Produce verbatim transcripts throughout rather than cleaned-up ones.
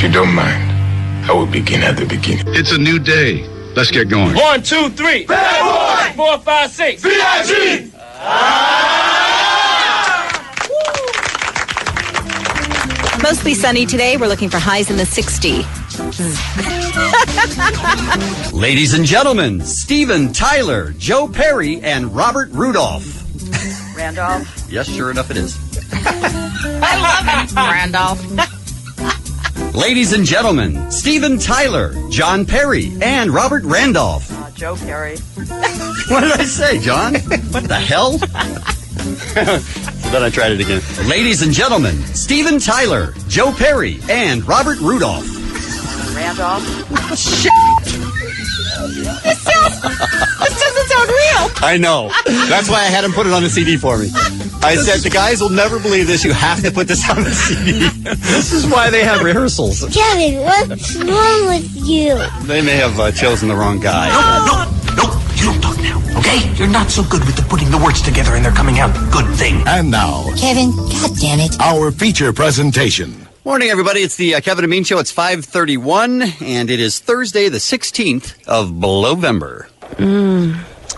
If you don't mind, I will begin at the beginning. It's a new day. Let's get going. One, two, three. Bad boy. Four, five, six. V I G. Ah! Mostly sunny today. We're looking for highs in the sixties. Ladies and gentlemen, Steven Tyler, Joe Perry, and Robert Rudolph. Randolph? Yes, sure enough it is. I love it, Randolph. Ladies and gentlemen, Steven Tyler, John Perry, and Robert Randolph. Uh, Joe Perry. What did I say, John? What the hell? Then I tried it again. Ladies and gentlemen, Steven Tyler, Joe Perry, and Robert Rudolph. Randolph. Shit! This, sounds, this doesn't sound real. I know. That's why I had him put it on the C D for me. I said, the guys will never believe this. You have to put this on the C D. This is why they have rehearsals. Kevin, what's wrong with you? They may have uh, chosen the wrong guy. No, no, no, you don't talk now, okay? You're not so good with the putting the words together and they're coming out good thing. And now, Kevin, God damn it. Our feature presentation. Morning, everybody. It's the uh, Kevin and Bean Show. It's five thirty-one, and it is Thursday, the sixteenth of Blowvember. Mm.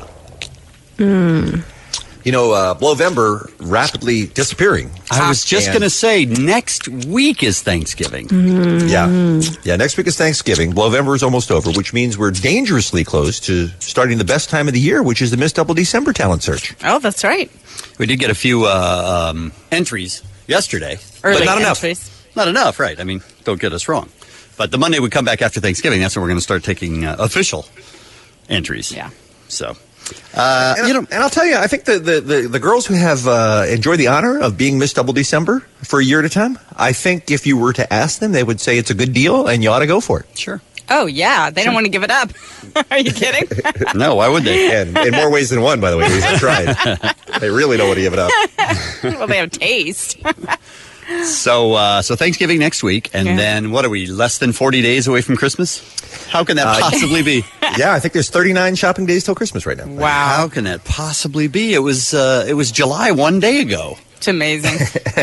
Mm. You know, uh, Blowvember rapidly disappearing. I was just going to say, next week is Thanksgiving. Mm. Yeah. Yeah, next week is Thanksgiving. Blowvember is almost over, which means we're dangerously close to starting the best time of the year, which is the Miss Double December talent search. Oh, that's right. We did get a few uh, um, entries yesterday. Early but not entries. enough. Not enough, right. I mean, don't get us wrong. But the Monday we come back after Thanksgiving, that's when we're going to start taking uh, official entries. Yeah. So, uh, and, you know, and I'll tell you, I think the, the, the, the girls who have uh, enjoyed the honor of being Miss Double December for a year at a time, I think if you were to ask them, they would say it's a good deal and you ought to go for it. Sure. Oh, yeah. They don't want to give it up. Are you kidding? No, why would they? And in more ways than one, by the way. They've tried. They really don't want to give it up. Well, they have taste. So, uh, so Thanksgiving next week, and Yeah. then what are we, less than forty days away from Christmas? How can that Uh, possibly be? Yeah, I think there's thirty-nine shopping days till Christmas right now. Wow. How can that possibly be? It was, uh, it was July one day ago. It's amazing.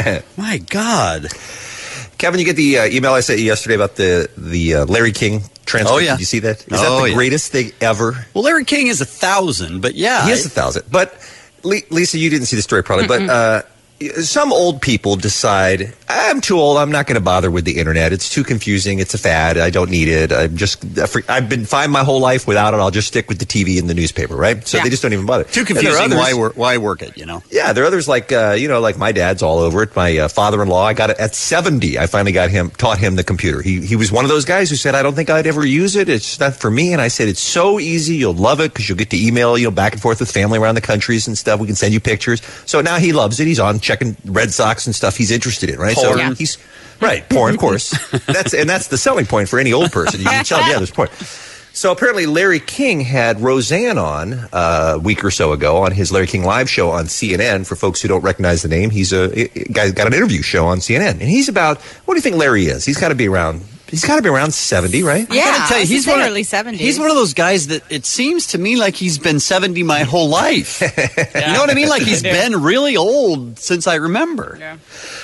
My God. Kevin, you get the uh, email I sent you yesterday about the the uh, Larry King transcript. Oh, yeah. Did you see that? Is Oh, that the yeah. greatest thing ever? Well, Larry King is a thousand, but yeah. He is a thousand. But, Le- Lisa, you didn't see the story probably, but uh, some old people decide, I'm too old, I'm not going to bother with the internet. It's too confusing. It's a fad. I don't need it. I'm just, I've been fine my whole life without it. I'll just stick with the T V and the newspaper, right? So Yeah. they just don't even bother. Too And there are confusing. others- Why, wor- why work it, you know? Yeah, there are others like, uh, you know, like my dad's all over it. My uh, father-in-law, I got it at seventy. I finally got him, taught him the computer. He he was one of those guys who said, I don't think I'd ever use it. It's not for me. And I said, it's so easy. You'll love it because you'll get to email, you know, back and forth with family around the countries and stuff. We can send you pictures. So now he loves it. He's on checking Red Sox and stuff he's interested in, right? Porn. So Yeah. he's right, porn, of course. That's and that's the selling point for any old person. You can tell, yeah, there's porn. So apparently Larry King had Roseanne on uh, a week or so ago on his Larry King Live show on C N N. For folks who don't recognize the name, he's a, a guy got an interview show on C N N, and he's about, what do you think Larry is? He's got to be around. He's got to be around seventy, right? Yeah, I gotta tell you, I was he's gonna one say of, early seventies. He's one of those guys that it seems to me like he's been seventy my whole life. You know what I mean? Like he's been really old since I remember. Yeah.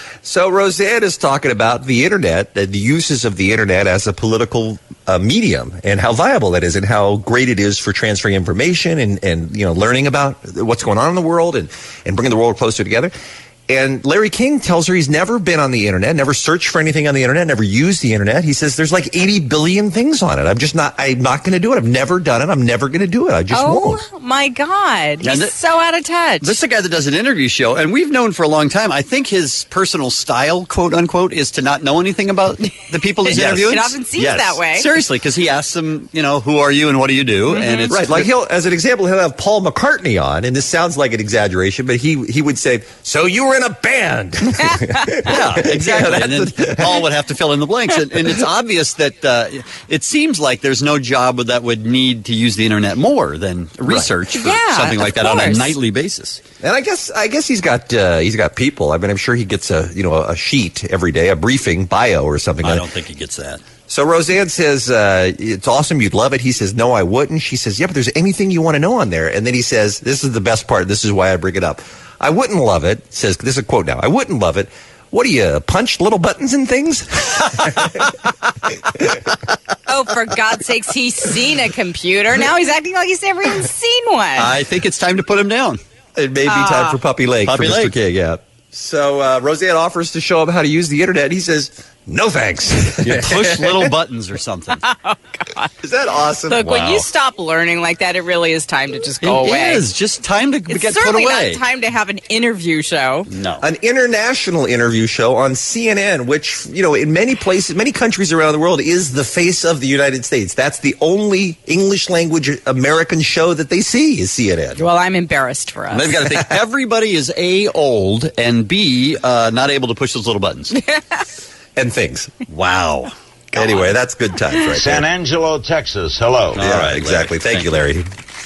So Roseanne is talking about the internet, the uses of the internet as a political uh, medium, and how viable that is, and how great it is for transferring information and, and you know learning about what's going on in the world and, and bringing the world closer together. And Larry King tells her he's never been on the internet, never searched for anything on the internet, never used the internet. He says there's like eighty billion things on it. I'm just not, I'm not going to do it. I've never done it. I'm never going to do it. I just oh, won't. my God. Yeah, He's th- so out of touch. This is a guy that does an interview show, and we've known for a long time. I think his personal style, quote unquote, is to not know anything about the people he's Yes. interviewing. It often seems Yes. that way. Seriously, because he asks them, you know, who are you and what do you do? Mm-hmm. And it's Right, like he'll, as an example, he'll have Paul McCartney on, and this sounds like an exaggeration, but he he would say, "So you were in a band." Yeah, exactly. Yeah, and then that's Paul would have to fill in the blanks. And, and it's obvious that uh, it seems like there's no job that would need to use the internet more than research for Yeah, something like of that on a course. nightly basis. And I guess I guess he's got uh, he's got people. I mean, I'm sure he gets a you know a sheet every day, a briefing bio or something. I like don't think he gets that. So Roseanne says, uh, it's awesome. You'd love it. He says, no, I wouldn't. She says, yeah, but there's anything you want to know on there. And then he says, this is the best part. This is why I bring it up. I wouldn't love it. Says, this is a quote now. I wouldn't love it. What do you punch little buttons and things? Oh, for God's sakes, he's seen a computer. Now he's acting like he's never even seen one. I think it's time to put him down. It may be Ah. time for Puppy Lake Puppy for Mister Lake. King, yeah. So uh, Roseanne offers to show him how to use the internet. He says, no thanks. You push little buttons or something. Oh, God. Is that awesome? Look, when Wow. you stop learning like that, it really is time to just go It away. is just time to It's get put certainly away. not time to have an interview show. No. An international interview show on C N N, which, you know, in many places, many countries around the world is the face of the United States. That's the only English language American show that they see is C N N. Well, I'm embarrassed for us. They've got to think everybody is A, old, and B, uh, not able to push those little buttons. And things. Wow. Anyway, that's good times right San there. Angelo, Texas. Hello. Yeah, All right, exactly. Larry. Thank, Thank you, you. Larry.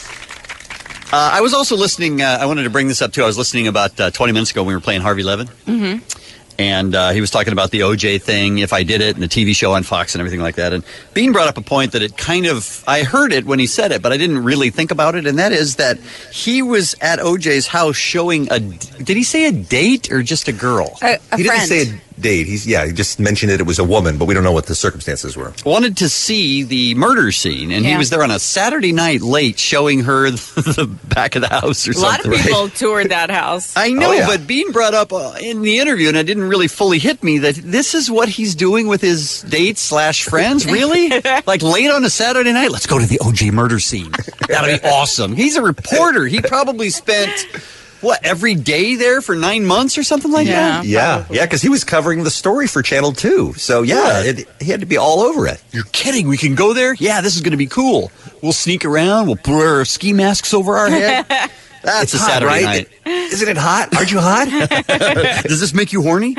Uh, I was also listening. Uh, I wanted to bring this up, too. I was listening about uh, twenty minutes ago when we were playing Harvey Levin. Mm-hmm. And uh, he was talking about the O J thing, If I Did It, and the T V show on Fox and everything like that. And Bean brought up a point that it kind of, I heard it when he said it, but I didn't really think about it. And that is that he was at O J's house showing a, did he say a date or just a girl? A, a he friend. didn't say a date. He's yeah. He just mentioned that it was a woman, but we don't know what the circumstances were. Wanted to see the murder scene, and he Yeah. was there on a Saturday night late showing her the, the back of the house or a lot something. of people toured that house. I know, Oh, yeah. but Bean brought up uh, in the interview, and it didn't really fully hit me that this is what he's doing with his dates slash friends. Really, like late on a Saturday night, let's go to the O J murder scene. That'll be awesome. He's a reporter. He probably spent what every day there for nine months or something like Yeah. that. Yeah, yeah, because he was covering the story for Channel two. So yeah, it, he had to be all over it. You're kidding? We can go there? Yeah, this is going to be cool. We'll sneak around. We'll put our ski masks over our head. That's It's a hot, Saturday right? night. Isn't it hot? Aren't you hot? Does this make you horny?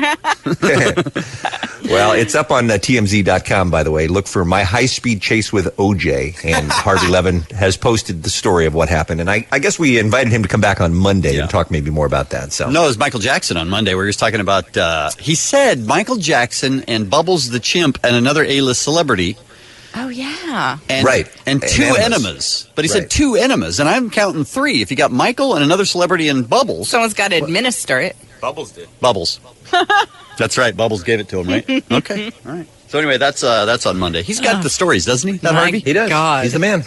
Well, it's up on uh, T M Z dot com, by the way. Look for My High Speed Chase with O J. And Harvey Levin has posted the story of what happened. And I, I guess we invited him to come back on Monday Yeah. and talk maybe more about that. So No, it was Michael Jackson on Monday where he was talking about, uh, he said Michael Jackson and Bubbles the Chimp and another A-list celebrity. Oh, yeah. And, Right. And And two enemas. enemas. But he Right. said two enemas, and I'm counting three. If you got Michael and another celebrity and Bubbles. Someone's got to administer it. Bubbles did. Bubbles. That's right. Bubbles gave it to him, right? Okay. All right. So anyway, that's uh, that's on Monday. He's got the stories, doesn't he? That My Harvey? he does. God. He's the man.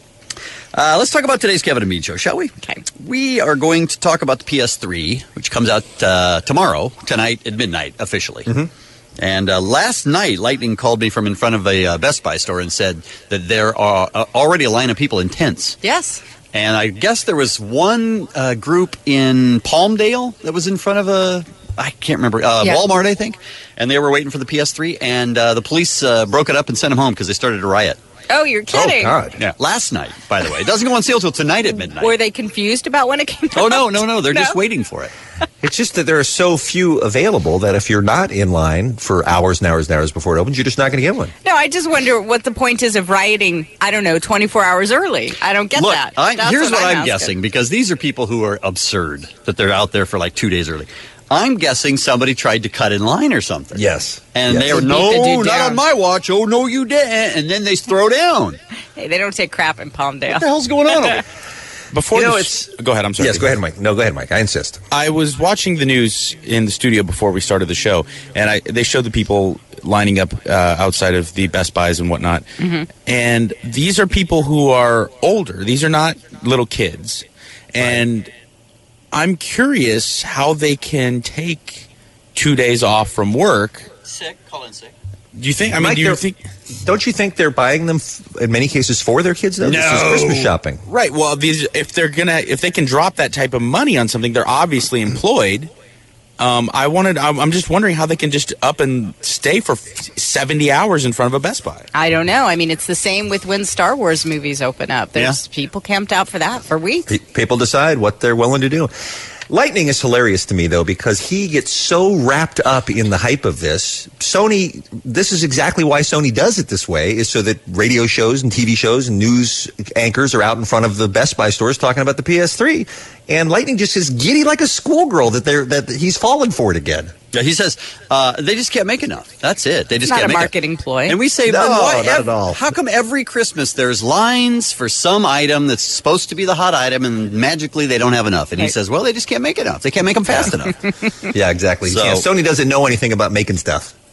Uh, let's talk about today's Kevin and Bean show, shall we? Okay. We are going to talk about the P S three, which comes out uh, tomorrow, tonight at midnight, officially. Mm-hmm. And uh, last night, Lightning called me from in front of a uh, Best Buy store and said that there are uh, already a line of people in tents. Yes. And I guess there was one uh, group in Palmdale that was in front of a, I can't remember, uh, Yeah. Walmart, I think. And they were waiting for the P S three, and uh, the police uh, broke it up and sent them home because they started a riot. Oh, you're kidding. Oh, God. Yeah, last night, by the way. It doesn't go on sale till tonight at midnight. Were they confused about when it came out? Oh, no, no, no. They're No? just waiting for it. It's just that there are so few available that if you're not in line for hours and hours and hours before it opens, you're just not going to get one. No, I just wonder what the point is of rioting, I don't know, twenty-four hours early. I don't get Look, that. I, That's here's what, I'm, asking. guessing, because these are people who are absurd, that they're out there for like two days early. I'm guessing somebody tried to cut in line or something. Yes. And Yes. they were, Beat the no, dude not down. on my watch. Oh, no, you didn't. And then they throw down. Hey, they don't take crap in Palmdale. What the hell's going on over there? Before You know, the it's- go ahead. I'm sorry. Yes, go ahead, Mike. No, go ahead, Mike. I insist. I was watching the news in the studio before we started the show, and I they showed the people lining up uh, outside of the Best Buys and whatnot. Mm-hmm. And these are people who are older. These are not little kids. And I'm curious how they can take two days off from work. Sick, call in sick. Do you think? I mean, Mike, do you they're- think? Don't you think they're buying them f- in many cases for their kids? Though this is No. Christmas shopping. Right. Well, these if they're gonna if they can drop that type of money on something, they're obviously employed. Um, I wanted. I'm I'm just wondering how they can just up and stay for seventy hours in front of a Best Buy. I don't know. I mean, it's the same with when Star Wars movies open up. There's people camped out for that for weeks. Pe- People decide what they're willing to do. Lightning is hilarious to me, though, because he gets so wrapped up in the hype of this. Sony, this is exactly why Sony does it this way, is so that radio shows and T V shows and news anchors are out in front of the Best Buy stores talking about the P S three. And Lightning just is giddy like a schoolgirl that they're that he's fallen for it again. Yeah, he says uh, they just can't make enough. That's it. They just Not can't a make marketing it. ploy. And we say, No, then why not ev- at all. How come every Christmas there's lines for some item that's supposed to be the hot item, and magically they don't have enough? And he Right. says, well, they just can't make enough. They can't make them fast enough. Yeah, exactly. So- Yeah, Sony doesn't know anything about making stuff.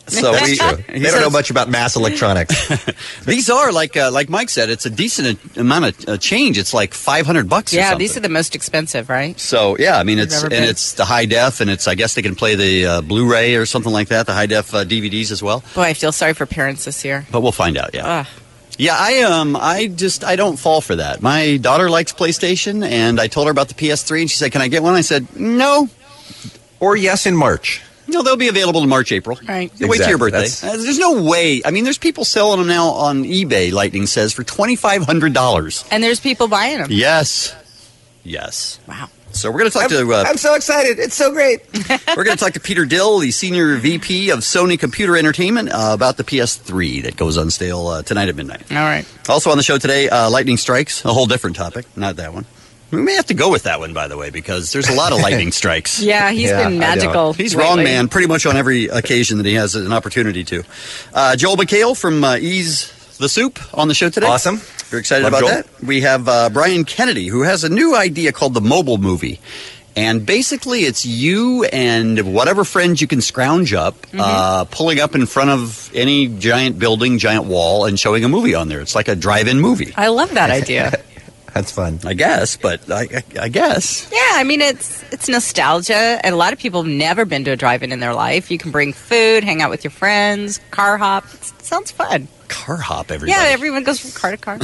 So we, they don't know much about mass electronics. These are like uh, like Mike said, it's a decent amount of uh, change. It's like five hundred bucks. Yeah, or something. these are the most expensive, right? So yeah, I mean it's Never and been. it's the high def, and it's I guess they can play the uh, Blu-ray or something like that, the high def uh, D V Ds as well. Boy, I feel sorry for parents this year. But we'll find out. Yeah. Ugh. Yeah, I um, I just I don't fall for that. My daughter likes PlayStation, and I told her about the P S three, and she said, "Can I get one?" I said, "No," or yes in March. No, they'll be available in March, April. Right. You wait till your birthday. That's- Uh, there's no way. I mean, there's people selling them now on eBay. Lightning says for twenty five hundred dollars. And there's people buying them. Yes, yes. Wow. So we're going to talk I'm, to. Uh, I'm so excited. It's so great. We're going to talk to Peter Dill, the Senior V P of Sony Computer Entertainment, uh, about the P S three that goes on sale uh, tonight at midnight. All right. Also on the show today, uh, lightning strikes, a whole different topic, not that one. We may have to go with that one, by the way, because there's a lot of lightning strikes. Yeah, he's Yeah, been I know. magical. He's lately. wrong, man, pretty much on every occasion that he has an opportunity to. Uh, Joel McHale from uh, Ease the Soup on the show today. Awesome. Very excited Love about Joel. that. We have uh, Brian Kennedy, who has a new idea called the Mobile Movie. And basically, it's you and whatever friends you can scrounge up, Mm-hmm. uh, pulling up in front of any giant building, giant wall, and showing a movie on there. It's like a drive-in movie, I love that idea. That's fun. I guess, but I, I, I guess. Yeah, I mean, it's it's nostalgia, and a lot of people have never been to a drive-in in their life. You can bring food, hang out with your friends, car hop. It sounds fun. Car hop, everybody. Yeah, everyone goes from car to car.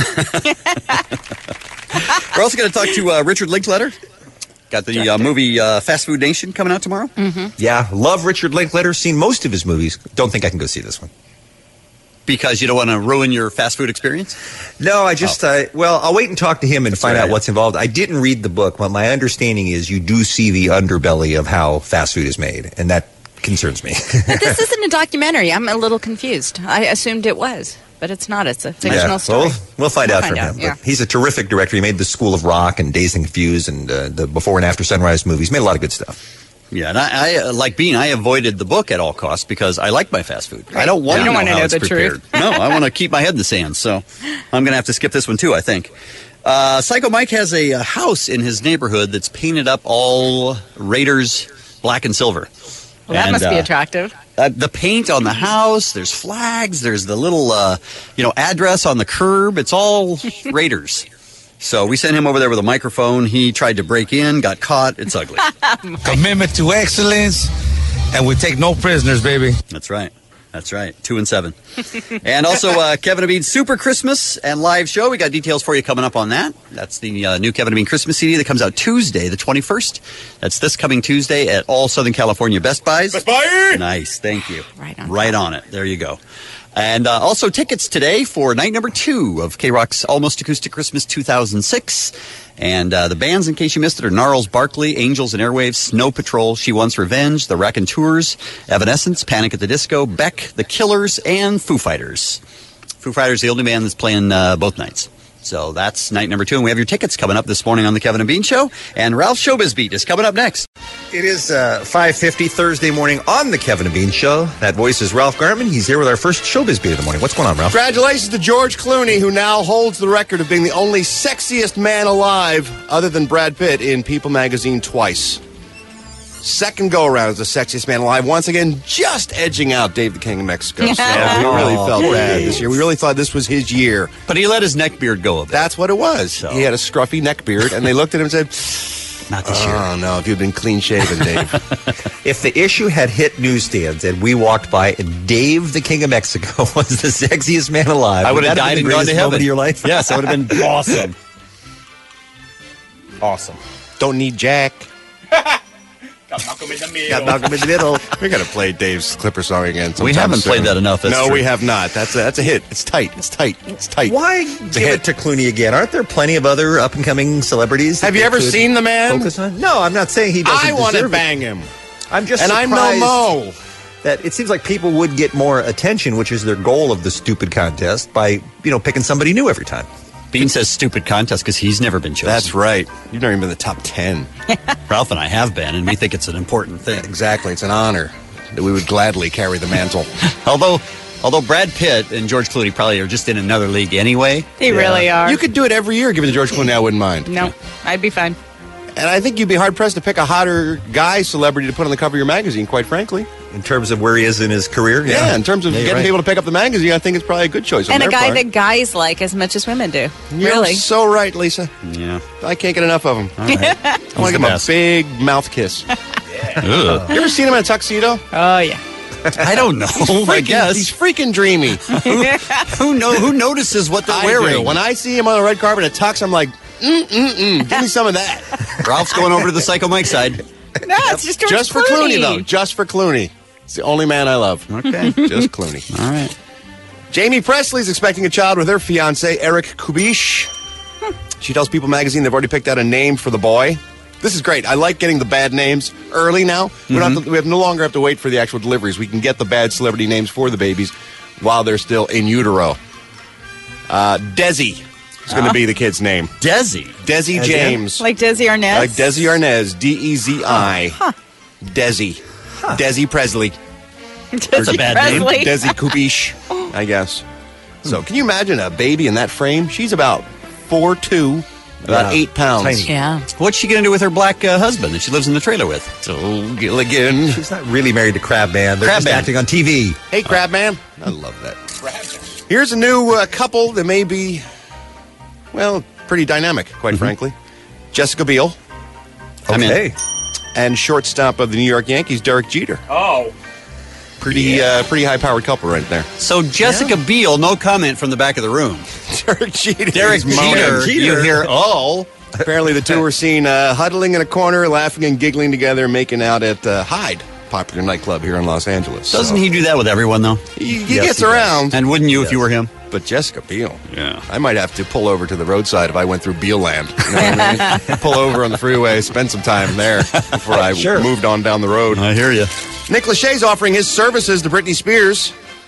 We're also going to talk to uh, Richard Linkletter. Got the uh, movie uh, Fast Food Nation coming out tomorrow. Mm-hmm. Yeah, love Richard Linkletter. Seen most of his movies. Don't think I can go see this one. Because you don't want to ruin your fast food experience? No, I just, uh, well, I'll wait and talk to him and find right. out what's involved. I didn't read the book, but my understanding is you do see the underbelly of how fast food is made, and that concerns me. But this isn't a documentary. I'm a little confused. I assumed it was, but it's not. It's a fictional yeah, story. Well, we'll find We'll out find from out, him. yeah. But he's a terrific director. He made the School of Rock and Dazed and Confused and uh, the Before and After Sunrise movies. Made a lot of good stuff. Yeah, and I, I uh, like Bean, I avoided the book at all costs because I like my fast food. I don't want You to don't know wanna how know it's the prepared. truth. No, I want to keep my head in the sand, so I'm going to have to skip this one too, I think. Uh, Psycho Mike has a, a house in his neighborhood that's painted up all Raiders black and silver. Well, that And, must be uh, attractive. Uh, the paint on the house, there's flags, there's the little, uh, you know, address on the curb. It's all Raiders. So we sent him over there with a microphone. He tried to break in, got caught. It's ugly. Commitment to excellence, and we take no prisoners, baby. That's right. That's right. Two and seven. And also uh, Kevin and Bean's Super Christmas and live show. We got details for you coming up on that. That's the uh, new Kevin and Bean Christmas C D that comes out Tuesday, the twenty-first. That's this coming Tuesday at all Southern California Best Buys. Best Buy! Nice. Thank you. Right on. Right on it. There you go. And uh, also tickets today for night number two of K-Rock's Almost Acoustic Christmas two thousand six. And uh, the bands, in case you missed it, are Gnarls Barkley, Angels and Airwaves, Snow Patrol, She Wants Revenge, The Raconteurs, Evanescence, Panic at the Disco, Beck, The Killers, and Foo Fighters. Foo Fighters, the only band that's playing uh, both nights. So that's night number two, and we have your tickets coming up this morning on the Kevin and Bean Show. And Ralph Showbiz Beat is coming up next. It is uh, five fifty Thursday morning on the Kevin and Bean Show. That voice is Ralph Gartman. He's here with our first Showbiz Beat of the morning. What's going on, Ralph? Congratulations to George Clooney, who now holds the record of being the only sexiest man alive, other than Brad Pitt, in People magazine twice. Second go-around as the sexiest man alive. Once again, just edging out Dave the King of Mexico. So Yeah. we really Oh, felt poor bad Dave. this year. We really thought this was his year. But he let his neck beard go a bit. That's what it was. He had a scruffy neck beard, and they looked at him and said, Not this oh, year. Oh, no, if you'd been clean-shaven, Dave. If the issue had hit newsstands and we walked by and Dave the King of Mexico was the sexiest man alive, I would have that died been and the gone to greatest moment heaven. of your life? Yes, that would have been awesome. Awesome. Don't need Jack. Got Malcolm in the middle. Got Malcolm in the middle. We got to play Dave's Clipper song again. We sometime haven't soon. played that enough, that's no, true. we have not. That's a, that's a hit. It's tight. It's tight. It's tight. Why It's a give hit. it to Clooney again? Aren't there plenty of other up-and-coming celebrities? that Have you they ever could seen the man? Focus on? No, I'm not saying he doesn't I want to deserve it. bang him. I'm just And I'm surprised no Mo. that it seems like people would get more attention, which is their goal of the stupid contest, by you know picking somebody new every time. Bean says stupid contest because he's never been chosen. That's right. You've never even been in the top ten. Ralph and I have been, and we think it's an important thing. Exactly. It's an honor that we would gladly carry the mantle. although, although Brad Pitt and George Clooney probably are just in another league anyway. They really are. You could do it every year, given to George Clooney. I wouldn't mind. No, I'd be fine. And I think you'd be hard-pressed to pick a hotter guy celebrity to put on the cover of your magazine, quite frankly. In terms of where he is in his career? Yeah, Yeah, in terms of Yeah, you're getting right. people to pick up the magazine, I think it's probably a good choice on And a their guy part. that guys like as much as women do. You're Really. so right, Lisa. Yeah. I can't get enough of him. All right. I want to He's give the him a best. big mouth kiss. Ugh. You ever seen him in a tuxedo? Oh, yeah. I don't know. I Freaking- guess. He's freaking dreamy. who know who notices what they're I wearing? do. When I see him on the red carpet in a tux, I'm like, mm-mm-mm, give me some of that. Ralph's going over to the Psycho Mike side. No, it's just George Just for Clooney, though. Just for Clooney. It's the only man I love. Okay. Just Clooney. All right. Jamie Presley's expecting a child with her fiancé, Eric Kubish. She tells People magazine they've already picked out a name for the boy. This is great. I like getting the bad names early now. We, don't have to, we have no longer have to wait for the actual deliveries. We can get the bad celebrity names for the babies while they're still in utero. Uh, Desi is going to be the kid's name. Desi. Desi As James. Like Desi Arnaz? Like Desi Arnaz. D E Z I. Huh. Desi. Desi Presley. Desi a bad name. Presley. Desi Kubish, I guess. So can you imagine a baby in that frame? She's about four two, about Yeah. eight pounds. Tiny. Yeah. What's she going to do with her black uh, husband that she lives in the trailer with? So Gilligan. She's not really married to Crabman. They're just Crabman. acting on T V. Hey, Crabman. I love that. Here's a new uh, couple that may be, well, pretty dynamic, quite frankly. Jessica Biel I'm in. Okay. and shortstop of the New York Yankees, Derek Jeter. Oh. Pretty, uh, pretty high-powered couple right there. So Jessica Biel, no comment from the back of the room. Derek Jeter. Derek is moaning. Jeter, you hear, oh. Apparently, the two were seen uh, huddling in a corner, laughing and giggling together, making out at uh, Hyde, popular nightclub here in Los Angeles. Doesn't So, he do that with everyone, though? He, he Yes, gets he does. around. And wouldn't you if you were him? But Jessica Biel. Yeah. I might have to pull over to the roadside if I went through Beal Land. You know what I mean? Pull over on the freeway, spend some time there before I Sure. moved on down the road. I hear you. Nick Lachey's offering his services to Britney Spears.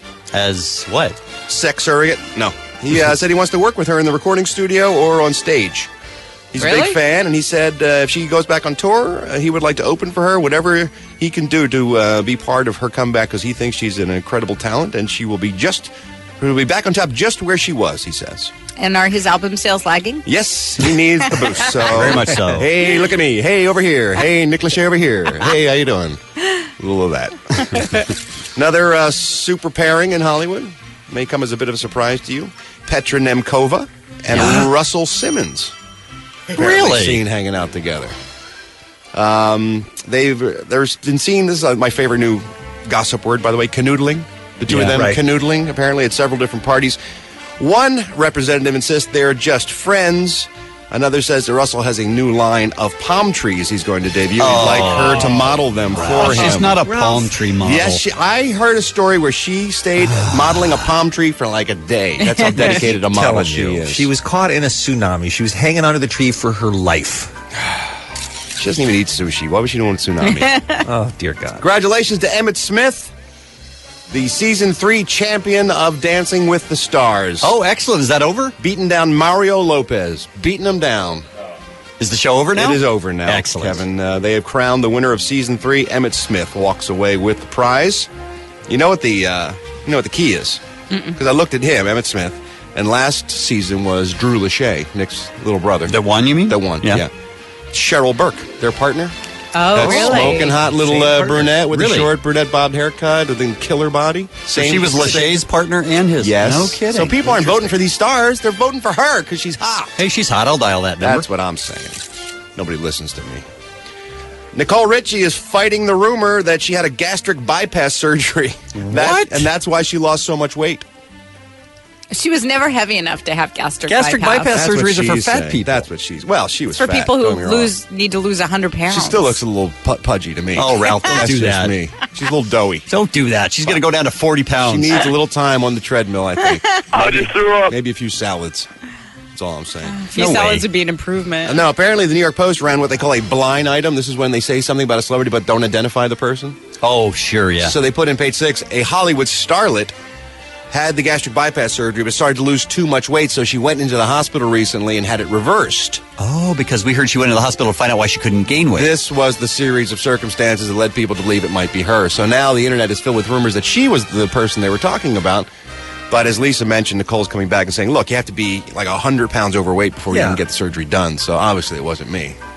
As what? Sex surrogate? No. He uh, said he wants to work with her in the recording studio or on stage. He's a Really? big fan, and he said uh, if she goes back on tour, uh, he would like to open for her, whatever he can do to uh, be part of her comeback, because he thinks she's an incredible talent, and she will be just, will be back on top just where she was, he says. And are his album sales lagging? Yes, he needs the boost. So Very much so. Hey, look at me. Hey, over here. Hey, Nick Lachey over here. Hey, how you doing? A little of that. Another uh, super pairing in Hollywood may come as a bit of a surprise to you. Petra Nemkova and Yeah. Russell Simmons. Apparently Really? seen hanging out together. Um, they've there's been seen. This is uh, my favorite new gossip word, by the way. Canoodling. The two of Yeah, them right. canoodling. Apparently at several different parties. One representative insists they're just friends. Another says that Russell has a new line of palm trees he's going to debut. He'd like her to model them for him. She's not a palm tree model. Yes, she, I heard a story where she stayed modeling a palm tree for like a day. That's how dedicated a model Telling she you, is. she was caught in a tsunami. She was hanging onto the tree for her life. She doesn't even eat sushi. What was she doing with tsunami? Oh, dear God. Congratulations to Emmett Smith, the season three champion of Dancing with the Stars. Oh, excellent. Is that over? Beating down Mario Lopez. Beating him down. Is the show over now? It is over now. Excellent. Kevin. Uh, they have crowned the winner of season three. Emmett Smith walks away with the prize. You know what the uh, you know what the key is? Because I looked at him, Emmett Smith, and last season was Drew Lachey, Nick's little brother. The one, you mean? The one, Yeah. yeah. Cheryl Burke, their partner. Oh, That really? smoking hot little Same uh, partner? brunette with Really? the short brunette bobbed haircut with the killer body. So she was Lachey's partner and his. Yes. No kidding. So people aren't voting for these stars; they're voting for her because she's hot. Hey, she's hot. I'll dial that number. That's what I'm saying. Nobody listens to me. Nicole Richie is fighting the rumor that she had a gastric bypass surgery. That- What? And that's why she lost so much weight. She was never heavy enough to have gastric, Gastric bypass. bypass That's what surgeries are for she's fat saying. people. That's what she's. Well, she was For fat, people don't who get me wrong. lose need to lose one hundred pounds. She still looks a little pu- pudgy to me. Oh, Ralph, don't That's do just that. me. She's a little doughy. Don't do that. She's going to go down to forty She pounds. needs a little time on the treadmill, I think. I just threw up. Maybe a few salads. That's all I'm saying. A few No salads way. would be an improvement. Uh, No, apparently the New York Post ran what they call a blind item. This is when they say something about a celebrity but don't identify the person. Oh, sure, yeah. So they put in page six, a Hollywood starlet had the gastric bypass surgery but started to lose too much weight, so she went into the hospital recently and had it reversed. oh, because we heard she went to the hospital to find out why she couldn't gain weight. This was the series of circumstances that led people to believe it might be her. So now the internet is filled with rumors that she was the person they were talking about. But as Lisa mentioned, Nicole's coming back and saying, look, you have to be like one hundred pounds overweight before you Yeah. can get the surgery done. So obviously it wasn't me.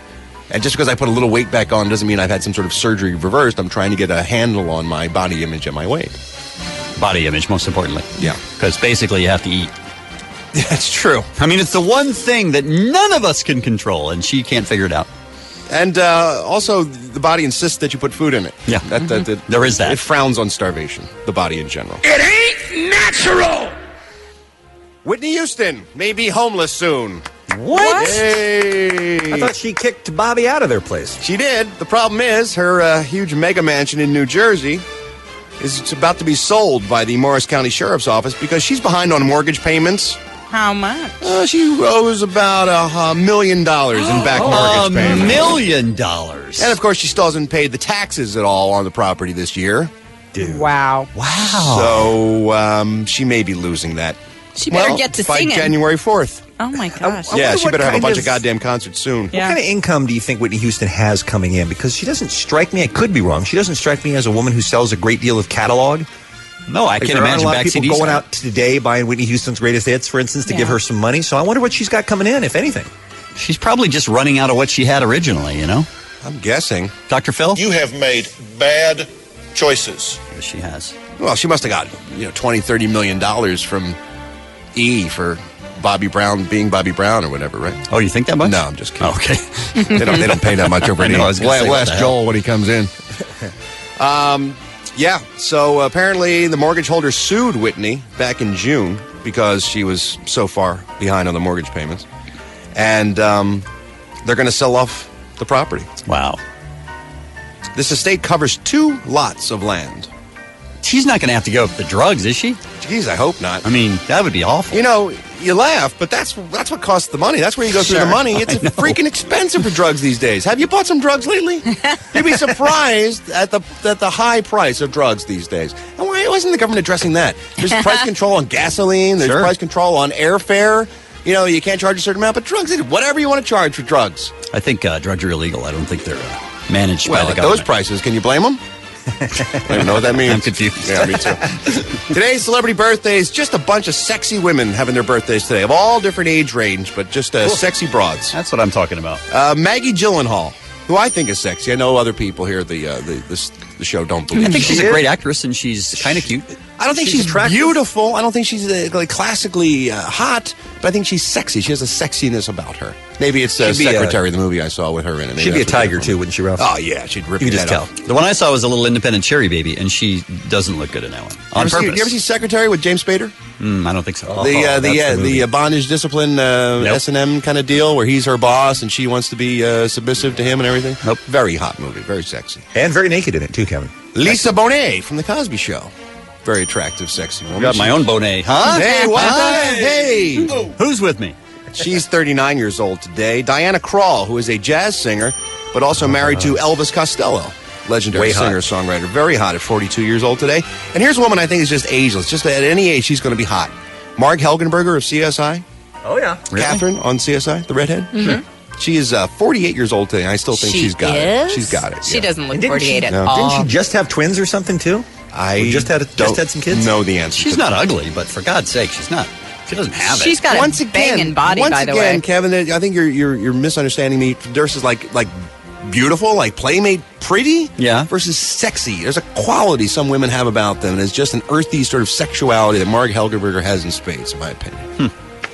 And just because I put a little weight back on doesn't mean I've had some sort of surgery reversed. I'm trying to get a handle on my body image and my weight. Body image, most importantly. Yeah. Because basically you have to eat. That's true. I mean, it's the one thing that none of us can control, and she can't figure it out. And uh, also, the body insists that you put food in it. Yeah. That, that, that, there is that. It frowns on starvation, the body in general. It ain't natural! Whitney Houston may be homeless soon. What? Hey. I thought she kicked Bobby out of their place. She did. The problem is, her uh, huge mega mansion in New Jersey is about to be sold by the Morris County Sheriff's Office because she's behind on mortgage payments. How much? Uh, she owes about a, a million dollars in back mortgage A payments. million dollars. And, of course, she still hasn't paid the taxes at all on the property this year. Dude. Wow. Wow. So um, she may be losing that. She better well, get to by singing. January fourth. Oh, my gosh. I Yeah, wonder she what better have a kind bunch of- of goddamn concerts soon. What Yeah. kind of income do you think Whitney Houston has coming in? Because she doesn't strike me, I could be wrong, she doesn't strike me as a woman who sells a great deal of catalog. No, I Like, can't there aren't imagine a lot back of people C Ds. going out today buying Whitney Houston's greatest hits, for instance, to Yeah. give her some money. So I wonder what she's got coming in, if anything. She's probably just running out of what she had originally, you know? I'm guessing. Doctor Phil? You have made bad choices. Yes, she has. Well, she must have got, you know, twenty, thirty million dollars from E for Bobby Brown being Bobby Brown or whatever, right? Oh, you think that much? No, I'm just kidding. Oh, okay. they don't. They don't pay that much over I at E. know, I was gonna We'll- say, we'll what ask the hell? Joel when he comes in. um, yeah. So apparently, the mortgage holder sued Whitney back in June because she was so far behind on the mortgage payments, and um, they're going to sell off the property. Wow. This estate covers two lots of land. She's not going to have to go up the drugs, is she? Jeez, I hope not. I mean, that would be awful. You know, you laugh, but that's that's what costs the money. That's where you go through Sure, the money. It's I know. freaking expensive for drugs these days. Have you bought some drugs lately? You'd be surprised at the at the high price of drugs these days. And why wasn't the government addressing that? There's price control on gasoline. There's Sure. price control on airfare. You know, you can't charge a certain amount, but drugs, whatever you want to charge for drugs. I think uh, drugs are illegal. I don't think they're uh, managed Well, by the at government. those prices, can you blame them? I don't even know what that means. I'm confused. Yeah, me too. Today's celebrity birthdays, just a bunch of sexy women having their birthdays today, of all different age range, but just uh, Cool. sexy broads. That's what I'm talking about. Uh, Maggie Gyllenhaal, who I think is sexy. I know other people here at the uh, the, the the show don't believe. I think she's she a is. great actress, and she's kind of cute. I don't think she's she's, attractive. beautiful. I don't think she's uh, like classically uh, hot, but I think she's sexy. She has a sexiness about her. Maybe it's uh, She'd be a- Secretary, the movie I saw with her in it. Maybe She'd be a that's what tiger, they're too, from. wouldn't she, Ralph? Oh, yeah. She'd rip You your can just head tell. off. The one I saw was a little independent cherry baby, and she doesn't look good in that one. On Ever see- purpose. you ever see Secretary with James Spader? Mm, I don't think so. Oh, the uh, the that's uh, the the, movie. uh, bondage discipline uh, Nope. S and M kind of deal where he's her boss and she wants to be uh, submissive to him and everything. Nope. Very hot movie, very sexy. And very naked in it, too, Kevin. Lisa Bonet from The Cosby Show, very attractive, sexy woman. I got my own Bonet, huh? Hey, what? Huh? Hey, Who's with me? she's thirty-nine years old today. Diana Krall, who is a jazz singer, but also married to Elvis Costello, legendary Way hot. singer songwriter, very hot at forty-two years old today. And here's a woman I think is just ageless. Just at any age, she's going to be hot. Marg Helgenberger of C S I. Oh, yeah. Really? Catherine on C S I, the redhead. Mm-hmm. She is uh, forty-eight years old today. I still think She she's got is? it. She's got it. She yeah. doesn't look And didn't forty-eight she- at No. all. Didn't she just have twins or something, too? I Or just had a- just don't had some kids? know the answer. She's to not that. ugly, but for God's sake, she's not. She doesn't have it. She's got Once a again, banging body, once by the again, way. Kevin, I think you're you're you're misunderstanding me. Durst is like like beautiful, like playmate, pretty, Yeah. versus sexy. There's a quality some women have about them, and it's just an earthy sort of sexuality that Marg Helgenberger has in spades, in my opinion.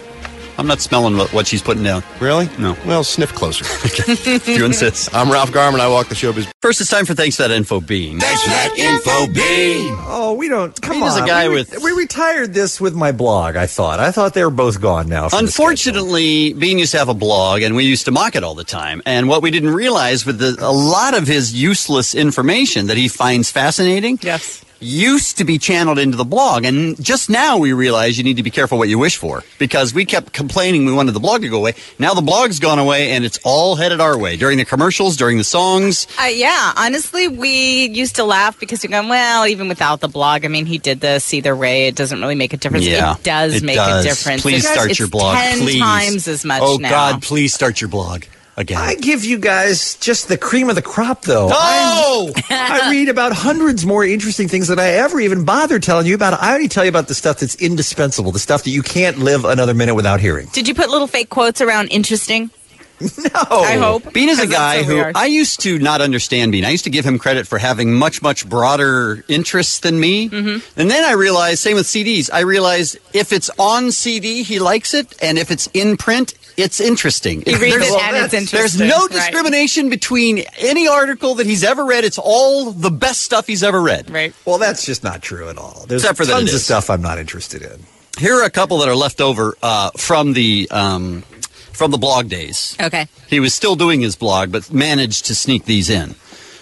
I'm not smelling what, what she's putting down. Really? No. Well, sniff closer. You insist. I'm Ralph Garman. I walk the showbiz. First, it's time for Thanks for That Info Bean. Thanks for that info, Bean. Oh, we don't. Come Bean on. is a guy we, with- We retired this with my blog, I thought. I thought they were both gone now. from the schedule. Unfortunately, Bean used to have a blog, and we used to mock it all the time. And what we didn't realize with the, a lot of his useless information that he finds fascinating Yes. used to be channeled into the blog. And just now we realize you need to be careful what you wish for, because we kept complaining we wanted the blog to go away. Now the blog's gone away, and it's all headed our way during the commercials, during the songs. Uh, yeah, honestly, we used to laugh because you're going, well, even without the blog, I mean, he did this either way. It doesn't really make a difference. Yeah, it does it make does. a difference. Please It's- start it's your blog, ten please. times as much Oh, now. God, please start your blog again. I give you guys just the cream of the crop, though. Oh! I read about hundreds more interesting things than I ever even bother telling you about. I only tell you about the stuff that's indispensable, the stuff that you can't live another minute without hearing. Did you put little fake quotes around interesting? No. I hope. Bean is a 'cause that's guy so who weird. I used to not understand Bean. I used to give him credit for having much, much broader interests than me. Mm-hmm. And then I realized, same with C Ds, I realized if it's on C D, he likes it. And if it's in print, it's interesting. He reads There's- it and it's interesting. There's no Right. discrimination between any article that he's ever read. It's all the best stuff he's ever read. Right. Well, that's just not true at all. There's Except for that tons it of is. stuff I'm not interested in. Here are a couple that are left over uh, from the um, from the blog days. Okay. He was still doing his blog, but managed to sneak these in.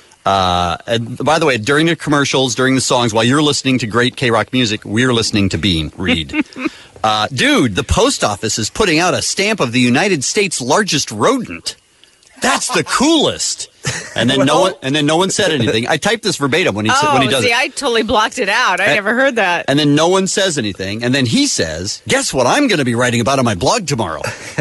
Uh, and by the way, during the commercials, during the songs, while you're listening to great K-Rock music, we're listening to Bean read. uh, dude, the post office is putting out a stamp of the United States' largest rodent. That's the coolest. And then no one, and then no one said anything. I typed this verbatim when he said, Oh, when he does see, it. I totally blocked it out. I And- never heard that. And then no one says anything. And then he says, "Guess what I'm going to be writing about on my blog tomorrow."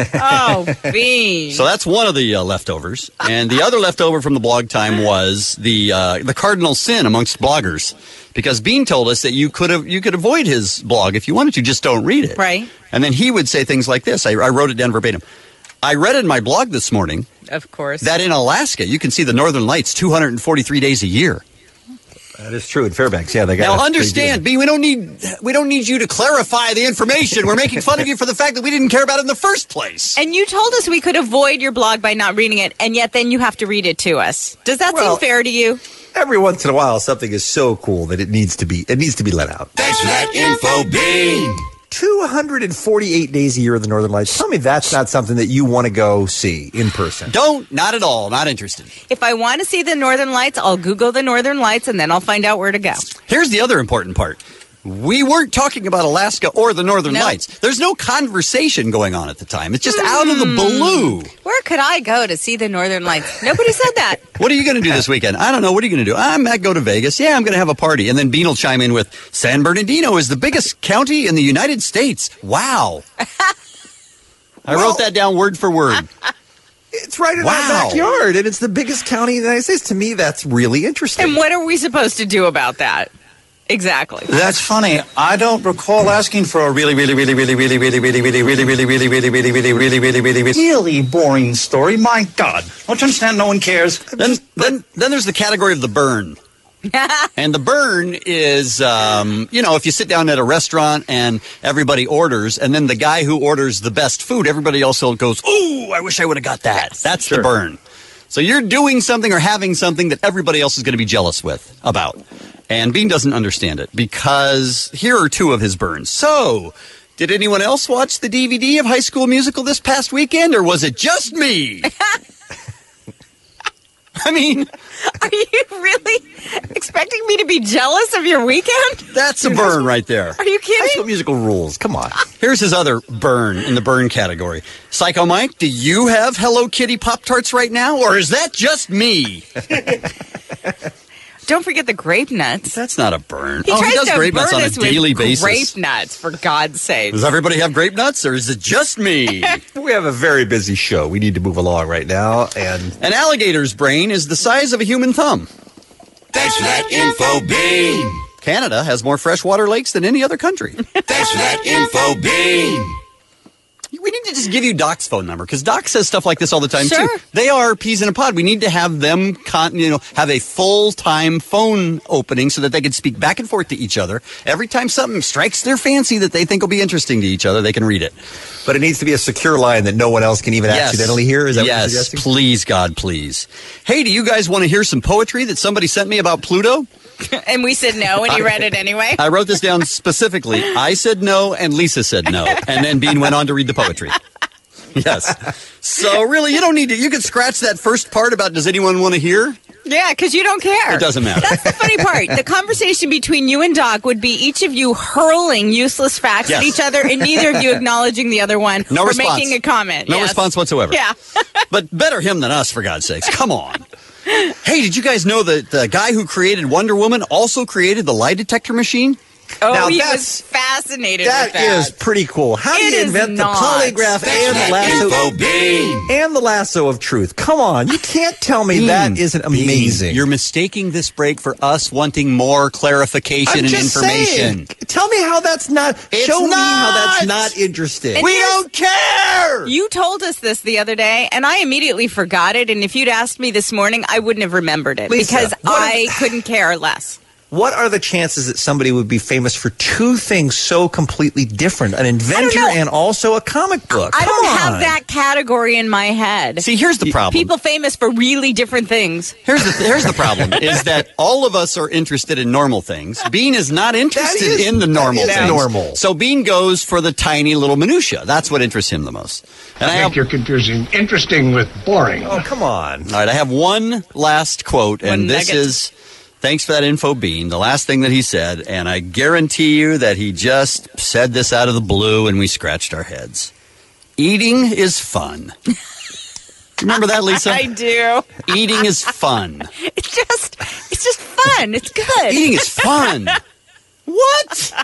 Oh, Bean. So that's one of the uh, leftovers. And the other leftover from the blog time was the uh, the cardinal sin amongst bloggers, because Bean told us that you could have you could avoid his blog if you wanted to, just don't read it. Right. And then he would say things like this. I, I wrote it down verbatim. I read in my blog this morning Of course. that in Alaska you can see the northern lights two hundred forty-three days a year. That is true in Fairbanks. Yeah, they got. Now understand, B, we don't need we don't need you to clarify the information. We're making fun of you for the fact that we didn't care about it in the first place. And you told us we could avoid your blog by not reading it, and yet then you have to read it to us. Does that Well- seem fair to you? Every once in a while, something is so cool that it needs to be it needs to be let out. Thanks for that info, Bean. two hundred forty-eight days a year of the Northern Lights. Tell me that's not something that you want to go see in person. Don't, not at all, not interested. If I want to see the Northern Lights, I'll Google the Northern Lights, and then I'll find out where to go. Here's the other important part. We weren't talking about Alaska or the Northern No. Lights. There's no conversation going on at the time. It's just out of the blue. Where could I go to see the Northern Lights? Nobody said that. What are you going to do this weekend? I don't know. What are you going to do? I might go to Vegas. Yeah, I'm going to have a party. And then Bean will chime in with, San Bernardino is the biggest county in the United States. Wow. I wrote that down word for word. It's right in Wow. our backyard, and it's the biggest county in the United States. To me, that's really interesting. And what are we supposed to do about that? Exactly. That's funny. I don't recall asking for a really, really, really, really, really, really, really, really, really, really, really, really, really, really, really, really, really, really boring story. My God. Don't you understand? No one cares. Then, then, then there's the category of the burn. And the burn is, um, you know, if you sit down at a restaurant and everybody orders, and then the guy who orders the best food, everybody also goes, "Ooh, I wish I would have got that." Yes. That's the burn. So you're doing something or having something that everybody else is going to be jealous with about. And Bean doesn't understand it, because here are two of his burns. So, did anyone else watch the D V D of High School Musical this past weekend, or was it just me? I mean, Are you really expecting me to be jealous of your weekend? that's a burn right there. Are you High School kidding? Musical rules. Come on. Here's his other burn in the burn category. Psycho Mike, do you have Hello Kitty Pop-Tarts right now, or is that just me? Don't forget the grape nuts. That's not a burn. He oh, tries he does to grape burn nuts on a us with daily basis. grape nuts, for God's sake. Does everybody have grape nuts, or is it just me? We have a very busy show. We need to move along right now, and An alligator's brain is the size of a human thumb. Thanks for that info, Bean. Canada has more freshwater lakes than any other country. Thanks for that info, Bean. We need to just give you Doc's phone number, because Doc says stuff like this all the time Sure. too. They are peas in a pod. We need to have them, con- you know, have a full-time phone opening so that they can speak back and forth to each other. Every time something strikes their fancy that they think will be interesting to each other, they can read it. but it needs to be a secure line that no one else can even Yes. accidentally hear. Is that what you're yes, suggesting? please, God, please. Hey, do you guys want to hear some poetry that somebody sent me about Pluto? And we said no, and you read it anyway. I wrote this down specifically. I said no, and Lisa said no. And then Bean went on to read the poetry. Yes. So really, you don't need to. You could scratch that first part about does anyone want to hear? Yeah, because you don't care. It doesn't matter. That's the funny part. The conversation between you and Doc would be each of you hurling useless facts Yes. at each other, and neither of you acknowledging the other one No for response. making a comment. No Yes. response whatsoever. Yeah. But better him than us, for God's sakes. Come on. Hey, did you guys know that the guy who created Wonder Woman also created the lie detector machine? Oh, Now, he that's- was fascinated That with that. is pretty cool. How do It you is invent not. the polygraph and the lasso and the lasso of truth? Come on, you can't tell me that isn't amazing. Bean, you're mistaking this break for us wanting more clarification I'm and just information. saying. Tell me how that's not. It's show me not. how that's not interesting. And We here's- don't care. You told us this the other day, and I immediately forgot it. And if you'd asked me this morning, I wouldn't have remembered it Lisa, because what I if- couldn't care less. What are the chances that somebody would be famous for two things so completely different? An inventor know. and also a comic book. I don't Come have on. that category in my head. See, here's the problem. People famous for really different things. Here's the here's the problem is that all of us are interested in normal things. Bean is not interested That is- in the normal that is things. normal. So Bean goes for the tiny little minutia. That's what interests him the most. And I, I have think you're confusing interesting with boring. Oh, come on. all right. I have one last quote, and One this nugget. is thanks for that info, Bean. The last thing that he said, and I guarantee you that he just said this out of the blue, and we scratched our heads. Eating is fun. Remember that, Lisa? I do. Eating is fun. It's just, it's just fun. It's good. Eating is fun. What?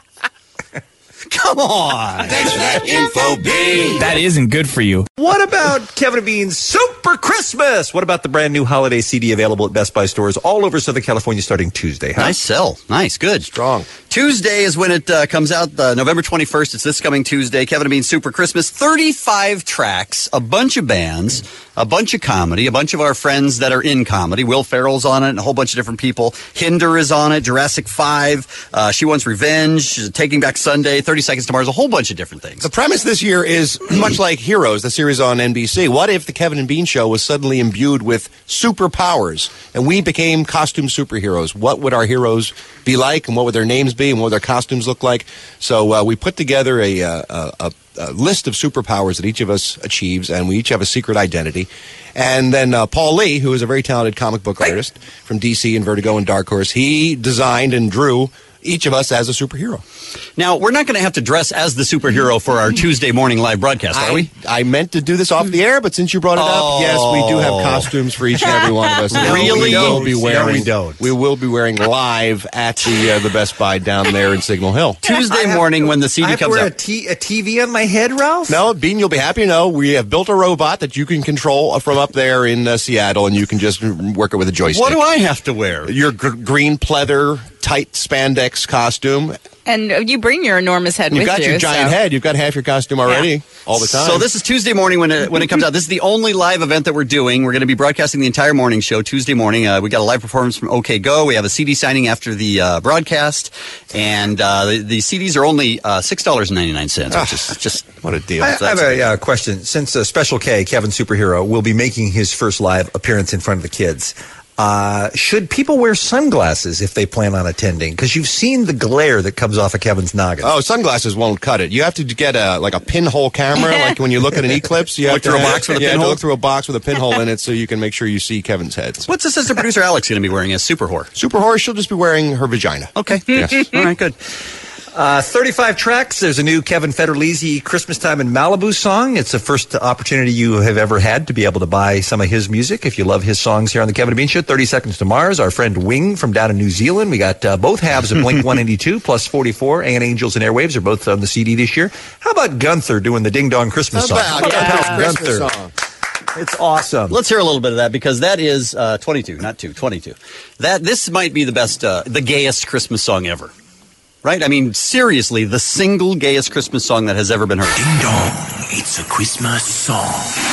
Come on. Thanks for that info, Bean. That isn't good for you. What about Kevin and Bean's Super Christmas? What about the brand new holiday C D available at Best Buy stores all over Southern California starting Tuesday? Huh? Nice sell. Nice. Good. Strong. Tuesday is when it uh, comes out, uh, November twenty-first. It's this coming Tuesday. Kevin and Bean Super Christmas. thirty-five tracks, a bunch of bands, a bunch of comedy, a bunch of our friends that are in comedy. Will Ferrell's on it, and a whole bunch of different people. Hinder is on it, Jurassic five, uh, She Wants Revenge, Taking Back Sunday, thirty Seconds to Mars, a whole bunch of different things. The premise this year is much like Heroes, the series on N B C. What if the Kevin and Bean Show was suddenly imbued with superpowers and we became costume superheroes? What would our heroes be like, and what would their names be, and what would their costumes look like? So uh, we put together a, uh, a, a, a list of superpowers that each of us achieves, and we each have a secret identity. And then uh, Paul Lee, who is a very talented comic book artist from D C and Vertigo and Dark Horse, he designed and drew each of us as a superhero. Now, we're not going to have to dress as the superhero for our Tuesday morning live broadcast, are I, we? I meant to do this off the air, but since you brought it Oh. up, yes, we do have costumes for each and every one of us. that Really? We will be No, wearing. we don't. We will be wearing live at the uh, the Best Buy down there in Signal Hill. Tuesday morning when the C I D have to comes wear a, out. t- a T V on my head, Ralph? No, Bean, you'll be happy to know we have built a robot that you can control from up there in uh, Seattle, and you can just work it with a joystick. What do I have to wear? Your gr- green pleather, tight spandex costume. And you bring your enormous head You've with got you. your giant so- head. You've got half your costume already all the time. So this is Tuesday morning when it, when it comes out. This is the only live event that we're doing. We're going to be broadcasting the entire morning show Tuesday morning. Uh, we got a live performance from OK Go. We have a C D signing after the uh, broadcast, and uh, the, the C Ds are only uh, six dollars and ninety nine cents, which is just what a deal. I, So I have that's a uh, question. Since uh, Special K, Kevin Superhero, will be making his first live appearance in front of the kids, uh, should people wear sunglasses if they plan on attending? Because you've seen the glare that comes off of Kevin's noggin. Oh, sunglasses won't cut it. You have to get a like a pinhole camera, like when you look at an eclipse. You have Look to through a have- box with a you have to pinhole? look through a box with a pinhole in it, so you can make sure you see Kevin's head. What's assistant producer Alex going to be wearing as Super Whore? Super Horse, she'll just be wearing her vagina. Okay. Yes. All right, good. Uh, thirty-five tracks. There's a new Kevin Federlisi Christmas Time in Malibu song. It's the first opportunity you have ever had to be able to buy some of his music. If you love his songs here on the Kevin and Bean Show, thirty Seconds to Mars, our friend Wing from down in New Zealand. We got uh, both halves of Blink one eighty-two plus forty-four and Angels and Airwaves are both on the C D this year. How about Gunther doing the Ding Dong Christmas song? How about How about Christmas Gunther? song? It's awesome. Let's hear a little bit of that because that is uh, twenty-two, not two, twenty-two. That this might be the best, uh, the gayest Christmas song ever. Right? I mean, seriously, the single gayest Christmas song that has ever been heard. Ding dong, it's a Christmas song.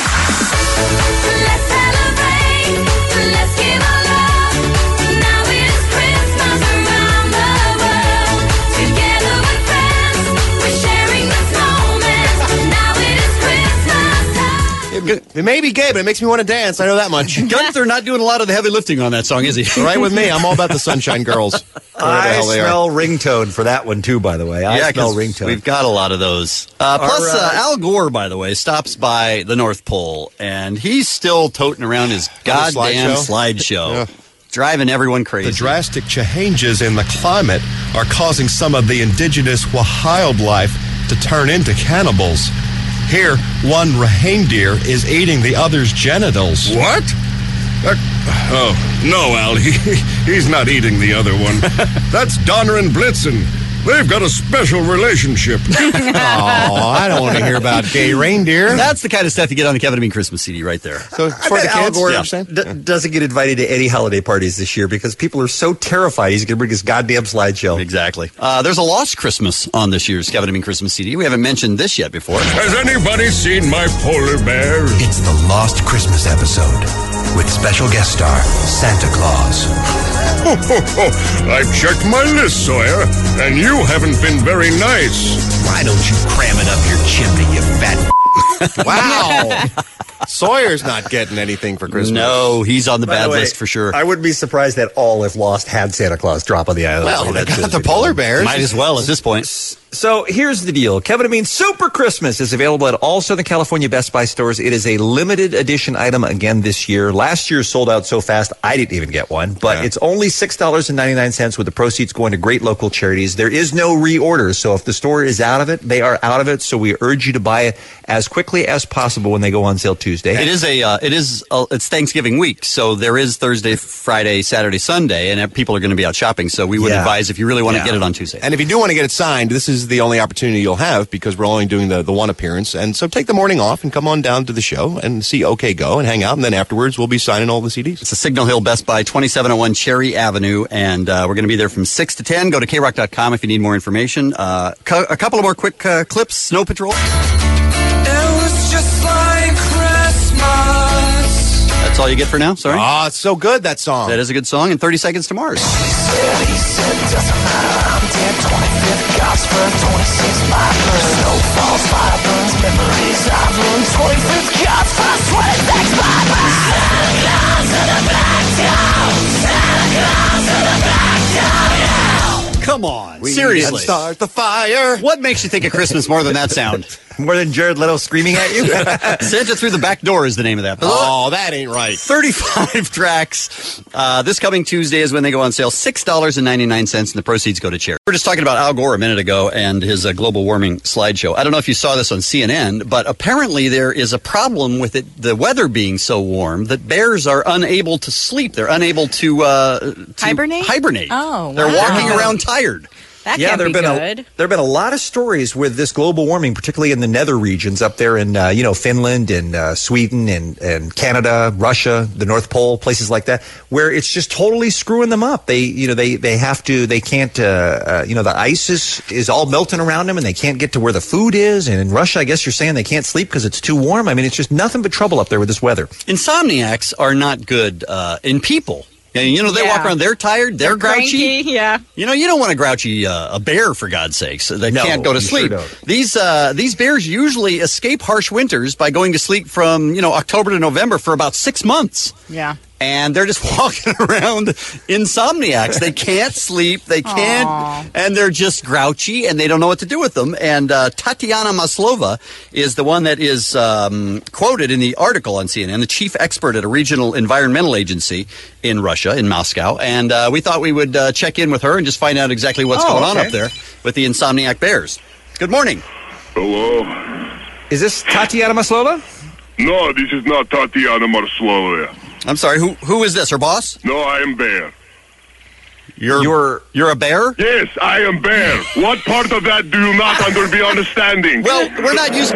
Let's celebrate, let's give our love. Now it is Christmas around the world. Together with friends, we're sharing this moment. Now it is Christmas time. It, it may be gay, but it makes me want to dance. I know that much. Gunther not doing a lot of the heavy lifting on that song, is he? Right with me. I'm all about the Sunshine Girls. Whatever the I hell they smell are. ringtone for that one, too, by the way. I yeah, smell 'cause ringtone. we've got a lot of those. Uh, Our, plus, uh, uh, Al Gore, by the way, stops by the North Pole, and he's still toting around his goddamn slideshow, Yeah. driving everyone crazy. The drastic changes in the climate are causing some of the indigenous wildlife to turn into cannibals. Here, one reindeer is eating the other's genitals. What? Uh, oh, no, Al. He, he's not eating the other one. That's Donner and Blitzen. They've got a special relationship. Oh, I don't want to hear about gay reindeer. That's the kind of stuff you get on the Kevin and Bean Christmas C D right there. So it's I for bet the Al kids. Gore Yeah. d- doesn't get invited to any holiday parties this year because people are so terrified he's going to bring his goddamn slideshow. Exactly. Uh, there's a Lost Christmas on this year's Kevin and Bean Christmas C D. We haven't mentioned this yet before. Has anybody seen my polar bear? It's the Lost Christmas episode with special guest star Santa Claus. Ho, ho, ho. I've checked my list, Sawyer, and you haven't been very nice. Why don't you cram it up your chimney, you fat... Wow. Sawyer's not getting anything for Christmas. No, he's on the By bad the way, list for sure. I wouldn't be surprised at all if Lost had Santa Claus drop on the island. Well, I mean, they that's got just- the polar bears. Might as well at this point. So here's the deal. Kevin and Bean Super Christmas is available at all Southern California Best Buy stores. It is a limited edition item again this year. Last year sold out so fast, I didn't even get one. But Yeah. it's only six dollars and ninety-nine cents with the proceeds going to great local charities. There is no reorder. So if the store is out of it, they are out of it. So we urge you to buy it as quickly as possible when they go on sale Tuesday. It is a, uh, it is, uh, it's Thanksgiving week, so there is Thursday, Friday, Saturday, Sunday, and people are going to be out shopping. So we would Yeah. advise if you really want to Yeah. get it on Tuesday. And if you do want to get it signed, this is the only opportunity you'll have because we're only doing the, the one appearance. And so take the morning off and come on down to the show and see OK Go and hang out. And then afterwards, we'll be signing all the C Ds. It's a Signal Hill Best Buy, twenty-seven oh one Cherry Avenue, and uh, we're going to be there from six to ten. Go to K rock dot com if you need more information. Uh, cu- a couple of more quick uh, clips. Snow Patrol. It was just like Christmas. That's all you get for now? Sorry? Oh, it's so good, that song. That is a good song. And thirty Seconds to Mars. Come on. We Seriously. can start the fire. What makes you think of Christmas more than that sound? More than Jared Leto screaming at you? Santa Through the Back Door is the name of that. Oh, that ain't right. thirty-five tracks. Uh, this coming Tuesday is when they go on sale. six dollars and ninety-nine cents, and the proceeds go to charity. We were just talking about Al Gore a minute ago and his uh, global warming slideshow. I don't know if you saw this on C N N, but apparently there is a problem with it, the weather being so warm that bears are unable to sleep. They're unable to, uh, to Hibernate? hibernate. Oh, They're wow. walking around tired. That yeah, can't there be have been good. a there have been a lot of stories with this global warming, particularly in the nether regions up there in uh, you know Finland and uh, Sweden and, and Canada, Russia, the North Pole, places like that, where it's just totally screwing them up. They you know they they have to they can't uh, uh, you know the ice is is all melting around them and they can't get to where the food is. And in Russia, I guess you're saying they can't sleep because it's too warm. I mean, it's just nothing but trouble up there with this weather. Insomniacs are not good uh, in people. And, you know, they Yeah. walk around, they're tired, they're, They're grouchy. cranky, yeah. You know, you don't want a grouchy uh, a bear, for God's sakes. They No, can't go to you sure sleep. don't. These uh, these bears usually escape harsh winters by going to sleep from, you know, October to November for about six months. Yeah. And they're just walking around insomniacs. They can't sleep. They can't. Aw. And they're just grouchy and they don't know what to do with them. And uh, Tatiana Maslova is the one that is um, quoted in the article on C N N, the chief expert at a regional environmental agency in Russia, in Moscow. And uh, we thought we would uh, check in with her and just find out exactly what's Oh, going on okay. up there with the insomniac bears. Good morning. Hello? Is this Tatiana Maslova? No, this is not Tatiana Maslova. I'm sorry. Who who is this? Her boss? No, I am Bear. You're You're you're a bear? Yes, I am Bear. What part of that do you not under be understanding? Well, we're not used.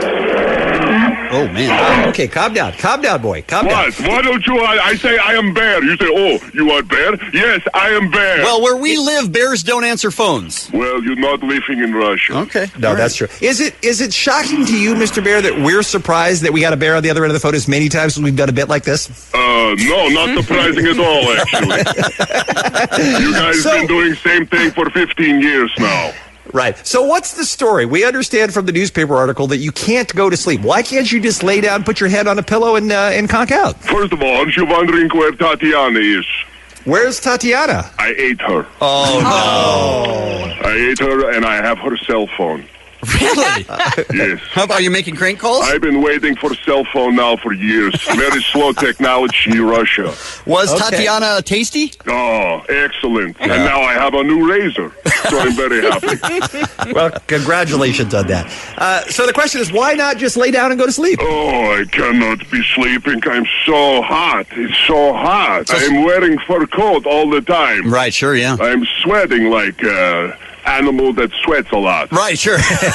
Oh man. Okay, calm down, calm down, boy, calm down. What? Why don't you? I, I say I am Bear. You say, oh, you are Bear? Yes, I am Bear. Well, where we live, bears don't answer phones. Well, you're not living in Russia. Okay. No, that's true. Is it is it shocking to you, Mister Bear, that we're surprised that we got a bear on the other end of the phone as many times as we've done a bit like this? Uh, no, not surprising at all, actually. You guys So- been doing same thing for fifteen years now. Right. So what's the story? We understand from the newspaper article that you can't go to sleep. Why can't you just lay down, put your head on a pillow, and uh, and conk out? First of all, aren't you wondering where Tatiana is? Where's Tatiana? I ate her. Oh, I ate her and I have her cell phone. no. Really? Yes. How about you making crank calls? I've been waiting for cell phone now for years. Very slow technology, Russia. Was Okay. Tatiana tasty? Oh, excellent. And now I have a new razor. So I'm very happy. Well, congratulations on that. Uh, so the question is, why not just lay down and go to sleep? Oh, I cannot be sleeping. I'm so hot. It's so hot. I'm wearing fur coat all the time. Right, sure, yeah. I'm sweating like uh, animal that sweats a lot. Right, sure.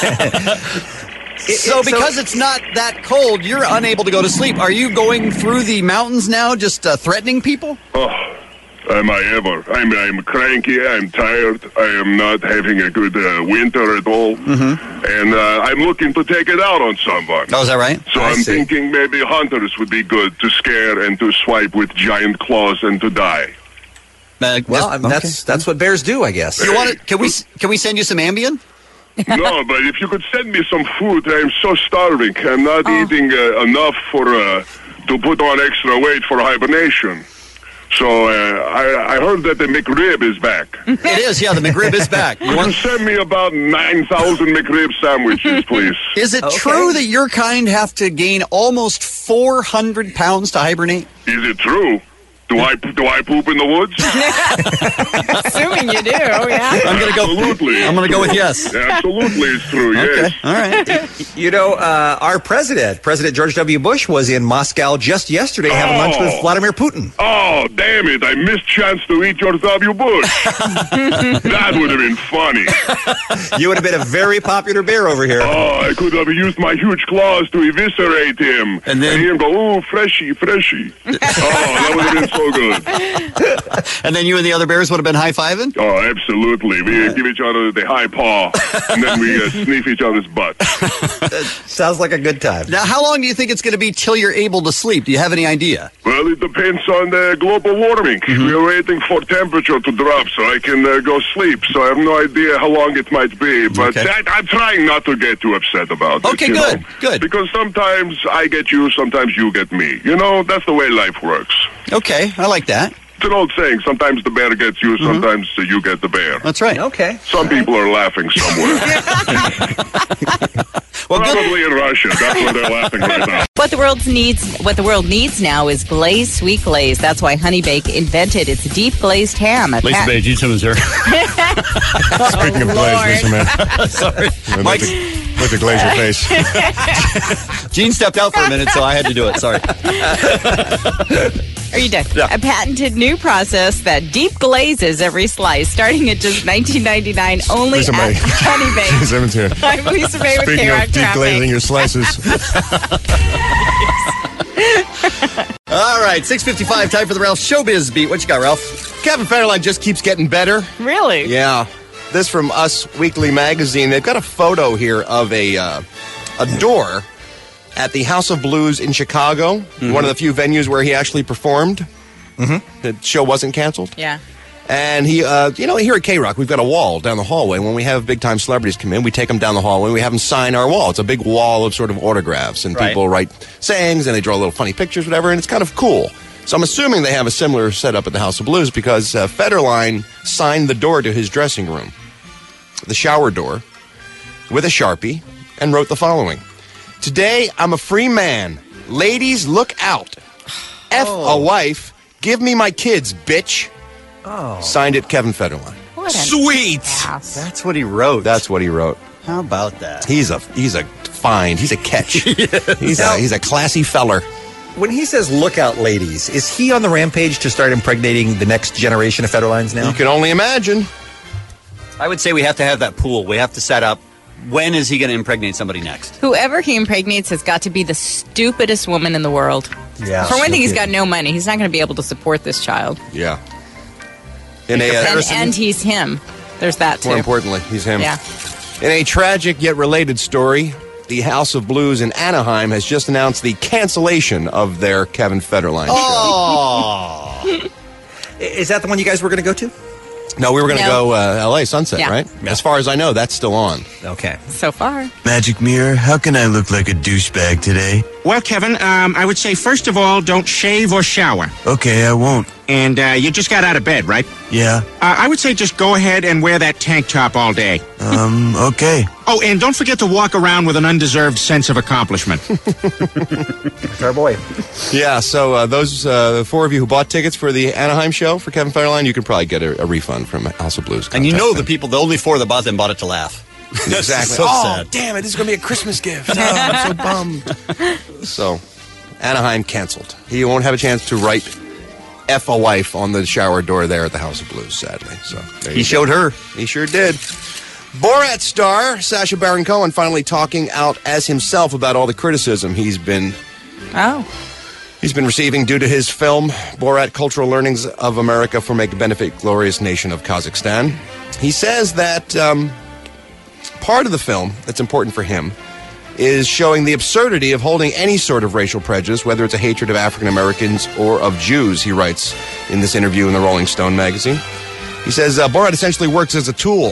So because it's not that cold, you're unable to go to sleep. Are you going through the mountains now, just uh, threatening people? Oh, am I ever? I'm, I'm cranky, I'm tired, I am not having a good uh, winter at all. Mm-hmm. And uh, I'm looking to take it out on someone. Oh, is that right? So I I'm see. thinking maybe hunters would be good to scare and to swipe with giant claws and to die. Uh, Well, I mean, that's that's what bears do, I guess. You want it? Can we can we send you some Ambien? No, but if you could send me some food, I'm so starving. I'm not Oh. eating uh, enough for uh, to put on extra weight for hibernation. So uh, I, I heard that the McRib is back. It is, yeah. The McRib is back. You Could you want- send me about nine thousand McRib sandwiches, please? Is it Okay. true that your kind have to gain almost four hundred pounds to hibernate? Is it true? Do I do I poop in the woods? Assuming you do, yeah. I'm gonna go. Absolutely. I'm gonna go with yes. Absolutely, it's true. Yes. All right. You know, uh, our president, President George W. Bush, was in Moscow just yesterday having lunch with Vladimir Putin. Oh, damn it. I missed chance to eat George W. Bush. That would have been funny. You would have been a very popular bear over here. Oh, I could have used my huge claws to eviscerate him. And then him go, ooh, freshy, freshy. Oh, that would have been so good. And then you and the other bears would have been high-fiving? Oh, absolutely. We uh, give each other the high paw, and then we uh, sniff each other's butt. Sounds like a good time. Now, how long do you think it's going to be till you're able to sleep? Do you have any idea? Well, it depends on the global warming. Mm-hmm. We're waiting for temperature to drop so I can uh, go sleep. So I have no idea how long it might be. But Okay. that, I'm trying not to get too upset about it. Okay, you good, know? good. Because sometimes I get you, sometimes you get me. You know, that's the way life works. Okay, I like that. It's an old saying. Sometimes the bear gets you, sometimes uh, you get the bear. That's right. Okay. Some people are laughing somewhere. Well, Probably in Russia. That's where they're laughing right now. What the world needs, what the world needs now is glazed sweet glaze. That's why Honey Bake invented its deep glazed ham. A Lisa pat- Bay, Gene Simmons here. Speaking of glaze, Lisa, man. Sorry. Let Mike, the, let the glaze your face. Gene stepped out for a minute, so I had to do it. Sorry. Are you done? Yeah. A patented new process that deep glazes every slice, starting at just nineteen ninety-nine, only Lisa at May. Honey Gene Bake. Simmons here. I'm Lisa May with Speaking K-Rock of deep Traffic. glazing your slices. All right, six fifty-five, time for the Ralph Showbiz Beat. What you got, Ralph? Kevin Federline just keeps getting better. Really? Yeah. This from Us Weekly Magazine. They've got a photo here of a uh, a door at the House of Blues in Chicago, Mm-hmm. one of the few venues where he actually performed. Mm-hmm. The show wasn't canceled. Yeah. And he, uh, you know, here at K-Rock, we've got a wall down the hallway. When we have big-time celebrities come in, we take them down the hallway and we have them sign our wall. It's a big wall of sort of autographs, and Right. people write sayings, and they draw little funny pictures, whatever, and it's kind of cool. So I'm assuming they have a similar setup at the House of Blues because uh, Federline signed the door to his dressing room, the shower door, with a Sharpie, and wrote the following. Today, I'm a free man. Ladies, look out. F a wife. Give me my kids, bitch. Oh. Signed it, Kevin Federline. What an Sweet. ass. That's what he wrote. That's what he wrote. How about that? He's a he's a find. He's a catch. He's Now- a he's a classy feller. When he says "look out, ladies," is he on the rampage to start impregnating the next generation of Federlines now? You can only imagine. I would say we have to have that pool. We have to set up. When is he going to impregnate somebody next? Whoever he impregnates has got to be the stupidest woman in the world. Yeah. For one thing, he's Okay. got no money. He's not going to be able to support this child. Yeah. In a, uh, And, and he's him. There's that too. more importantly, he's him. Yeah. In a tragic yet related story, the House of Blues in Anaheim has just announced the cancellation of their Kevin Federline show. Oh. Is that the one you guys were going to go to? No, we were going to No. go uh, L A Sunset, Yeah. right? As far as I know, that's still on. Okay. So far. Magic Mirror, how can I look like a douchebag today? Well, Kevin, um, I would say, first of all, don't shave or shower. Okay, I won't. And uh, you just got out of bed, right? Yeah. Uh, I would say just go ahead and wear that tank top all day. Um, okay. Oh, and don't forget to walk around with an undeserved sense of accomplishment. That's our boy. Yeah, so uh, those uh, the four of you who bought tickets for the Anaheim show for Kevin Federline, you can probably get a, a refund from House of Blues. And you know Contact the them. people, the only four that bought them bought it to laugh. Exactly. So oh, sad. damn it, this is going to be a Christmas gift. Oh, I'm so bummed. So, Anaheim canceled. He won't have a chance to write F a wife on the shower door there at the House of Blues, sadly. So there He you showed go. her. He sure did. Borat star Sacha Baron Cohen finally talking out as himself about all the criticism he's been Oh. he's been receiving due to his film Borat: Cultural Learnings of America for Make Benefit Glorious Nation of Kazakhstan. He says that um, part of the film that's important for him is showing the absurdity of holding any sort of racial prejudice, whether it's a hatred of African Americans or of Jews, he writes in this interview in the Rolling Stone magazine. He says uh, Borat essentially works as a tool.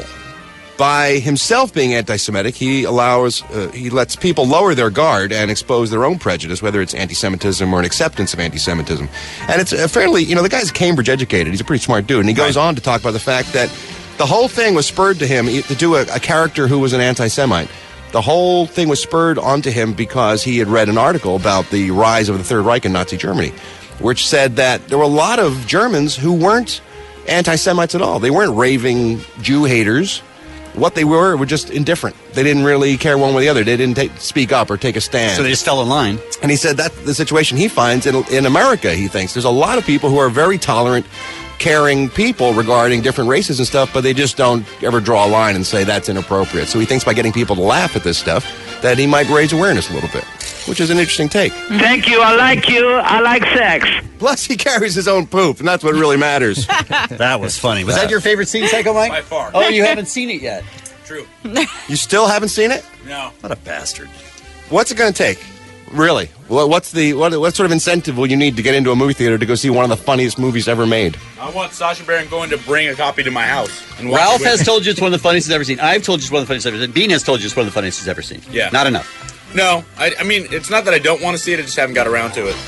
By himself being anti-Semitic, he allows, uh, he lets people lower their guard and expose their own prejudice, whether it's anti-Semitism or an acceptance of anti-Semitism. And it's a fairly, you know, the guy's Cambridge educated. He's a pretty smart dude. And he goes on to talk about the fact that the whole thing was spurred to him to do a, a character who was an anti-Semite. The whole thing was spurred onto him because he had read an article about the rise of the Third Reich in Nazi Germany, which said that there were a lot of Germans who weren't anti-Semites at all. They weren't raving Jew haters. What they were were just indifferent. They didn't really care one way or the other. They didn't take, speak up or take a stand. So they just fell in line. And he said that's the situation he finds in, in America, he thinks. There's a lot of people who are very tolerant, caring people regarding different races and stuff, but they just don't ever draw a line and say that's inappropriate. So he thinks by getting people to laugh at this stuff that he might raise awareness a little bit, which is an interesting take. Thank you. I like you. I like sex. Plus, he carries his own poop, and that's what really matters. That was funny. Was that your favorite scene, Psycho Mike? By far. Oh, you haven't seen it yet. True. You still haven't seen it? No. What a bastard. What's it going to take? Really? What, what's the what, what sort of incentive will you need to get into a movie theater to go see one of the funniest movies ever made? I want Sacha Baron Cohen to bring a copy to my house. And watch Ralph it with has me. told you it's one of the funniest he's ever seen. I've told you it's one of the funniest he's ever seen. Bean has told you it's one of the funniest he's ever seen. Yeah. Not enough. No, I, I mean, it's not that I don't want to see it, I just haven't got around to it.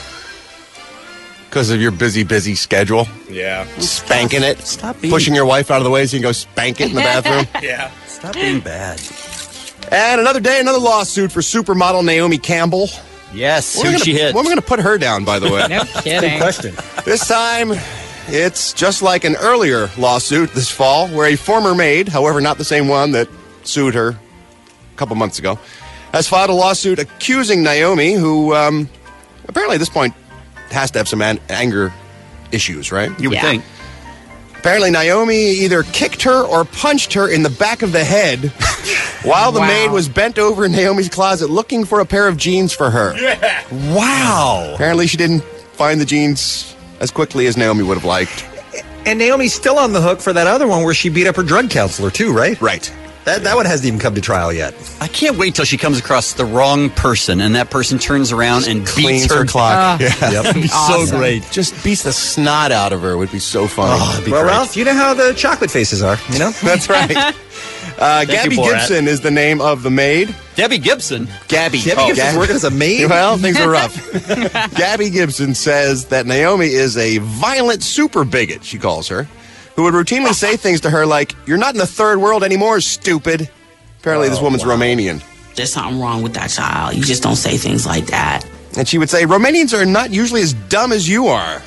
Because of your busy, busy schedule? Yeah. Spanking it? Stop being... Pushing your wife out of the way so you can go spank it in the bathroom? Yeah. Stop being bad. And another day, another lawsuit for supermodel Naomi Campbell. Yes, When who are we she gonna- hit. When are we going to put her down, by the way? No kidding. Good question. This time, it's just like an earlier lawsuit this fall where a former maid, however not the same one that sued her a couple months ago, has filed a lawsuit accusing Naomi, who um, apparently at this point has to have some an- anger issues, right? You would Yeah. think. Apparently, Naomi either kicked her or punched her in the back of the head while the Wow. maid was bent over in Naomi's closet looking for a pair of jeans for her. Yeah. Wow. Apparently, she didn't find the jeans as quickly as Naomi would have liked. And Naomi's still on the hook for that other one where she beat up her drug counselor, too, right? Right. That that one hasn't even come to trial yet. I can't wait till she comes across the wrong person and that person turns around and Cleans beats her, her clock. Yeah. That'd be Awesome. so great. Just beats the snot out of her would be so funny. Oh, it'd be Well, great. Ralph, you know how the chocolate faces are, you know? That's right. Uh, Gabby you, Borat. Gibson is the name of the maid. Debbie Gibson. Gabby. Gabby Oh, Gibson's Gab- working as a maid? Well, things are rough. Gabby Gibson says that Naomi is a violent super bigot, she calls her, who would routinely say things to her like, "You're not in the third world anymore, stupid." Apparently, this woman's Romanian. There's something wrong with that child. You just don't say things like that. And she would say, Romanians are not usually as dumb as you are.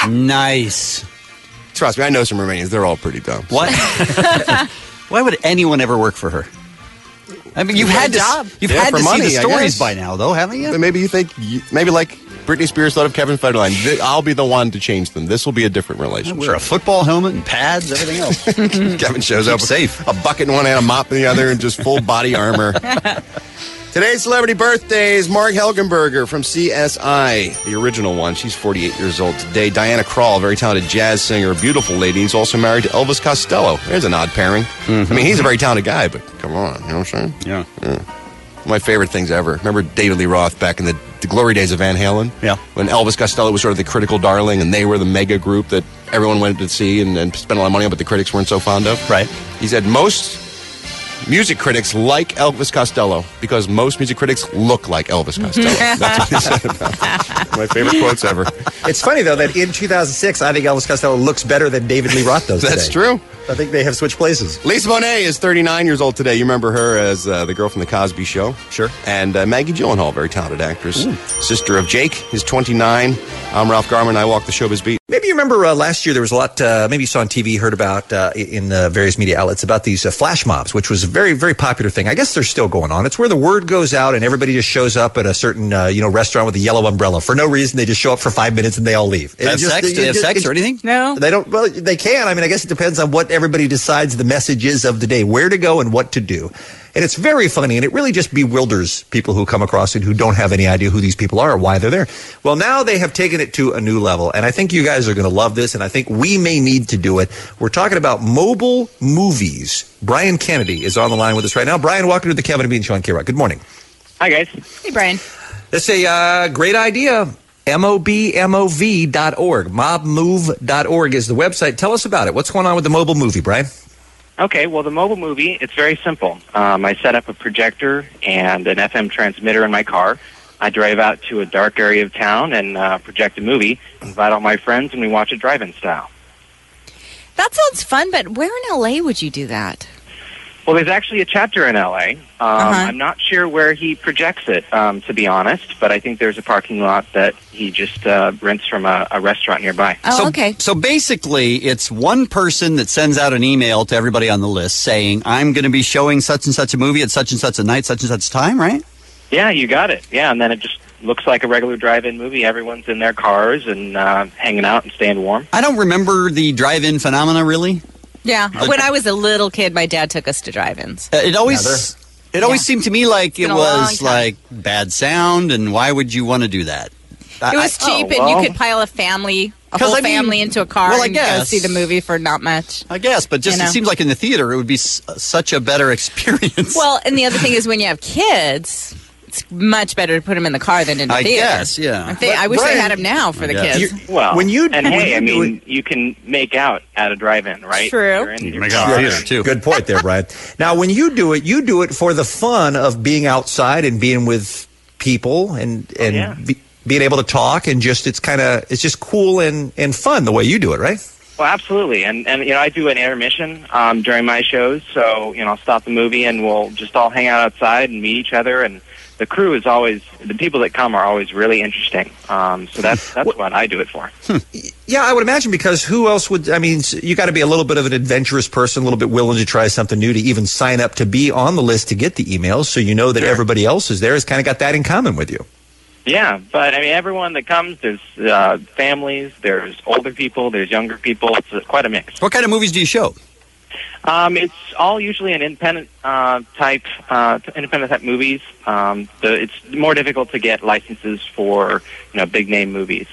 Nice. Trust me, I know some Romanians. They're all pretty dumb. What? Why would anyone ever work for her? I mean, you've Good had to, job. you've Yeah, had for to money, see the I stories guess. by now, though, haven't you? Maybe you think, maybe like Britney Spears thought of Kevin Federline. Th- I'll be the one to change them. This will be a different relationship. Wear a football helmet and pads, everything else. Kevin shows Keep up safe. with a bucket in one hand, a mop in the other, and just full body armor. Today's celebrity birthdays: Mark Helgenberger from C S I, the original one. She's forty-eight years old today. Diana Krall, very talented jazz singer, beautiful lady. He's also married to Elvis Costello. There's an odd pairing. Mm-hmm. I mean, he's a very talented guy, but come on, you know what I'm saying? Yeah. Yeah. My favorite things ever. Remember David Lee Roth back in the, the glory days of Van Halen? Yeah. When Elvis Costello was sort of the critical darling, and they were the mega group that everyone went to see and, and spent a lot of money on, but the critics weren't so fond of. Right. He said most music critics like Elvis Costello because most music critics look like Elvis Costello. That's what he said about him. My favorite quotes ever. It's funny, though, that in two thousand six, I think Elvis Costello looks better than David Lee Roth does That's today. true. I think they have switched places. Lisa Bonet is thirty-nine years old today. You remember her as uh, the girl from The Cosby Show. Sure. And uh, Maggie Gyllenhaal, very talented actress. Sister of Jake, is twenty-nine. I'm Ralph Garman. I walk the showbiz beat. Maybe you remember remember uh, last year there was a lot, uh, maybe you saw on T V, heard about uh, in uh, various media outlets about these uh, flash mobs, which was a very, very popular thing. I guess they're still going on. It's where the word goes out and everybody just shows up at a certain uh, you know restaurant with a yellow umbrella. For no reason, they just show up for five minutes and they all leave. Have It just- sex? it- Do they have it- sex it- or anything? No. They don't. Well, they can. I mean, I guess it depends on what everybody decides the message is of the day, where to go and what to do. And it's very funny, and it really just bewilders people who come across it who don't have any idea who these people are or why they're there. Well, now they have taken it to a new level, and I think you guys are going to love this, and I think we may need to do it. We're talking about mobile movies. Brian Kennedy is on the line with us right now. Brian, welcome to the Kevin and Bean Show on K-Rock. Good morning. Hi, guys. Hey, Brian. That's a uh, great idea. M O B M O V dot org. mob move dot org is the website. Tell us about it. What's going on with the mobile movie, Brian? Okay, well, the mobile movie, it's very simple. Um, I set up a projector and an F M transmitter in my car. I drive out to a dark area of town and uh, project a movie, invite all my friends, and we watch it drive-in style. That sounds fun, but where in L A would you do that? Well, there's actually a chapter in L A. Um, Uh-huh. I'm not sure where he projects it, um, to be honest, but I think there's a parking lot that he just uh, rents from a, a restaurant nearby. Oh, so, okay. So basically, it's one person that sends out an email to everybody on the list saying, I'm going to be showing such and such a movie at such and such a night, such and such time, right? Yeah, you got it. Yeah, and then it just looks like a regular drive-in movie. Everyone's in their cars and uh, hanging out and staying warm. I don't remember the drive-in phenomena, really. Yeah. But- When I was a little kid, my dad took us to drive-ins. Uh, it always it always Yeah. seemed to me like it been a long was time. like bad sound, and why would you want to do that? It was cheap, and you could pile a family, a 'Cause whole I mean- family into a car well, I and go guess. see the movie for not much. I guess, but just You know? it seems like in the theater it would be s- such a better experience. Well, and the other thing is when you have kids, it's much better to put them in the car than in the I theater. guess, yeah. I, think, But I wish Brian- they had them now for the I guess. kids. Well, When you- and when hey, you I do mean, you can make out at a drive-in, right? True. You're in You your make car. out in the theater, too. Good point there, Brian. Now, when you do it, you do it for the fun of being outside and being with people and and yeah. be, being able to talk and just it's kind of it's just cool and and fun the way you do it, right? Well, absolutely, and and you know I do an intermission um, during my shows, so you know I'll stop the movie and we'll just all hang out outside and meet each other. And the crew is always the people that come are always really interesting. Um, so that's that's what I do it for. Yeah, I would imagine because who else would? I mean, s- you got to be a little bit of an adventurous person, a little bit willing to try something new to even sign up to be on the list to get the emails, so you know that everybody else is there has kind of got that in common with you. Yeah, but I mean everyone that comes, there's uh, families, there's older people, there's younger people. It's uh, quite a mix. What kind of movies do you show? Um, it's all usually an independent uh, type, uh, independent type movies. Um, the, it's more difficult to get licenses for you know big name movies.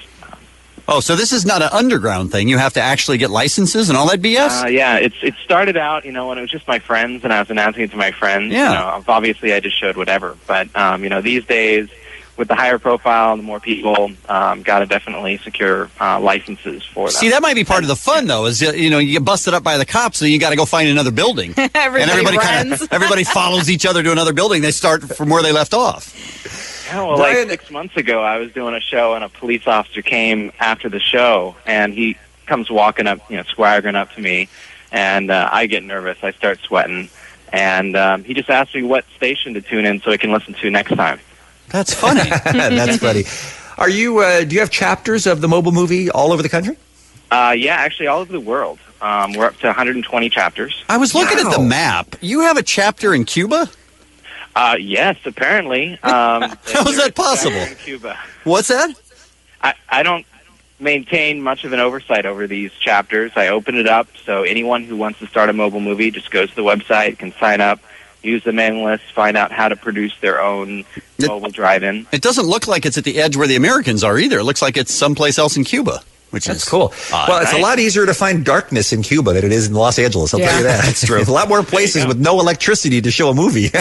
Oh, so this is not an underground thing. You have to actually get licenses and all that B S? Uh, yeah, it's it started out you know when it was just my friends and I was announcing it to my friends. Yeah. You know, obviously I just showed whatever, but um, you know these days with the higher profile, the more people um, got to definitely secure uh, licenses for that. See, that might be part of the fun, though, is, uh, you know, you get busted up by the cops, so you got to go find another building. Everybody and everybody runs. kinda, everybody follows each other to another building. They start from where they left off. Yeah, well, like six months ago, I was doing a show, and a police officer came after the show, and he comes walking up, you know, swaggering up to me, and uh, I get nervous. I start sweating, and um, he just asked me what station to tune in so I can listen to next time. That's funny. That's funny. Are you? Uh, do you have chapters of the mobile movie all over the country? Uh, yeah, actually, all over the world. Um, we're up to one hundred twenty chapters. I was looking at the Wow. map. You have a chapter in Cuba? Uh, yes, apparently. Um, How is that possible? In Cuba. What's that? I, I don't maintain much of an oversight over these chapters. I open it up so anyone who wants to start a mobile movie just goes to the website, can sign up, use the mailing list, find out how to produce their own mobile drive-in. It doesn't look like it's at the edge where the Americans are either. It looks like it's someplace else in Cuba, which That's is cool. odd. Well, it's a Right? lot easier to find darkness in Cuba than it is in Los Angeles. I'll tell Yeah. you that. That's true. There's a lot more places with no electricity to show a movie.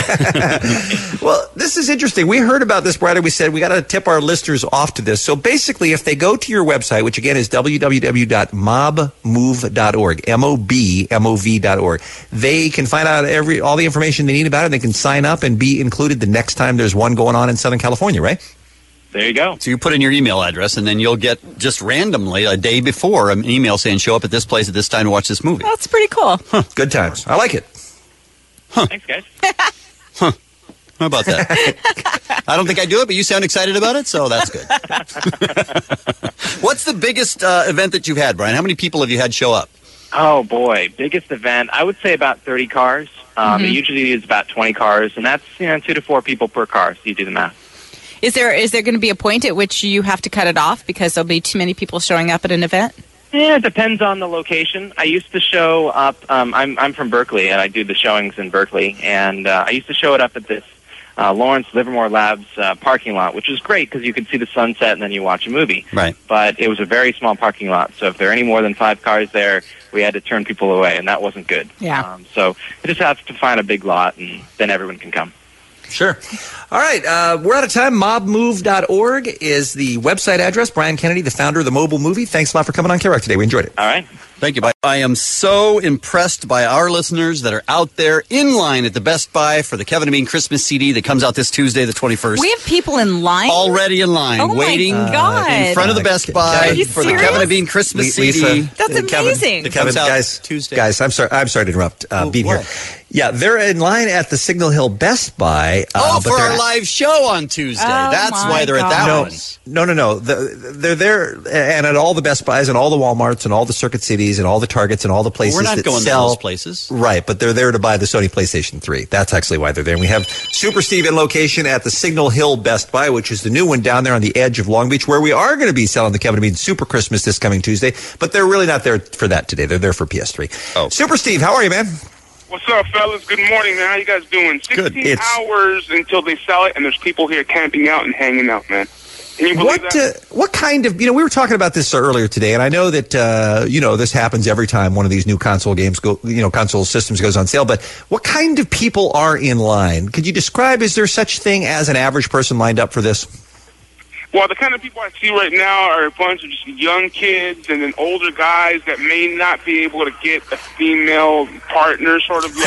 Well, this is interesting. We heard about this, Brad, and we said we got to tip our listeners off to this. So basically, if they go to your website, which again is w w w dot mob move dot org, M O B M O V dot org, they can find out every all the information they need about it. They can sign up and be included the next time there's one going on in Southern California, right? There you go. So you put in your email address, and then you'll get just randomly a day before an email saying, show up at this place at this time to watch this movie. That's pretty cool. Good times. I like it. Thanks, guys. How about that? I don't think I do it, but you sound excited about it, so that's good. What's the biggest uh, event that you've had, Brian? How many people have you had show up? Oh, boy. Biggest event, I would say about thirty cars. Um, Mhm. It usually is about twenty cars, and that's, you know, two to four people per car, so you do the math. Is there is there going to be a point at which you have to cut it off because there'll be too many people showing up at an event? Yeah, it depends on the location. I used to show up, um, I'm, I'm from Berkeley, and I do the showings in Berkeley, and uh, I used to show it up at this uh, Lawrence Livermore Labs uh, parking lot, which was great because you could see the sunset and then you watch a movie. Right. But it was a very small parking lot, so if there are any more than five cars there, we had to turn people away, and that wasn't good. Yeah. Um, so you just have to find a big lot, and then everyone can come. Sure. All right. Uh, we're out of time. mob move dot org is the website address. Brian Kennedy, the founder of the Mobile Movie. Thanks a lot for coming on K-Rock today. We enjoyed it. All right. Thank you. I am so impressed by our listeners that are out there in line at the Best Buy for the Kevin and Bean Christmas C D that comes out this Tuesday, the twenty-first. We have people in line? Already in line, Oh, my waiting God. in front of the Best Buy Are you for serious? the Kevin and Bean Christmas Le- Lisa, C D. That's uh, Kevin- amazing. Kevin, Comes out guys, Tuesday. guys, I'm sorry. I'm sorry to interrupt. Uh, Oh, Bean what? here. Yeah, they're in line at the Signal Hill Best Buy. Uh, Oh, but for they're our live show on Tuesday. Oh, That's my why they're at that no, one. no, no, no. The, they're there, and at all the Best Buys and all the Walmarts and all the Circuit Cities and all the Targets and all the places We're not that going to sell those places. Right, but they're there to buy the Sony PlayStation three. That's actually why they're there. And we have Super Steve in location at the Signal Hill Best Buy, which is the new one down there on the edge of Long Beach, where we are going to be selling the Kevin and Bean Super Christmas this coming Tuesday. But they're really not there for that today. They're there for P S three. Oh. Super Steve, how are you, man? What's up, fellas? Good morning, man. How you guys doing? Good. sixteen It's- hours until they sell it, and there's people here camping out and hanging out, man. Can you believe What that? uh, what kind of, you know, we were talking about this earlier today, and I know that, uh, you know, this happens every time one of these new console games, go, you know, console systems goes on sale, but what kind of people are in line? Could you describe, is there such thing as an average person lined up for this? Well, the kind of people I see right now are a bunch of just young kids and then older guys that may not be able to get a female partner, sort of.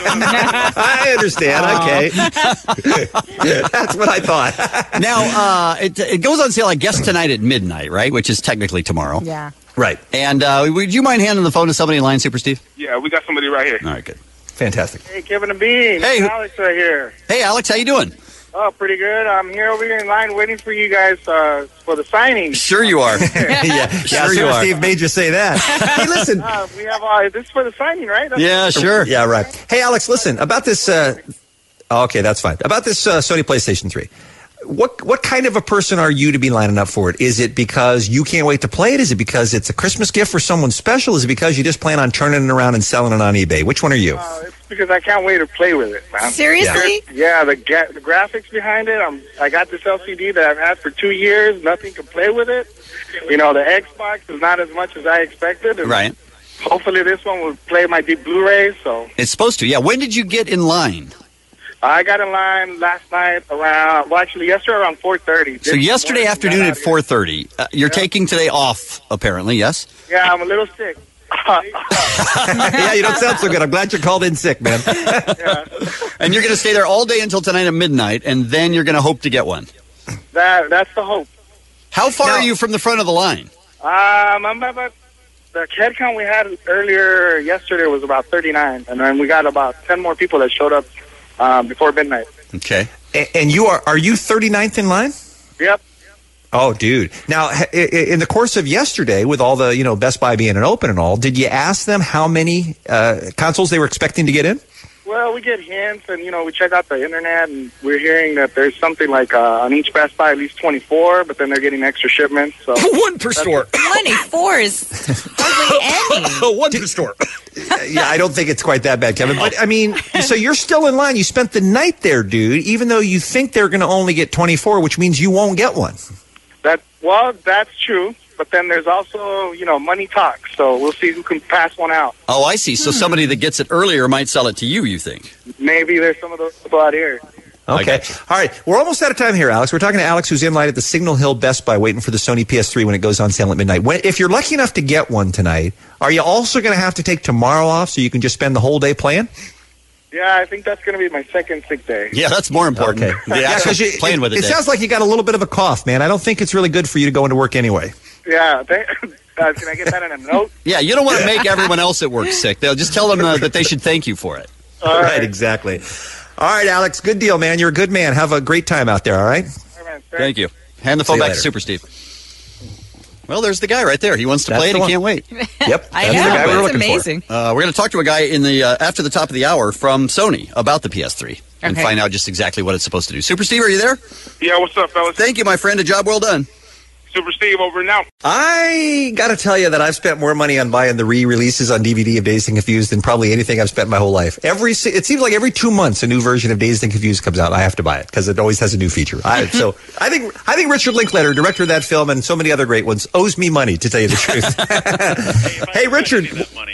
I understand. Okay. That's what I thought. Now, uh, it, it goes on sale, I guess, tonight at midnight, right? Which is technically tomorrow. Yeah. Right. And uh, would you mind handing the phone to somebody in line, Super Steve? Yeah, we got somebody right here. All right, good. Fantastic. Hey, Kevin and Bean. Hey. Alex right here. Hey, Alex, how you doing? Oh, pretty good. I'm here over here in line waiting for you guys uh, for the signing. Sure you are. yeah, yeah, Sure you Super are. Steve made you say that. Hey, listen. Uh, we have uh, this is for the signing, right? That's Yeah, sure. Yeah, right. Hey, Alex, listen, about this, uh, okay, that's fine. About this uh, Sony PlayStation three. What what kind of a person are you to be lining up for it? Is it because you can't wait to play it? Is it because it's a Christmas gift for someone special? Is it because you just plan on turning it around and selling it on eBay? Which one are you? Uh, it's because I can't wait to play with it, man. Seriously? Yeah, the ga- the graphics behind it. I'm I got this L C D that I've had for two years. Nothing can play with it. You know, the Xbox is not as much as I expected. And Right. hopefully, this one will play my deep Blu-ray. So It's supposed to, yeah. When did you get in line? I got in line last night around. Well, actually, yesterday around four thirty. So yesterday afternoon at four thirty. Uh, you're taking today off, apparently, yes? Yeah, I'm a little sick. Yeah, you don't sound so good. I'm glad you called in sick, man. And you're going to stay there all day until tonight at midnight, and then you're going to hope to get one. That that's the hope. How far are you from the front of the line? Um, I'm about the head count we had earlier yesterday was about thirty-nine, and then we got about ten more people that showed up um, before midnight. Okay. A- and you are, are you thirty-ninth in line? Yep. Oh, dude. Now, h- i- in the course of yesterday, with all the, you know, Best Buy being an open and all, did you ask them how many uh, consoles they were expecting to get in? Well, we get hints, and you know, we check out the internet, and we're hearing that there's something like uh, on each Best Buy at least twenty-four, but then they're getting extra shipments. So one per store. twenty-four is hardly any. One per store. Yeah, I don't think it's quite that bad, Kevin. But, I mean, so you're still in line. You spent the night there, dude, even though you think they're going to only get twenty-four, which means you won't get one. that well, that's true. But then there's also, you know, money talks. So we'll see who can pass one out. Oh, I see. So somebody that gets it earlier might sell it to you, you think? Maybe there's some of those people out here. Okay. All right. We're almost out of time here, Alex. We're talking to Alex, who's in line at the Signal Hill Best Buy waiting for the Sony P S three when it goes on sale at midnight. When, if you're lucky enough to get one tonight, are you also going to have to take tomorrow off so you can just spend the whole day playing? Yeah, I think that's going to be my second sick day. Yeah, that's more important. Okay. The Yeah, actual 'cause you- playing with it. It day. sounds like you got a little bit of a cough, man. I don't think it's really good for you to go into work anyway. Yeah, they, uh, can I get that in a note? Yeah, you don't want to make everyone else at work sick. They'll just tell them uh, that they should thank you for it. All right, exactly. All right, Alex. Good deal, man. You're a good man. Have a great time out there. All right. Thank you. Hand the phone See you back later. to Super Steve. Well, there's the guy right there. He wants to That's play it. the He one. can't wait. Yep. I that's know. the guy we're It's looking for. amazing. Uh, we're going to talk to a guy in the uh, after the top of the hour from Sony about the P S three and Okay. find out just exactly what it's supposed to do. Super Steve, are you there? Yeah, what's up, fellas? Thank you, my friend. A job well done. Super Steve over and out. I got to tell you that I've spent more money on buying the re-releases on D V D of Dazed and Confused than probably anything I've spent my whole life. Every se- It seems like every two months a new version of Dazed and Confused comes out. I have to buy it because it always has a new feature. I, so I think I think Richard Linklater, director of that film and so many other great ones, owes me money, to tell you the truth. Hey, Richard.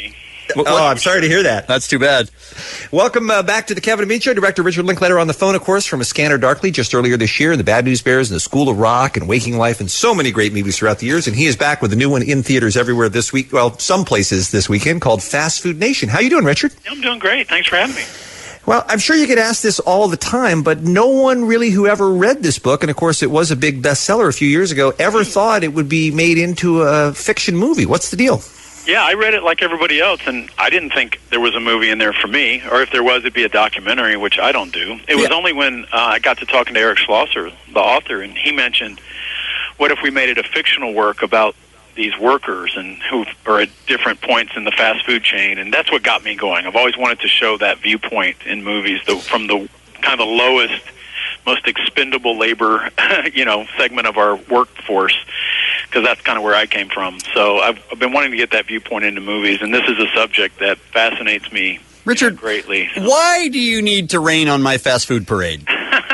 Oh, I'm sorry to hear that. That's too bad. Welcome uh, back to the Kevin and Bean Show. Director Richard Linklater on the phone, of course, from A Scanner Darkly just earlier this year, and The Bad News Bears, and The School of Rock, and Waking Life, and so many great movies throughout the years. And he is back with a new one in theaters everywhere this week. Well, some places this weekend, called Fast Food Nation. How you doing, Richard? I'm doing great. Thanks for having me. Well, I'm sure you get asked this all the time, but no one really who ever read this book, and of course it was a big bestseller a few years ago, ever thought it would be made into a fiction movie. What's the deal? Yeah, I read it like everybody else, and I didn't think there was a movie in there for me, or if there was, it'd be a documentary, which I don't do. It was only when uh, I got to talking to Eric Schlosser, the author, and he mentioned, what if we made it a fictional work about these workers and who are at different points in the fast food chain, and that's what got me going. I've always wanted to show that viewpoint in movies, the, from the kind of the lowest, most expendable labor, you know, segment of our workforce, because that's kind of where I came from. So I've, I've been wanting to get that viewpoint into movies, and this is a subject that fascinates me, Richard, greatly. Why do you need to rain on my fast food parade?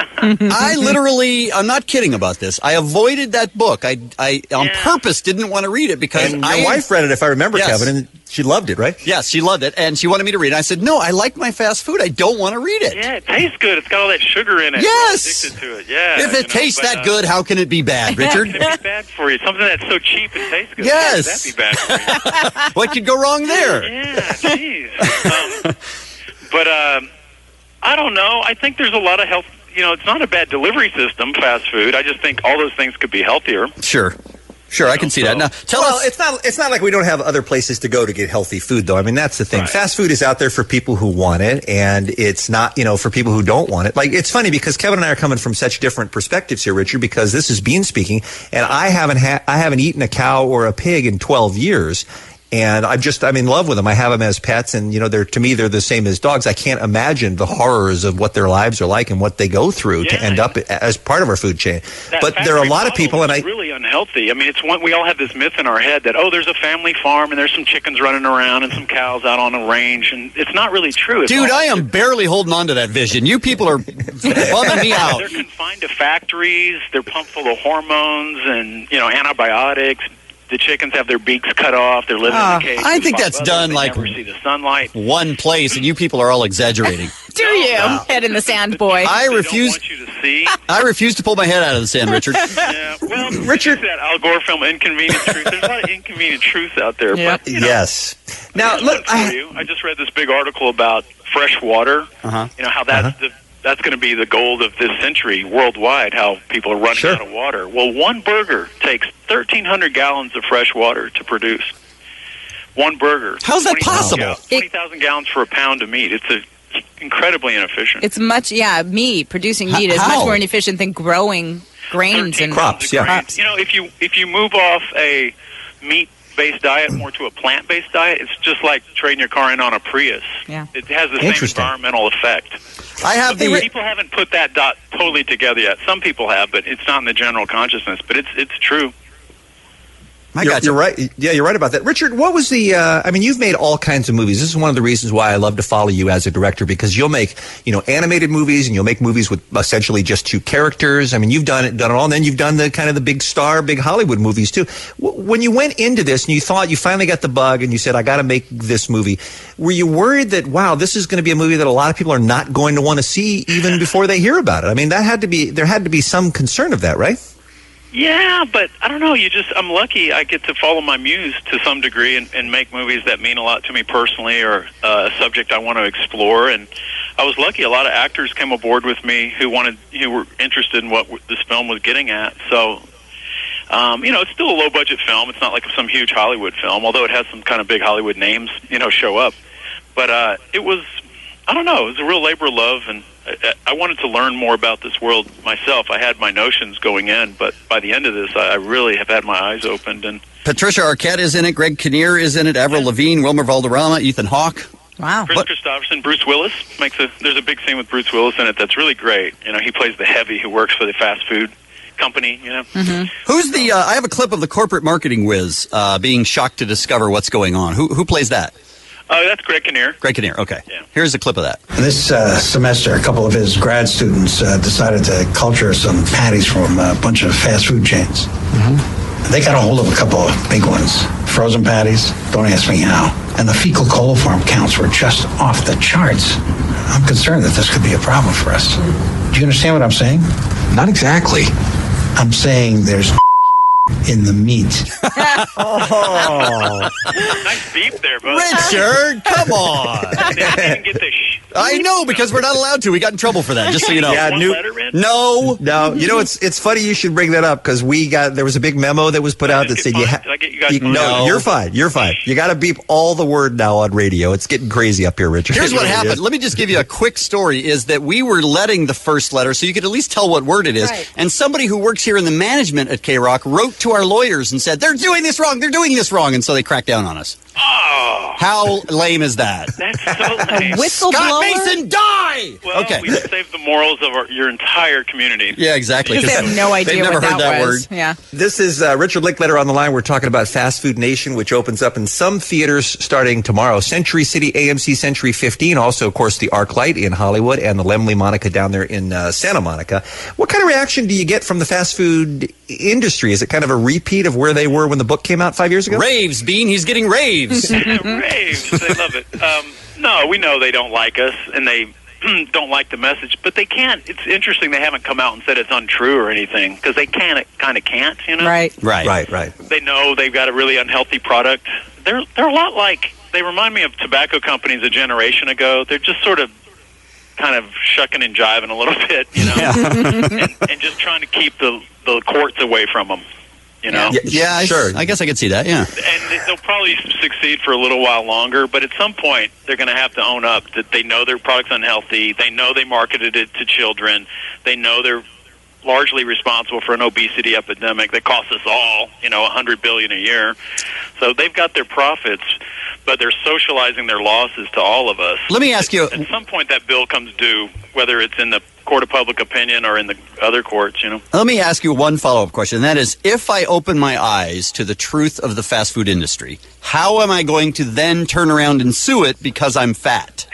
I literally, I'm not kidding about this. I avoided that book. I, I on purpose didn't want to read it because And I, your wife read it, if I remember, Yes. Kevin, and she loved it, right? Yes, she loved it, and she wanted me to read it. I said, no, I like my fast food. I don't want to read it. Yeah, it tastes good. It's got all that sugar in it. Yes! I'm addicted to it. Yeah. If it you know, tastes but, that uh, good, how can it be bad, Richard? How can it be bad for you? Something that's so cheap and tastes good. Yes. How could that be bad for you? What could go wrong there? Yeah, jeez. Um, but um, I don't know. I think there's a lot of health. You know, it's not a bad delivery system, fast food. I just think all those things could be healthier. Sure. Sure, I can see that. Now, tell well, us. it's not it's not like we don't have other places to go to get healthy food, though. I mean, that's the thing. Fast food is out there for people who want it, and it's not, you know, for people who don't want it. Like, it's funny because Kevin and I are coming from such different perspectives here, Richard, because this is Bean speaking, and I haven't ha- I haven't eaten a cow or a pig in twelve years. And I'm just, I'm in love with them. I have them as pets, and, you know, they're, to me, they're the same as dogs. I can't imagine the horrors of what their lives are like and what they go through to end up as part of our food chain. That But there are a factory lot of model people, and is I, really unhealthy. I mean, it's one we all have this myth in our head that, oh, there's a family farm and there's some chickens running around and some cows out on a range, and it's not really true. It's Dude, all- I am barely holding on to that vision. You people are bumming me out. They're confined to factories. They're pumped full of hormones and, you know, antibiotics. The chickens have their beaks cut off. They're living Uh, in the cage. I think with that's others. done They like never see the sunlight. one place, and you people are all exaggerating. Do you? Head in the sand, boy. I refuse. See? I refuse to pull my head out of the sand, Richard. Yeah, well, Richard, that Al Gore film, Inconvenient Truth. There's a lot of inconvenient truth out there. Yeah. But, you know, yes. Now, here's look, one for I, you. I just read this big article about fresh water. Uh-huh. You know how that's Uh-huh. the that's going to be the gold of this century worldwide. How people are running Sure. out of water. Well, one burger takes thirteen hundred gallons of fresh water to produce. One burger. How's that possible? Twenty thousand gallons for a pound of meat. It's a incredibly inefficient. It's much, yeah, meat, producing meat is How? much more inefficient than growing grains and crops, yeah. crops. You know, if you if you move off a meat-based diet more to a plant-based diet, it's just like trading your car in on a Prius. Yeah. It has the same Interesting. environmental effect. I have the. People haven't put that dot totally together yet. Some people have, but it's not in the general consciousness. But it's it's true. I you're, got you. you're right. Yeah, you're right about that. Richard, what was the, uh, I mean, you've made all kinds of movies. This is one of the reasons why I love to follow you as a director, because you'll make, you know, animated movies and you'll make movies with essentially just two characters. I mean, you've done it, done it all. And then you've done the kind of the big star, big Hollywood movies too. W- when you went into this and you thought you finally got the bug and you said, I got to make this movie, were you worried that, wow, this is going to be a movie that a lot of people are not going to want to see even before they hear about it? I mean, that had to be, there had to be some concern of that, right? Yeah, but I don't know. You just I'm lucky. I get to follow my muse to some degree and, and make movies that mean a lot to me personally, or uh, a subject I want to explore. And I was lucky. A lot of actors came aboard with me who wanted, who were interested in what w- this film was getting at. So, um, you know, it's still a low budget film. It's not like some huge Hollywood film, although it has some kind of big Hollywood names, you know, show up. But uh, it was. I don't know. It was a real labor of love, and I, I wanted to learn more about this world myself. I had my notions going in, but by the end of this, I, I really have had my eyes opened. And Patricia Arquette is in it. Greg Kinnear is in it. Avril Lavigne, Wilmer Valderrama, Ethan Hawke. Wow. Chris Christopherson, Bruce Willis makes a. There's a big scene with Bruce Willis in it that's really great. You know, he plays the heavy who works for the fast food company. You know, Mm-hmm. Who's the? Uh, I have a clip of the corporate marketing whiz uh, being shocked to discover what's going on. Who who plays that? Oh, that's Greg Kinnear. Greg Kinnear. Okay. Here's a clip of that. This uh, semester, a couple of his grad students uh, decided to culture some patties from a bunch of fast food chains. Mm-hmm. They got a hold of a couple of big ones. Frozen patties, don't ask me how. And the fecal coliform counts were just off the charts. I'm concerned that this could be a problem for us. Do you understand what I'm saying? Not exactly. I'm saying there's in the meat. Oh. Nice beep there, bud. Richard, come on. They didn't even get the sh- I know, because we're not allowed to. We got in trouble for that, just so you know. Yeah, new, no. No, you know, it's it's funny you should bring that up because we got, there was a big memo that was put out that said you have, you, no, No. you're fine, you're fine. You got to beep all the word now on radio. It's getting crazy up here, Richard. Here's It what really happened. is. Let me just give you a quick story, is that we were letting the first letter so you could at least tell what word it is. Right. And somebody who works here in the management at K-Rock wrote to our lawyers and said, they're doing this wrong, they're doing this wrong. And so they cracked down on us. Oh. How lame is that? That's so lame. Scott Mason, die! Well, Okay. we saved the morals of our, your entire community. Yeah, exactly. Because they have no idea they've never what heard that, that was. word. Yeah. This is uh, Richard Lickletter on the line. We're talking about Fast Food Nation, which opens up in some theaters starting tomorrow. Century City, A M C Century fifteen. Also, of course, the ArcLight in Hollywood and the Lemley Monica down there in uh, Santa Monica. What kind of reaction do you get from the fast food industry? Is it kind of a repeat of where they were when the book came out five years ago? Raves, Bean. He's getting raves. Raves. They love it. Um, no, we know they don't like us, and they don't like the message, but they can't. It's interesting they haven't come out and said it's untrue or anything, because they can't, kind of can't, you know? Right. Right. Right, right. They know they've got a really unhealthy product. They're they're a lot like, they remind me of tobacco companies a generation ago. They're just sort of kind of shucking and jiving a little bit, you know, and, and just trying to keep the, the courts away from them, you know? Yeah, yeah I, Sure. I guess I could see that, yeah. And they'll probably succeed for a little while longer, but at some point they're going to have to own up that they know their product's unhealthy. They know they marketed it to children. They know they're largely responsible for an obesity epidemic that costs us all, you know, a hundred billion a year. So they've got their profits, but they're socializing their losses to all of us. Let me ask you. At some point, that bill comes due, whether it's in the court of public opinion or in the other courts, you know. Let me ask you one follow-up question. And that is, if I open my eyes to the truth of the fast food industry, how am I going to then turn around and sue it because I'm fat?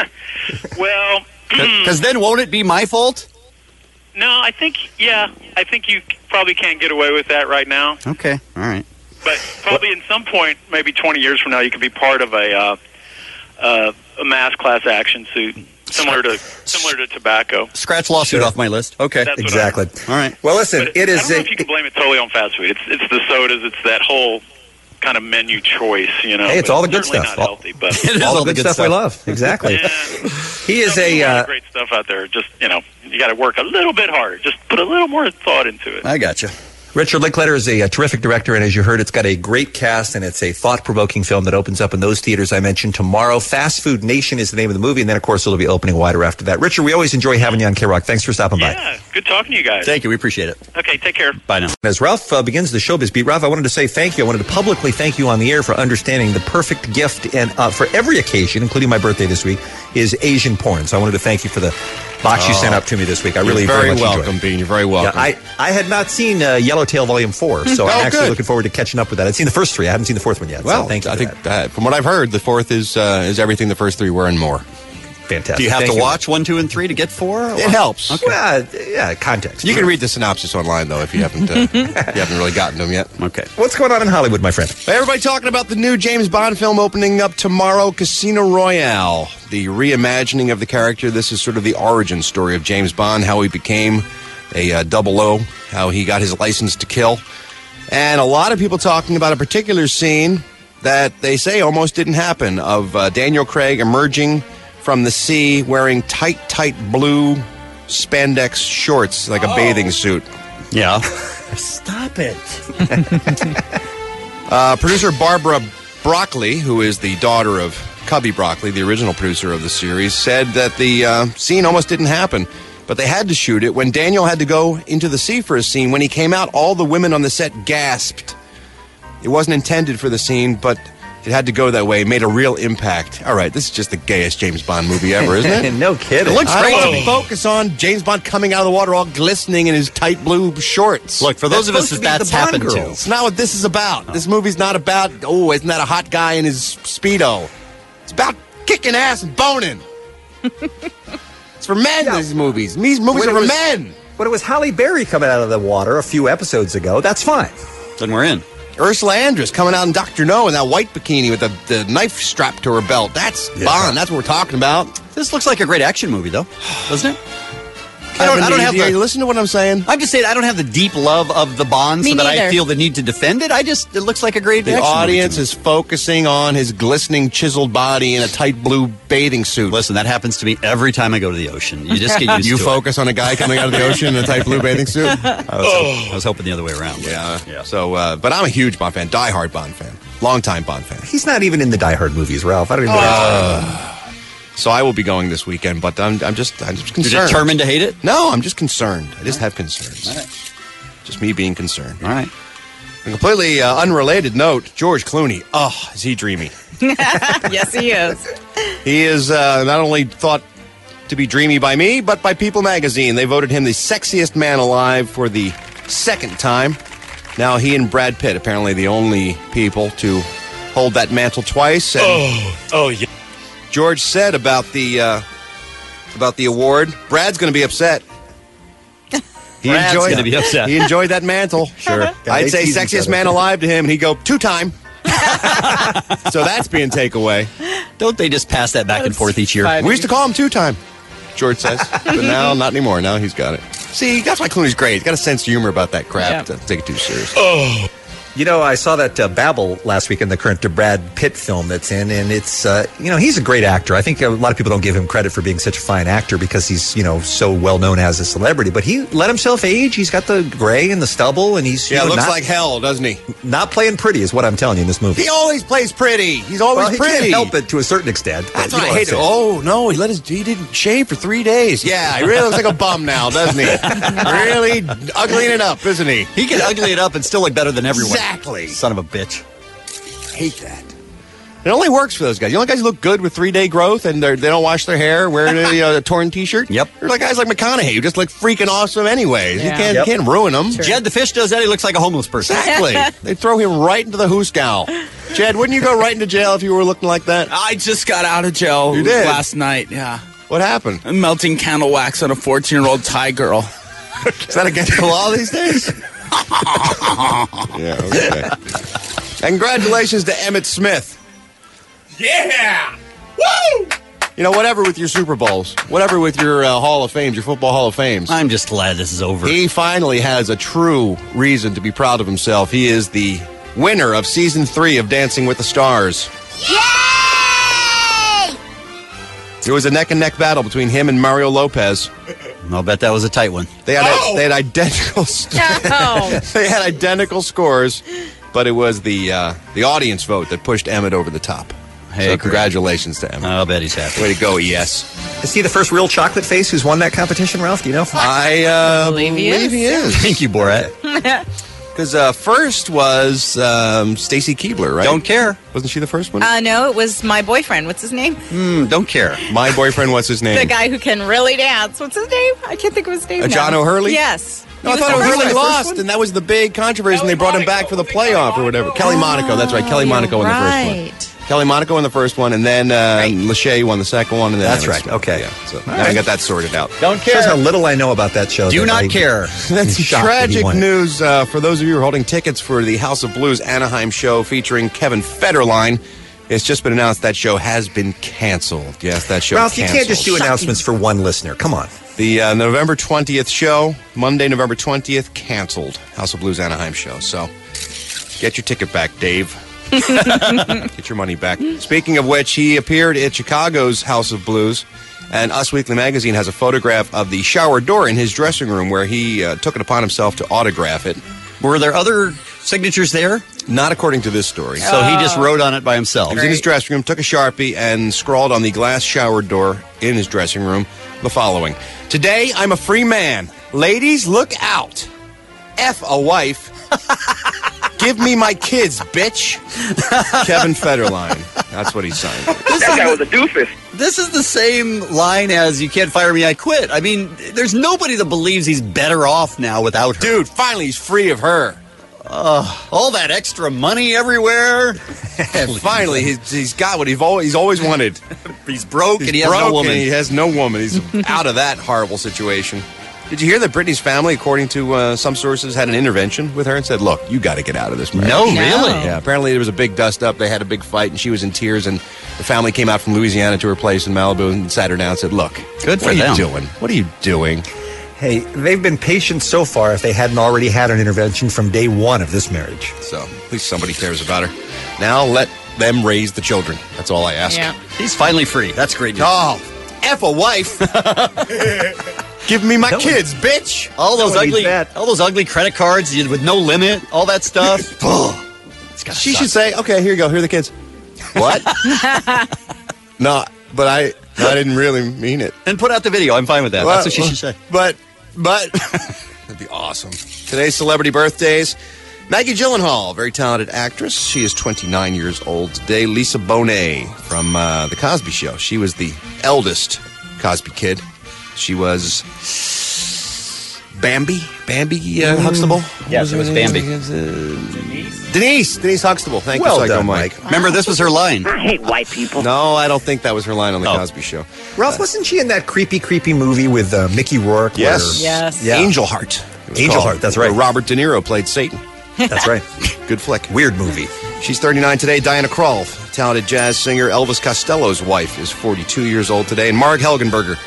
Well, Because then won't it be my fault? no, I think, yeah, I think you probably can't get away with that right now. Okay, all right. But probably in some point, maybe twenty years from now, you could be part of a uh, uh, a mass class action suit, similar to similar to tobacco. Scratch lawsuit Sure. off my list. Okay. That's what Exactly. All right. Well, listen, But it I is don't know a, if you can blame it totally on fast food. It's it's the sodas. It's that whole kind of menu choice, you know. Hey, it's but all the good certainly stuff. Not All- healthy, but It is all, all the good, stuff, we love. Exactly. Yeah. He is There's a. lot of Uh, great stuff out there. Just, you know, you got to work a little bit harder. Just put a little more thought into it. I gotcha. Richard Lickletter is a, a terrific director, and as you heard, it's got a great cast, and it's a thought-provoking film that opens up in those theaters I mentioned tomorrow. Fast Food Nation is the name of the movie, and then, of course, it'll be opening wider after that. Richard, we always enjoy having you on K-Rock. Thanks for stopping by. Yeah, good talking to you guys. Thank you. We appreciate it. Okay, take care. Bye now. As Ralph uh, begins the Showbiz Beat, Ralph, I wanted to say thank you. I wanted to publicly thank you on the air for understanding the perfect gift, and uh, for every occasion, including my birthday this week, is Asian porn. So I wanted to thank you for the box you Oh. sent up to me this week. I You're really very very much enjoyed welcome, it. Bean. You're very welcome. Yeah, I, I had not seen uh, Yellowtail Volume four, so Oh, I'm actually good. looking forward to catching up with that. I'd seen the first three. I haven't seen the fourth one yet. Well, so thank you I for think that. uh, from what I've heard, the fourth is uh, is everything the first three were and more. Fantastic. Do you have Thank to watch one, two, and three to get four? It helps. Okay. Well, yeah, context. You can read the synopsis online though if you haven't uh, if you haven't really gotten them yet. Okay. What's going on in Hollywood, my friend? Everybody talking about the new James Bond film opening up tomorrow, Casino Royale. The reimagining of the character. This is sort of the origin story of James Bond, how he became a uh, double O, how he got his license to kill. And a lot of people talking about a particular scene that they say almost didn't happen, of uh, Daniel Craig emerging from the sea wearing tight, tight blue spandex shorts like a bathing suit. Yeah. Stop it. Uh, producer Barbara Broccoli, who is the daughter of Cubby Broccoli, the original producer of the series, said that the uh, scene almost didn't happen, but they had to shoot it. When Daniel had to go into the sea for a scene, when he came out, all the women on the set gasped. It wasn't intended for the scene, but it had to go that way. It made a real impact. All right, this is just the gayest James Bond movie ever, isn't it? No kidding. It looks I great. don't to know. focus on James Bond coming out of the water all glistening in his tight blue shorts. Look, for those of us that that's happened to. It's not what this is about. This movie's not about, oh, isn't that a hot guy in his Speedo? It's about kicking ass and boning. It's for men, Yeah. these movies. These movies When are it for was- men. When it was Halle Berry coming out of the water a few episodes ago, that's fine. Then we're in. Ursula Andress coming out in Doctor No in that white bikini with the, the knife strapped to her belt. That's Yeah. Bond. That's what we're talking about. This looks like a great action movie, though, doesn't it? I Kevin, don't, I don't do have you, the. you listen to what I'm saying? I'm just saying I don't have the deep love of the Bond, Me so that I neither. feel the need to defend it. I just it looks like a great. The action movie audience to me. is focusing on his glistening, chiseled body in a tight blue bathing suit. Listen, that happens to me every time I go to the ocean. You just get used You to focus on a guy coming out of the ocean in a tight blue bathing suit? it. I was, hoping, I was hoping the other way around. Yeah. yeah. So, uh, but I'm a huge Bond fan, diehard Bond fan, longtime Bond fan. He's not even in the Die Hard movies, Ralph. I don't even know. Uh, so I will be going this weekend, but I'm, I'm just, I'm just You're concerned. determined to hate it? No, I'm just concerned. I just have concerns. All right. Just me being concerned. All right. A completely uh, unrelated note: George Clooney. Oh, is he dreamy? Yes, he is. He is uh, not only thought to be dreamy by me, but by People Magazine. They voted him the sexiest man alive for the second time. Now he and Brad Pitt, apparently the only people to hold that mantle twice. And Oh, oh yeah. George said about the uh, about the award, Brad's going to be upset. He Brad's enjoyed, gonna be upset. He enjoyed that mantle. Sure. I'd They say tease each sexiest other. man alive to him, and he'd go two-time. So that's being takeaway. Don't they just pass that back and forth each year? We used to call him two-time, George says. But now, not anymore. Now he's got it. See, that's why Clooney's great. He's got a sense of humor about that crap. Yeah. Doesn't take it too serious. Oh. You know, I saw that uh, Babel last week in the current Brad Pitt film that's in, and it's, uh, you know, he's a great actor. I think a lot of people don't give him credit for being such a fine actor because he's, you know, so well known as a celebrity. But he let himself age. He's got the gray and the stubble, and he's, you Yeah, know, looks not, like hell, doesn't he? not playing pretty is what I'm telling you in this movie. He always plays pretty. He's always well, he pretty. can't help it to a certain extent. but That's you what know I hate. I'm saying. Oh no, he let his he didn't shave for three days. Yeah, he really looks like a bum now, doesn't he? Really uglying it up, isn't he? He can ugly it up and still look better than everyone. Exactly. Son of a bitch. Hate that. It only works for those guys. The only guys who look good with three day growth and they're, they don't wash their hair, wearing a, you know, a torn t shirt. Yep. They're like guys like McConaughey who just look freaking awesome anyways. You Yeah. can't Yep. you can't ruin them. Jed the Fish does that. He looks like a homeless person. Exactly. They throw him right into the hoosegow. Jed, wouldn't you go right into jail if you were looking like that? I just got out of jail You did? last night. Yeah. What happened? I'm melting candle wax on a fourteen-year-old Thai girl. Is that against the law these days? Yeah, okay. And congratulations to Emmitt Smith. Yeah! Woo! You know, whatever with your Super Bowls, whatever with your uh, Hall of Fames, your football Hall of Fames. I'm just glad this is over. He finally has a true reason to be proud of himself. He is the winner of season three of Dancing with the Stars. Yay! It was a neck and neck battle between him and Mario Lopez. I'll bet that was a tight one. They had Oh! they had identical No. they had identical scores, but it was the uh, the audience vote that pushed Emmett over the top. Hey, so great. congratulations to Emmett. I'll bet he's happy. Way to go, yes. Is he the first real chocolate face who's won that competition, Ralph? Do you know? I uh, Believe he believe is. he is. Thank you, Borat. Because uh, first was um, Stacy Keebler, right? Don't care. Wasn't she the first one? Uh, no, it was my boyfriend. What's his name? Mm, don't care. My boyfriend, what's his name? The guy who can really dance. What's his name? I can't think of his name. Uh, John now. O'Hurley? Yes. No, I He thought the first O'Hurley one. lost, and that was the big controversy, and they brought him back for the playoff or whatever. Kelly Monaco, that's right. Kelly Oh, Monaco you're in the first right. one. Kelly Monaco in the first one, and then uh, Lachey won the second one. And then That's Emmett right. Smith. Okay. Yeah, so now I got that sorted out. Don't Shows how little I know about that show. Do that not I- care. That's shocked that he tragic won it. news uh, for those of you who are holding tickets for the House of Blues Anaheim show featuring Kevin Federline. It's just been announced that show has been canceled. Yes, that show Ralph, you canceled. can't just do announcements for one listener. Come on. The uh, November twentieth show, Monday, November twentieth, canceled. House of Blues Anaheim show. So get your ticket back, Dave. Get your money back. Speaking of which, he appeared at Chicago's House of Blues, and Us Weekly Magazine has a photograph of the shower door in his dressing room where he uh, took it upon himself to autograph it. Were there other signatures there? Not according to this story. So he just wrote on it by himself. He was in his dressing room, took a Sharpie, and scrawled on the glass shower door in his dressing room the following. Today, I'm a free man. Ladies, look out. F a wife. Give me my kids, bitch. Kevin Federline. That's what he signed. That guy was a doofus. This is the same line as "You can't fire me, I quit." I mean, there's nobody that believes he's better off now without her. Dude, finally he's free of her. Uh, all that extra money everywhere. Finally, he's, he's got what he's always, he's always wanted. He's broke he's and he has broke no woman. And he has no woman. He's out of that horrible situation. Did you hear that Britney's family, according to uh, some sources, had an intervention with her and said, look, you got to get out of this marriage. No, really? Yeah, apparently there was a big dust-up. They had a big fight, and she was in tears, and the family came out from Louisiana to her place in Malibu and sat her down and said, look, Good for what are them. you doing? What are you doing? Hey, they've been patient so far if they hadn't already had an intervention from day one of this marriage. So, at least somebody cares about her. Now let them raise the children. That's all I ask. Yeah. He's finally free. That's great news. Oh, F a wife. Give me my That kids, bitch. All those No one ugly, needs that. all those ugly credit cards with no limit, all that stuff. It's gotta She suck. should say, okay, here you go. Here are the kids. What? No, but I, no, I didn't really mean it. And put out the video. I'm fine with that. Well, That's what she should say. But, but, that'd be awesome. Today's celebrity birthdays. Maggie Gyllenhaal, very talented actress. She is twenty-nine years old today. Lisa Bonet from uh, The Cosby Show. She was the eldest Cosby kid. She was Bambi? Bambi uh, Huxtable? Yes, it was Bambi. Denise. Denise Huxtable. Thank Well you, Psycho done, Mike. Mike. Remember, this was her line. I hate white people. No, I don't think that was her line on The Oh. Cosby Show. Ralph, wasn't she in that creepy, creepy movie with uh, Mickey Rourke? Yes. where- Yes. Yeah. Angel Heart. it was Angel called, Heart, that's where right. Robert De Niro played Satan. That's right. Good flick. Weird movie. She's thirty-nine today. Diana Krall, talented jazz singer. Elvis Costello's wife is forty-two years old today. And Marg Helgenberger,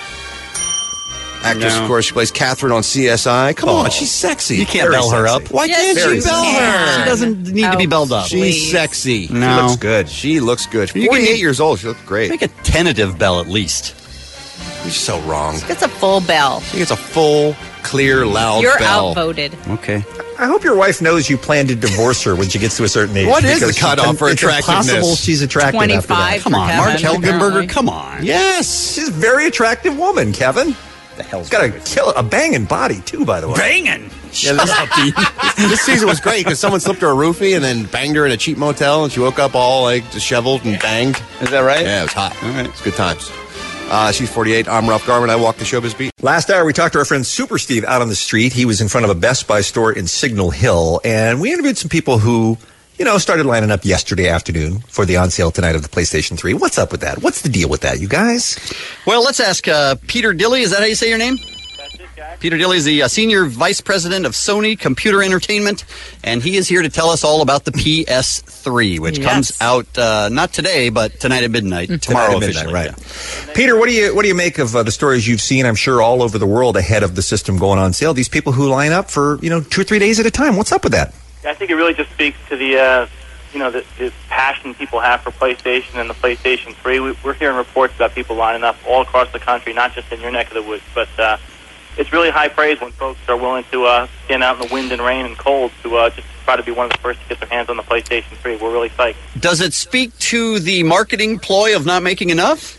actress, No. of course. She plays Catherine on C S I. Come Oh. on, she's sexy. You can't Very bell her sexy. up. Why Yes, can't you you bell can. her? She doesn't need to be belled up. She's Please. sexy. No. She looks good. She looks good. You can- forty-eight years old. She looks great. Make a tentative bell at least. You're so wrong. It's a full bell. She gets a full, clear, loud You're bell. outvoted. Okay. I hope your wife knows you plan to divorce her when she gets to a certain age. What is because the cutoff she- for it's attractiveness? impossible she's attractive after that. twenty-five Come for on, Kevin, Mark Helgenberger. apparently. Come on. Yes. She's a very attractive woman, Kevin. The hell's got a kill a banging body too, by the way. Banging. Yeah, this, this season was great because someone slipped her a roofie and then banged her in a cheap motel, and she woke up all like disheveled and banged. Is that right? Yeah, it was hot. All right. It's good times. Uh, she's forty-eight. I'm Ralph Garman. I walk the showbiz beat. Last hour, we talked to our friend Super Steve out on the street. He was in front of a Best Buy store in Signal Hill, and we interviewed some people who, you know, started lining up yesterday afternoon for the on sale tonight of the PlayStation three. What's up with that? What's the deal with that, you guys? Well, let's ask uh, Peter Dilley. Is that how you say your name? Peter Dilley is the uh, Senior Vice President of Sony Computer Entertainment, and he is here to tell us all about the P S three, which Yes. comes out uh, not today, but tonight at midnight. Tomorrow Tonight at midnight, officially. right. yeah. Peter, what do you what do you make of uh, the stories you've seen? I'm sure all over the world ahead of the system going on sale. These people who line up for you know two or three days at a time. What's up with that? I think it really just speaks to the, uh, you know, the, the passion people have for PlayStation and the PlayStation three. We, we're hearing reports about people lining up all across the country, not just in your neck of the woods. But uh, it's really high praise when folks are willing to uh, stand out in the wind and rain and cold to uh, just try to be one of the first to get their hands on the PlayStation three. We're really psyched. Does it speak to the marketing ploy of not making enough?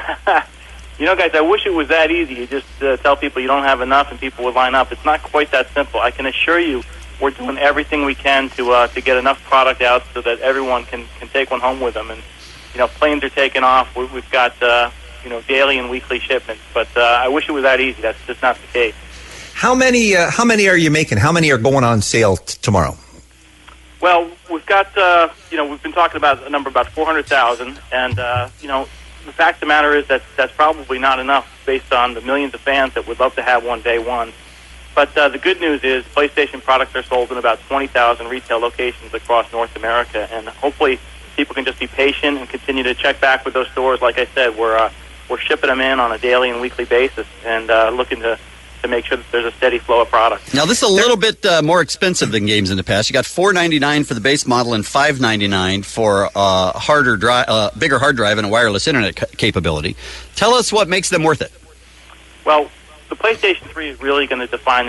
You know, guys, I wish it was that easy. You just uh, tell people you don't have enough and people would line up. It's not quite that simple. I can assure you we're doing everything we can to uh, to get enough product out so that everyone can, can take one home with them. And, you know, planes are taking off. We, we've got, uh, you know, daily and weekly shipments. But uh, I wish it was that easy. That's just not the case. How many uh, how many are you making? How many are going on sale t- tomorrow? Well, we've got, uh, you know, we've been talking about a number about four hundred thousand. And, uh, you know, the fact of the matter is that that's probably not enough based on the millions of fans that would love to have one day one. But uh, the good news is PlayStation products are sold in about twenty thousand retail locations across North America. And hopefully people can just be patient and continue to check back with those stores. Like I said, we're, uh, we're shipping them in on a daily and weekly basis and uh, looking to, to make sure that there's a steady flow of product. Now, this is a little bit uh, more expensive than games in the past. You got four ninety-nine for the base model and five ninety-nine for uh, harder dri- uh, bigger hard drive and a wireless internet ca- capability. Tell us what makes them worth it. Well, the PlayStation three is really going to define the next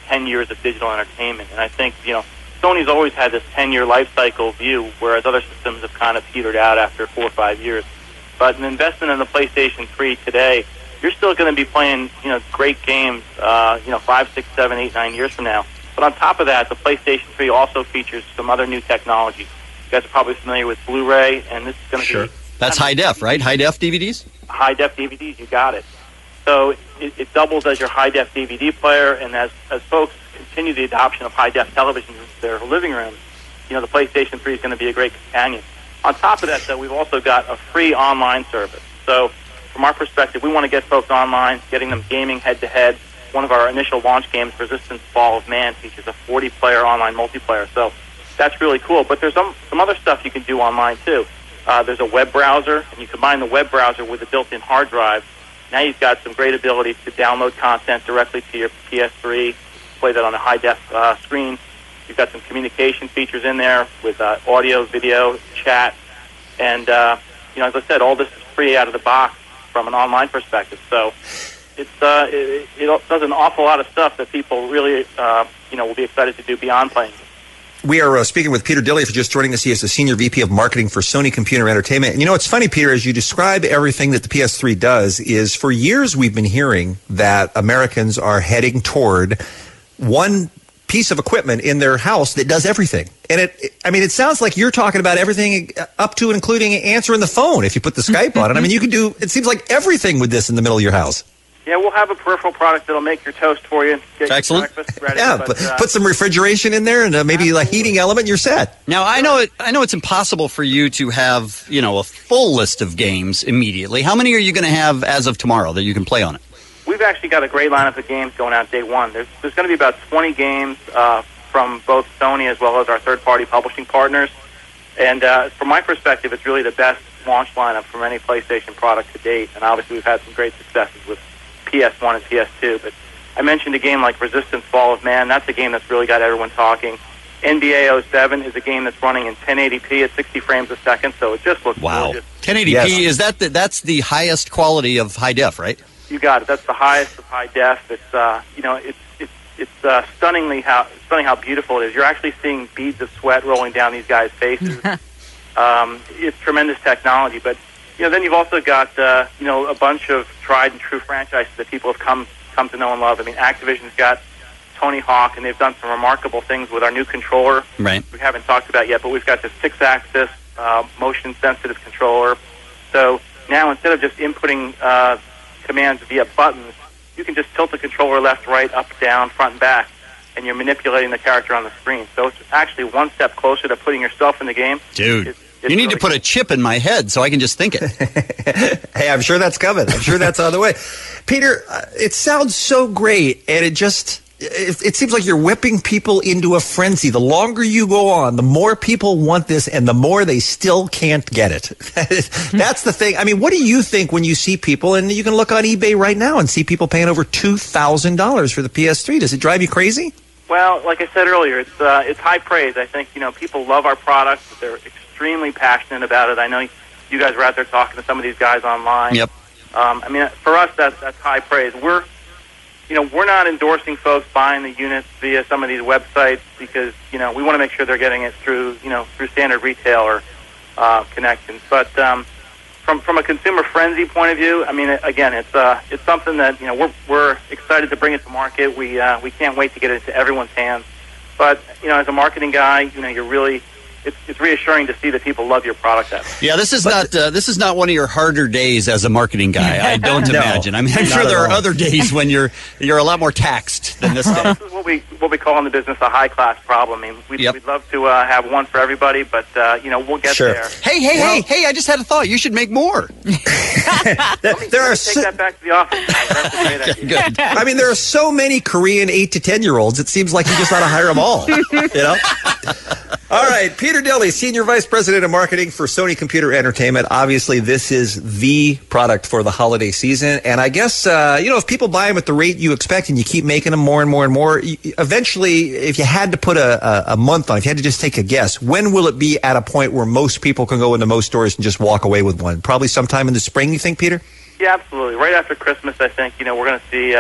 ten years of digital entertainment. And I think, you know, Sony's always had this ten-year life cycle view, whereas other systems have kind of petered out after four or five years. But an investment in the PlayStation three today, you're still going to be playing, you know, great games, uh, you know, five, six, seven, eight, nine years from now. But on top of that, the PlayStation three also features some other new technology. You guys are probably familiar with Blu-ray, and this is going to Sure. be That's high def, right? High def D V Ds? high-def D V Ds. You got it. So it, it doubles as your high-def D V D player, and as, as folks continue the adoption of high-def televisions in their living rooms, you know, the PlayStation three is going to be a great companion. On top of that, though, we've also got a free online service. So from our perspective, we want to get folks online, getting them gaming head-to-head. One of our initial launch games, Resistance Fall of Man, features a forty-player online multiplayer. So that's really cool. But there's some, some other stuff you can do online, too. Uh, there's a web browser, and you combine the web browser with a built-in hard drive. Now you've got some great ability to download content directly to your P S three, play that on a high-def uh, screen. You've got some communication features in there with uh, audio, video, chat. And, uh, you know, as I said, all this is free out of the box from an online perspective. So it's uh, it, it does an awful lot of stuff that people really, uh, you know, will be excited to do beyond playing. We are uh, speaking with Peter Dilley for just joining us. He is the Senior V P of Marketing for Sony Computer Entertainment. And you know, it's funny, Peter, as you describe everything that the P S three does, is for years we've been hearing that Americans are heading toward one piece of equipment in their house that does everything. And it, it I mean, it sounds like you're talking about everything up to and including answering the phone if you put the Skype on it. I mean, you can do, it seems like everything with this in the middle of your house. Yeah, we'll have a peripheral product that'll make your toast for you. Get Excellent. Your breakfast ready. Yeah, but, put, uh, put some refrigeration in there and uh, maybe a heating element, and you're set. Now, I know it. I know it's impossible for you to have, you know, a full list of games immediately. How many are you going to have as of tomorrow that you can play on it? We've actually got a great lineup of games going out day one. There's, there's going to be about twenty games uh, from both Sony as well as our third-party publishing partners. And uh, from my perspective, it's really the best launch lineup from any PlayStation product to date. And obviously, we've had some great successes with P S one and P S two. But I mentioned a game like Resistance Fall of Man. That's a game that's really got everyone talking. N B A oh seven is a game that's running in ten eighty p at sixty frames a second, so it just looks Wow. gorgeous. ten eighty p, Yes. is that the, that's the highest quality of high def, right? You got it. That's the highest of high def. It's uh, you know, it's it's it's uh, stunningly how stunning how beautiful it is. You're actually seeing beads of sweat rolling down these guys' faces. um, it's tremendous technology, but you know, then you've also got uh, you know, a bunch of tried and true franchises that people have come come to know and love. I mean, Activision's got Tony Hawk, and they've done some remarkable things with our new controller. Right. We haven't talked about yet, but we've got this six-axis uh, motion-sensitive controller. So now instead of just inputting uh, commands via buttons, you can just tilt the controller left, right, up, down, front, and back, and you're manipulating the character on the screen. So it's actually one step closer to putting yourself in the game. Dude, It's- you need to put a chip in my head so I can just think it. Hey, I'm sure that's coming. I'm sure that's on the way. Peter, uh, it sounds so great, and it just... It, it seems like you're whipping people into a frenzy. The longer you go on, the more people want this, and the more they still can't get it. That's the thing. I mean, what do you think when you see people, and you can look on eBay right now and see people paying over two thousand dollars for the P S three. Does it drive you crazy? Well, like I said earlier, it's uh, it's high praise. I think, you know, people love our product. They're extremely passionate about it. I know you guys were out there talking to some of these guys online. Yep. Um, I mean, for us, that's that's high praise. We're, you know, we're not endorsing folks buying the units via some of these websites because, you know, we want to make sure they're getting it through, you know, through standard retailer uh, connections. But um, from from a consumer frenzy point of view, I mean, again, it's uh, it's something that, you know, we're we're excited to bring it to market. We uh, we can't wait to get it into everyone's hands. But, you know, as a marketing guy, you know, you're really It's, it's reassuring to see that people love your product. That Yeah, this is not uh, this is not one of your harder days as a marketing guy. I don't No, imagine. I mean, I'm not sure at there are all. other days when you're you're a lot more taxed than this day. This is what we what we call in the business a high class problem. I mean, we'd, Yep. we'd love to uh, have one for everybody, but uh, you know, we'll get Sure. there. Hey, hey, hey, hey! I just had a thought. You should make more. there are Take that back to the office. That's a great idea. I mean, there are so many Korean eight to ten year olds. It seems like you just ought to hire them all. You know. All right, Peter Dilley, Senior Vice President of Marketing for Sony Computer Entertainment. Obviously, this is the product for the holiday season. And I guess, uh, you know, if people buy them at the rate you expect and you keep making them more and more and more, y- eventually, if you had to put a, a, a month on, if you had to just take a guess, when will it be at a point where most people can go into most stores and just walk away with one? Probably sometime in the spring, you think, Peter? Yeah, absolutely. Right after Christmas, I think, you know, we're going to see uh,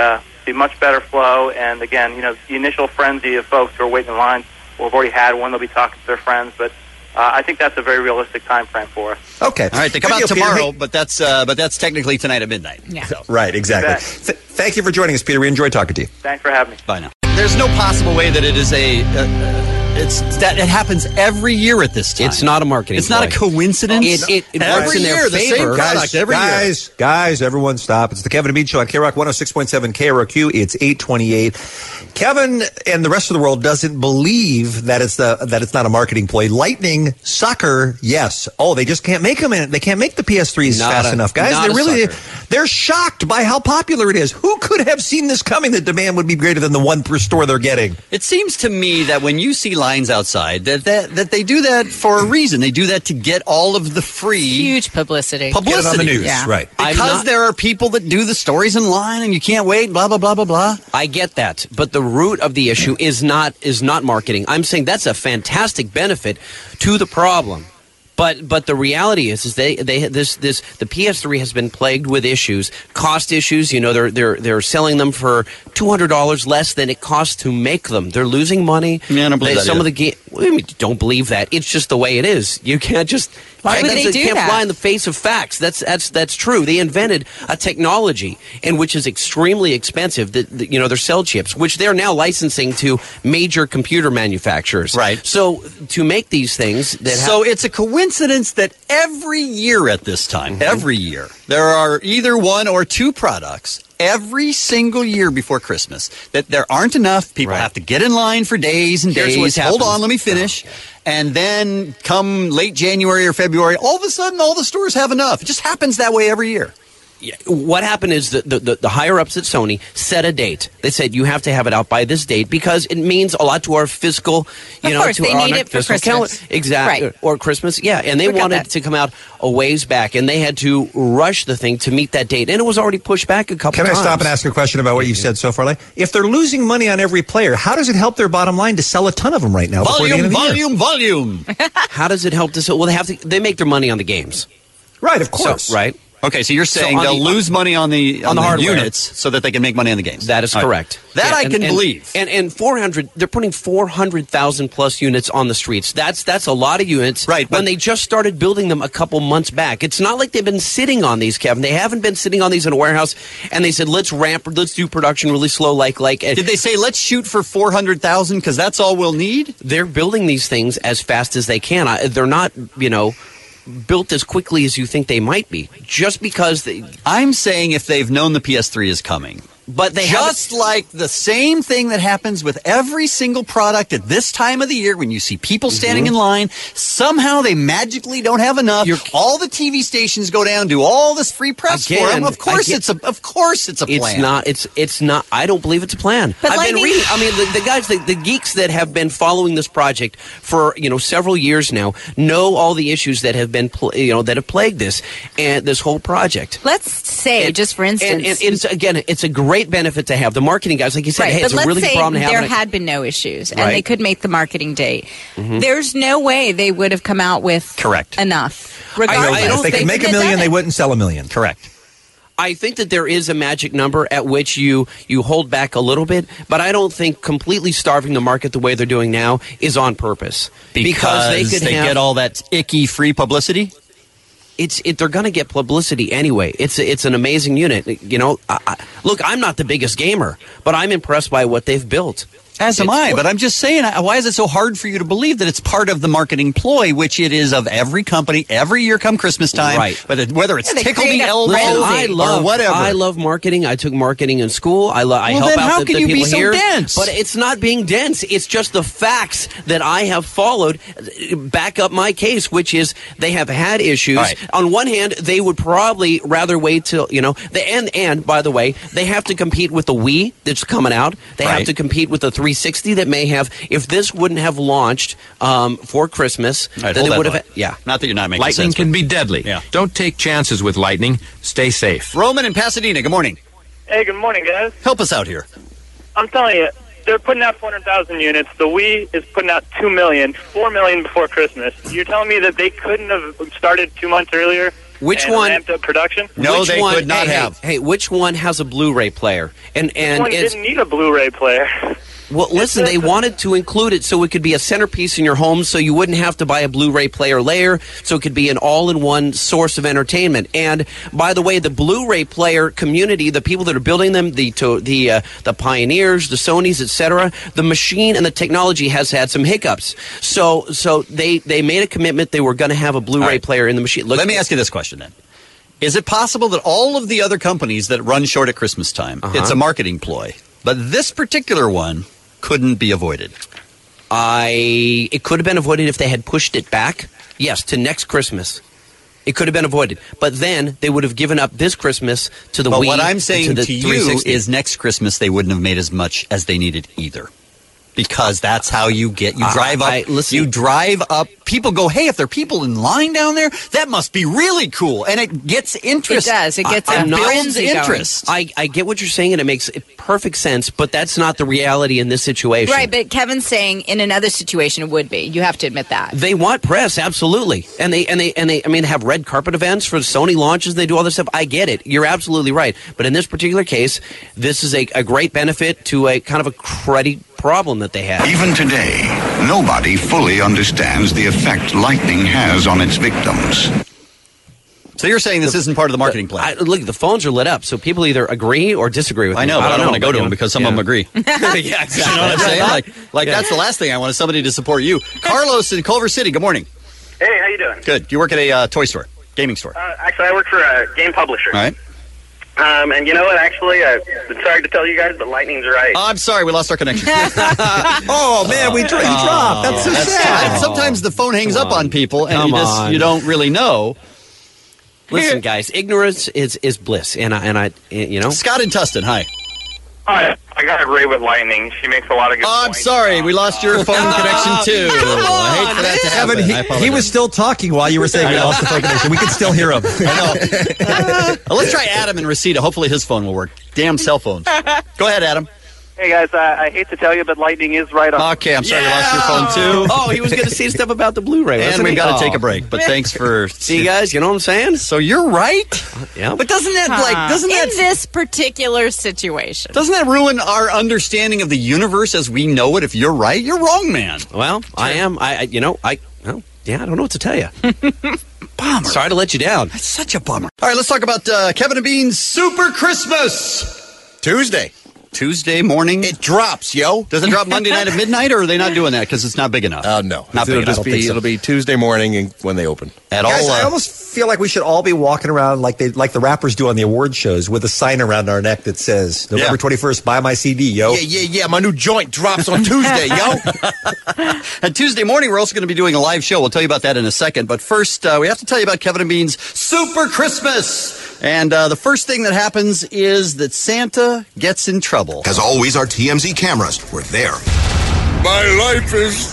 see much better flow. And again, you know, the initial frenzy of folks who are waiting in line will have already had one. They'll be talking to their friends, but uh, I think that's a very realistic time frame for us. Okay. All right, they come Good out deal, Peter. tomorrow, Hey- but that's uh, but that's technically tonight at midnight. Yeah. So. Right, exactly. Th- thank you for joining us, Peter. We enjoyed talking to you. Thanks for having me. Bye now. There's no possible way that it is a. Uh, uh, it's that it happens every year at this time. It's not a marketing It's not a ploy. coincidence. It- it- it every works in their year, the same favor. product Guys, every year. guys, guys, everyone stop. It's the Kevin and Bean Show on K Rock one oh six point seven K R O Q. It's eight twenty-eight. Kevin and the rest of the world doesn't believe that it's the that it's not a marketing ploy. Lightning sucker, yes. Oh, they just can't make them. In, they can't make the P S threes Not fast a- enough, guys. not They're a really sucker. they're shocked by how popular it is. Who could have seen this coming? The demand would be greater than the one per store they're getting. It seems to me that when you see lines outside, that, that that they do that for a reason. They do that to get all of the free Huge publicity. publicity. Get it on the news, Yeah. right? I'm Because not- there are people that do the stories in line and you can't wait, blah, blah, blah, blah, blah. I get that, but the root of the issue is not is not marketing. I'm saying that's a fantastic benefit to the problem. But but the reality is is they they this this the P S three has been plagued with issues, cost issues. You know they're they're they're selling them for two hundred dollars less than it costs to make them. They're losing money. Yeah, I don't believe They- that Some either. of the ga- what do you mean, don't believe that. It's just the way it is. You can't just. Why would that's- they it do can't that? fly in the face of facts. That's that's that's true. They invented a technology in which is extremely expensive. That that, you know their cell chips, which they're now licensing to major computer manufacturers. Right. So to make these things that So it's a coincidence that every year at this time, Mm-hmm. every year, there are either one or two products every single year before Christmas that there aren't enough. People Right. have to get in line for days and Here's days. what Hold happens. on, let me finish. And then come late January or February, all of a sudden all the stores have enough. It just happens that way every year. Yeah, what happened is the, the, the, the higher ups at Sony set a date. They said you have to have it out by this date because it means a lot to our fiscal, you Of know, course, to they our need it for fiscal Christmas. calendar. Exactly. Right. Or Christmas. Yeah. And they We got wanted that. to come out a ways back and they had to rush the thing to meet that date. And it was already pushed back a couple Can I times. stop and ask a question about what you said so far? Like, if they're losing money on every player, how does it help their bottom line to sell a ton of them right now? before the end Volume, of the year? volume, volume. How does it help to sell? Well, they have to, they make their money on the games. Right, of So, course. right. Okay, so you're saying on they'll the- lose money on the on, on the the, hardware. units so that they can make money on the games. That is All right. correct. That Yeah, I and- can and- believe. And and four hundred, they're putting four hundred thousand plus units on the streets. That's that's a lot of units. Right, but- when they just started building them a couple months back. It's not like they've been sitting on these, Kevin. They haven't been sitting on these in a warehouse. And they said, let's ramp, let's do production really slow, like like. Did they say let's shoot for four hundred thousand because that's all we'll need? They're building these things as fast as they can. I, they're not, you know, built as quickly as you think they might be. Just because they, I'm saying if they've known the P S three is coming. but they Just like the same thing that happens with every single product at this time of the year when you see people standing Mm-hmm. in line, somehow they magically don't have enough. all the T V stations go down, do all this free press for Again, them. Of course, I get- it's a of course it's a It's plan. not. It's it's not. I don't believe it's a plan. But I've Lightning- been reading. I mean, the, the guys, the, the geeks that have been following this project for you know several years now know all the issues that have been pl- you know that have plagued this and this whole project. Let's say, And- just for instance, and, and it's again, it's a great benefit to have the marketing guys, like you said. right, Hey, but it's a let's really say good problem to have. there and I- had been no issues and Right. they could make the marketing date. Mhm. There's no way they would have come out with Correct. enough. I know Regardless, that. If they could make a couldn't have million, done they it. wouldn't sell a million. Correct. I think that there is a magic number at which you you hold back a little bit, but I don't think completely starving the market the way they're doing now is on purpose Because they could have, get all that icky free publicity. It's it, they're going to get publicity anyway. It's it's an amazing unit. You know, I, I, look, I'm not the biggest gamer, but I'm impressed by what they've built. As am I, but I'm just saying, uh, why is it so hard for you to believe that it's part of the marketing ploy, which it is of every company every year come Christmas time, Right. whether, whether it's Yeah, they Tickle create Me a Elmo frenzy. I love or whatever. I love marketing. I took marketing in school. I lo- I Well, help then out how the, can the you be people so here. dense? But it's not being dense. It's just the facts that I have followed uh, back up my case, which is they have had issues. All right. On one hand, they would probably rather wait till you know the and and by the way, they have to compete with the Wii that's coming out. They have Right. to compete with the three sixty that may have. If this wouldn't have launched um, for Christmas, All right, then hold it that would have. thought. Yeah. Not that you're not making Lightning sense. can be deadly. Yeah. Don't take chances with lightning. Stay safe. Roman in Pasadena, good morning. Hey, good morning, guys. Help us out here. I'm telling you, they're putting out four hundred thousand units. The Wii is putting out two million, four million before Christmas. You're telling me that they couldn't have started two months earlier Which and one? ramped up production. No, Which they one, could not hey, have. Hey, hey, which one has a Blu-ray player? And and This one it's, didn't need a Blu-ray player. well, listen, they wanted to include it so it could be a centerpiece in your home, so you wouldn't have to buy a Blu-ray player layer, so it could be an all-in-one source of entertainment. And by the way, the Blu-ray player community, the people that are building them, the to, the uh, the pioneers, the Sonys, et cetera, the machine and the technology has had some hiccups. So so they they made a commitment they were going to have a Blu-ray right. player in the machine. Look, Let me ask you this question then. Is it possible that all of the other companies that run short at Christmas time, Uh-huh. it's a marketing ploy, but this particular one couldn't be avoided? I it could have been avoided if they had pushed it back. Yes, to next Christmas. It could have been avoided. But then they would have given up this Christmas to the But Wii. what I'm and saying to, to, the you three sixty. is next Christmas they wouldn't have made as much as they needed either. Because that's how you get, you I- drive up, I- listen. you drive up, people go, hey, if there are people in line down there, that must be really cool. And it gets interest. It does. It gets It a builds frenzy going. interest. I, I get what you're saying, and it makes perfect sense, but that's not the reality in this situation. Right, but Kevin's saying in another situation it would be. You have to admit that. They want press, absolutely, and they and they and they. I mean, have red carpet events for Sony launches. They do all this stuff. I get it. You're absolutely right. But in this particular case, this is a, a great benefit to a kind of a cruddy problem that they have. Even today, nobody fully understands the effect lightning has on its victims. So you're saying this isn't part of the marketing plan? I, look, the phones are lit up, so people either agree or disagree with I me. know, but I don't, want to go but, to you them know, because some yeah. of them agree. yeah, exactly. You know what I'm saying? Like, like Yeah. that's the last thing I want is somebody to support you. Carlos in Culver City, good morning. Hey, how you doing? Good. You work at a uh, toy store, gaming store. Uh, actually, I work for a game publisher. All right. Um, and you know what? Actually, uh, I'm sorry to tell you guys, but lightning's right. Oh, I'm sorry, we lost our connection. Oh man, we dro- you dropped. That's so That's sad. sad. Sometimes the phone hangs Come up on on. people, and Come you just on. you don't really know. Listen, guys, ignorance is, is bliss, and I and I, you know. Scott in Tustin, hi. Hi, I gotta agree with Lightning. She makes a lot of good Oh, I'm points. sorry, we lost your phone connection too. I hate for that to happen. Kevin, I he, he apologize. was still talking while you were saying we lost the phone connection. We could still hear him. I know. Well, let's try Adam in Reseda. Hopefully his phone will work. Damn cell phones. Go ahead, Adam. Hey guys, uh, I hate to tell you, but Lightning is right on. Okay, I'm sorry you lost your phone too. Oh, he was going to say stuff about the Blu-ray. And wasn't we've he? got to Oh. take a break. But thanks for See, guys, you know what I'm saying? So you're right. Yeah. But doesn't that like doesn't in that this particular situation. doesn't that ruin our understanding of the universe as we know it? If you're right, you're wrong, man. Well, I am. I, I you know, I. Well, yeah, I don't know what to tell you. Bummer. Sorry to let you down. That's such a bummer. All right, let's talk about uh, Kevin and Bean's Super Christmas. Tuesday. Tuesday morning. It drops, yo. Does it drop Monday night at midnight, or are they not doing that because it's not big enough? Uh, no. Not it'll big just enough. be it'll be Tuesday morning and when they open. At Guys, all. I Uh, almost feel like we should all be walking around like they like the rappers do on the award shows with a sign around our neck that says November Yeah. twenty-first, buy my C D, yo. Yeah, yeah, yeah. My new joint drops on Tuesday, yo. And Tuesday morning, we're also going to be doing a live show. We'll tell you about that in a second. But first, uh, we have to tell you about Kevin and Bean's Super Christmas. And uh, the first thing that happens is that Santa gets in trouble. As always, our T M Z cameras were there. My life is.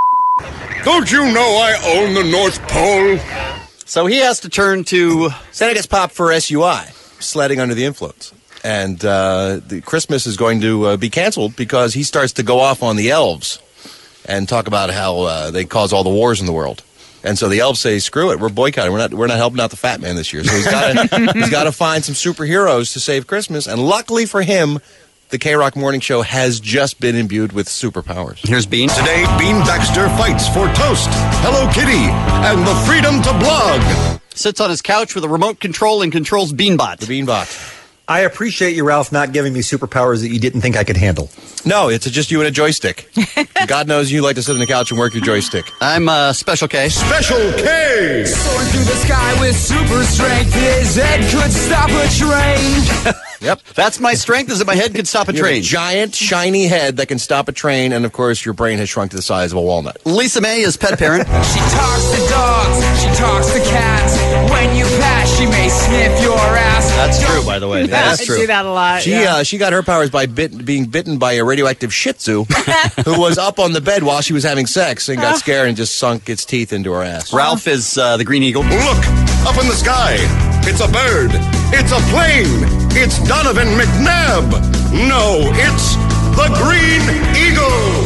Don't you know I own the North Pole? So he has to turn to. Santa gets popped for S U I, sledding under the influence. And uh, the Christmas is going to uh, be canceled because he starts to go off on the elves and talk about how uh, they cause all the wars in the world. And so the elves say, "Screw it, we're boycotting. We're not. We're not helping out the fat man this year." So he's got to. he's got to find some superheroes to save Christmas. And luckily for him, the K-Rock Morning Show has just been imbued with superpowers. Here's Bean. Today, Bean Baxter fights for toast, Hello Kitty, and the freedom to blog. Sits on his couch with a remote control and controls Beanbot. The Beanbot. I appreciate you, Ralph, not giving me superpowers that you didn't think I could handle. No, it's just you and a joystick. God knows you like to sit on the couch and work your joystick. I'm uh, Special K. Special K. Soaring through the sky with super strength, his head could stop a train. Yep. That's my strength, is that my head could stop a You have train. a giant, shiny head that can stop a train, and of course, your brain has shrunk to the size of a walnut. Lisa May is pet parent. She talks to dogs, she talks to cats. When you pass, she may sniff your ass. That's true, by the way. That is I true. do that a lot. She yeah. uh, she got her powers by bit, being bitten by a radioactive Shih Tzu who was up on the bed while she was having sex and got scared and just sunk its teeth into her ass. Ralph is uh, the Green Eagle. Look, up in the sky. It's a bird. It's a plane. It's Donovan McNabb. No, it's the Green Eagle.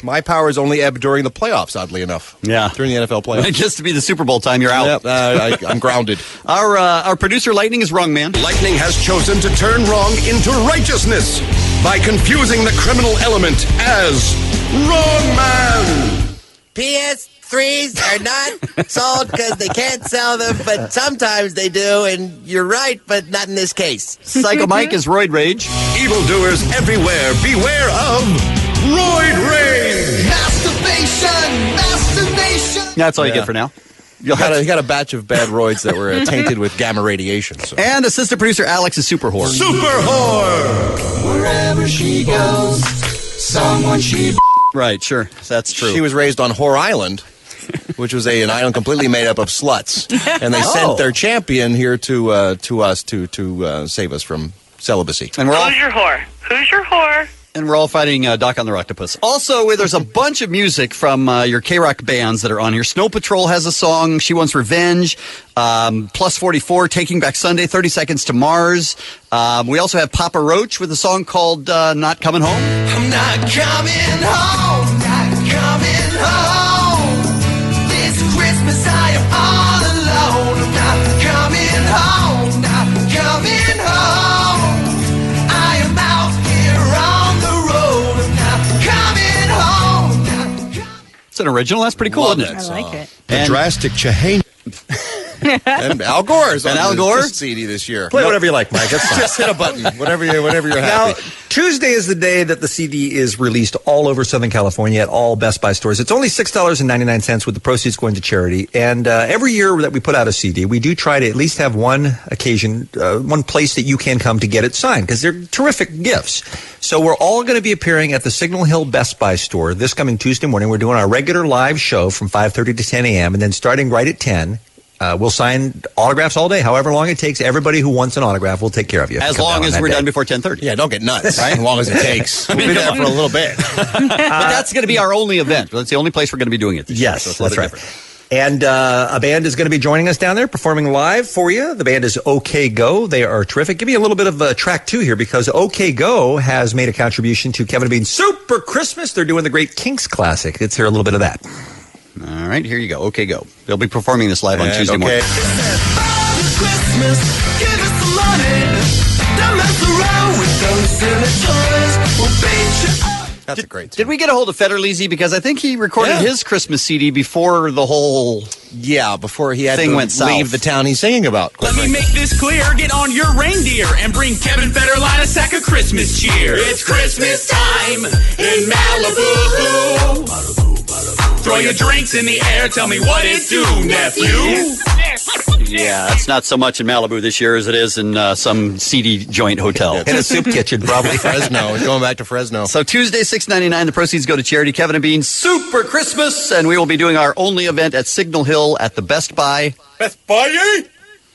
My powers only ebb during the playoffs, oddly enough. Yeah. During the N F L playoffs. When it gets to be the Super Bowl time, you're out. Yep, uh, I, I'm grounded. Our uh, our producer, Lightning, is wrong, man. Lightning has chosen to turn wrong into righteousness by confusing the criminal element as wrong man. P S threes are not sold because they can't sell them, but sometimes they do, and you're right, but not in this case. Psycho Mike is Roid Rage. Evildoers everywhere, beware of Roid Rage. Masturbation! Masturbation! Yeah, that's all you Yeah. get for now. You got, a, you got a batch of bad roids that were uh, tainted with gamma radiation. So. And assistant producer Alex is Super Whore. Super Whore! Wherever she goes, someone she... Right, sure. That's true. She was raised on Whore Island, which was a, an island completely made up of sluts. And they Oh. sent their champion here to uh, to us to, to uh, save us from celibacy. And we're all Who's your whore? Who's your whore? and we're all fighting uh, Doc on the Octopus. Also, there's a bunch of music from uh, your K-Rock bands that are on here. Snow Patrol has a song, She Wants Revenge, um, Plus forty-four, Taking Back Sunday, thirty Seconds to Mars. Um, we also have Papa Roach with a song called uh, Not Coming Home. I'm not coming home, not coming home. This Christmas I am all alone. I'm not coming home, not coming home. I am out here on the road. I'm not coming home. Not It's an original. That's pretty cool, Love isn't it? that I like it. The drastic change. And Al Gore's And on Al the Gore? C D this year. Play whatever you like, Mike. That's fine. Just hit a button. Whatever you, whatever you're Now, happy. Tuesday is the day that the C D is released all over Southern California at all Best Buy stores. It's only six dollars and ninety-nine cents with the proceeds going to charity. And uh, every year that we put out a C D, we do try to at least have one occasion, uh, one place that you can come to get it signed because they're terrific gifts. So we're all going to be appearing at the Signal Hill Best Buy store this coming Tuesday morning. We're doing our regular live show from five thirty to ten a.m. and then starting right at ten. Uh, we'll sign autographs all day, however long it takes. Everybody who wants an autograph, we'll take care of you. As Come long down as on we're that done day. before ten thirty. Yeah, don't get nuts. Right? As long as it takes. We'll be there for a little bit. But that's going to be our only event. That's the only place we're going to be doing it this year, Yes, so it's a little that's bit right. different. And uh, a band is going to be joining us down there, performing live for you. The band is OK Go. They are terrific. Give me a little bit of uh, track two here because OK Go has made a contribution to Kevin and Bean's Super Christmas. They're doing the Great Kinks Classic. Let's hear a little bit of that. All right, here you go. Okay, go. They'll be performing this live on And Tuesday okay. morning. Christmas, give us the money. Don't mess around with those silly toys. We'll beat you up. That's a great Did we get a hold of Federlisi? Because I think he recorded Yeah. his Christmas C D before the whole Yeah, before he had thing to went south. leave the town he's singing about. Let me make this clear. Get on your reindeer and bring Kevin Federline a sack of Christmas cheer. It's Christmas time in Malibu. Throw your drinks in the air. Tell me what it do, nephew. Yeah, that's not so much in Malibu this year as it is in uh, some seedy joint hotel. In a soup kitchen, probably. Fresno. He's going back to Fresno. So Tuesday, six ninety-nine. The proceeds go to charity. Kevin and Bean Super Christmas, and we will be doing our only event at Signal Hill at the Best Buy. Best Buy?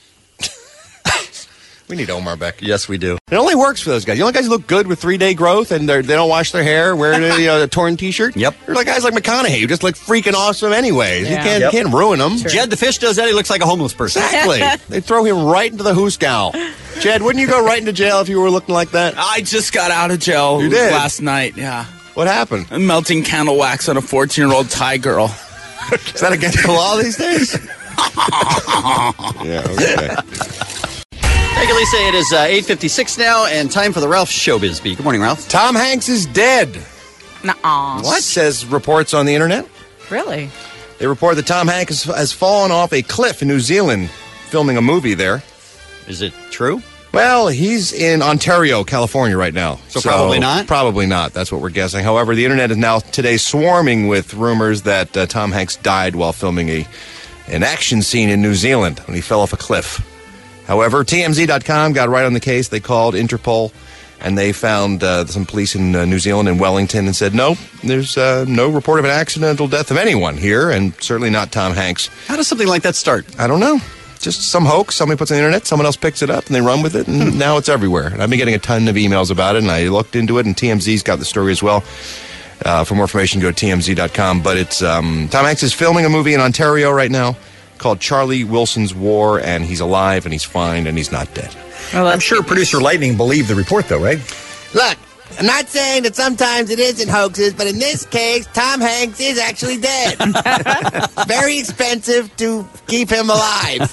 We need Omar back. Yes, we do. It only works for those guys. The only guys who look good with three-day growth and they're, they don't wash their hair, wearing a, uh, a torn T-shirt. Yep. They're like guys like McConaughey who just look freaking awesome anyways. Yeah. You can't Yep. you can't ruin them. Jed the Fish does that. He looks like a homeless person. Exactly. They throw him right into the hoosgow. Jed, wouldn't you go right into jail if you were looking like that? I just got out of jail You did? last night. Yeah, What happened? I'm melting candle wax on a fourteen-year-old Thai girl. Is that against the law these days? Yeah, okay. Thank you, Lisa. It is uh, eight fifty-six now, and time for the Ralph Showbiz Beat. Good morning, Ralph. Tom Hanks is dead. Nuh-uh. What? Says reports on the internet. Really? They report that Tom Hanks has, has fallen off a cliff in New Zealand filming a movie there. Is it true? Well, he's in Ontario, California right now. So probably not? Probably not. That's what we're guessing. However, the internet is now today swarming with rumors that uh, Tom Hanks died while filming a an action scene in New Zealand when he fell off a cliff. However, T M Z dot com got right on the case. They called Interpol, and they found uh, some police in uh, New Zealand and Wellington and said, no, there's uh, no report of an accidental death of anyone here, and certainly not Tom Hanks. How does something like that start? I don't know. Just some hoax. Somebody puts it on the internet, someone else picks it up, and they run with it, and now it's everywhere. And I've been getting a ton of emails about it, and I looked into it, and T M Z's got the story as well. Uh, for more information, go to T M Z dot com. But it's um, Tom Hanks is filming a movie in Ontario right now called Charlie Wilson's War, and he's alive, and he's fine, and he's not dead. I'm sure producer Lightning believed the report, though, right? Look, I'm not saying that sometimes it isn't hoaxes, but in this case, Tom Hanks is actually dead. Very expensive to keep him alive.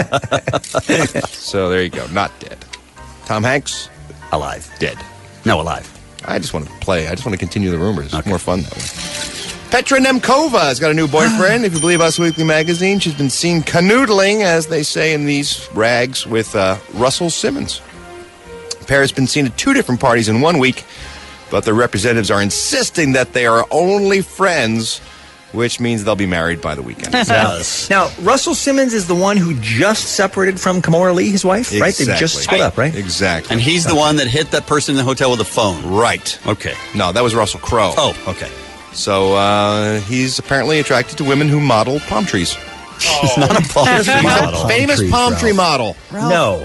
So there you go. Not dead. Tom Hanks, alive. Dead. No, alive. I just want to play. I just want to continue the rumors. It's more fun that way. Petra Nemkova has got a new boyfriend. If you believe Us Weekly Magazine, she's been seen canoodling, as they say in these rags, with uh, Russell Simmons. The pair has been seen at two different parties in one week, but their representatives are insisting that they are only friends, which means they'll be married by the weekend. Yes. Now, Russell Simmons is the one who just separated from Kamora Lee, his wife, right? They just Exactly. split up, right? Exactly. And he's the one that hit that person in the hotel with a phone. Right. Okay. No, that was Russell Crowe. Oh, okay. So uh, he's apparently attracted to women who model palm trees. He's not a palm He's tree a model. famous Palm tree, palm Ralph. tree model. No.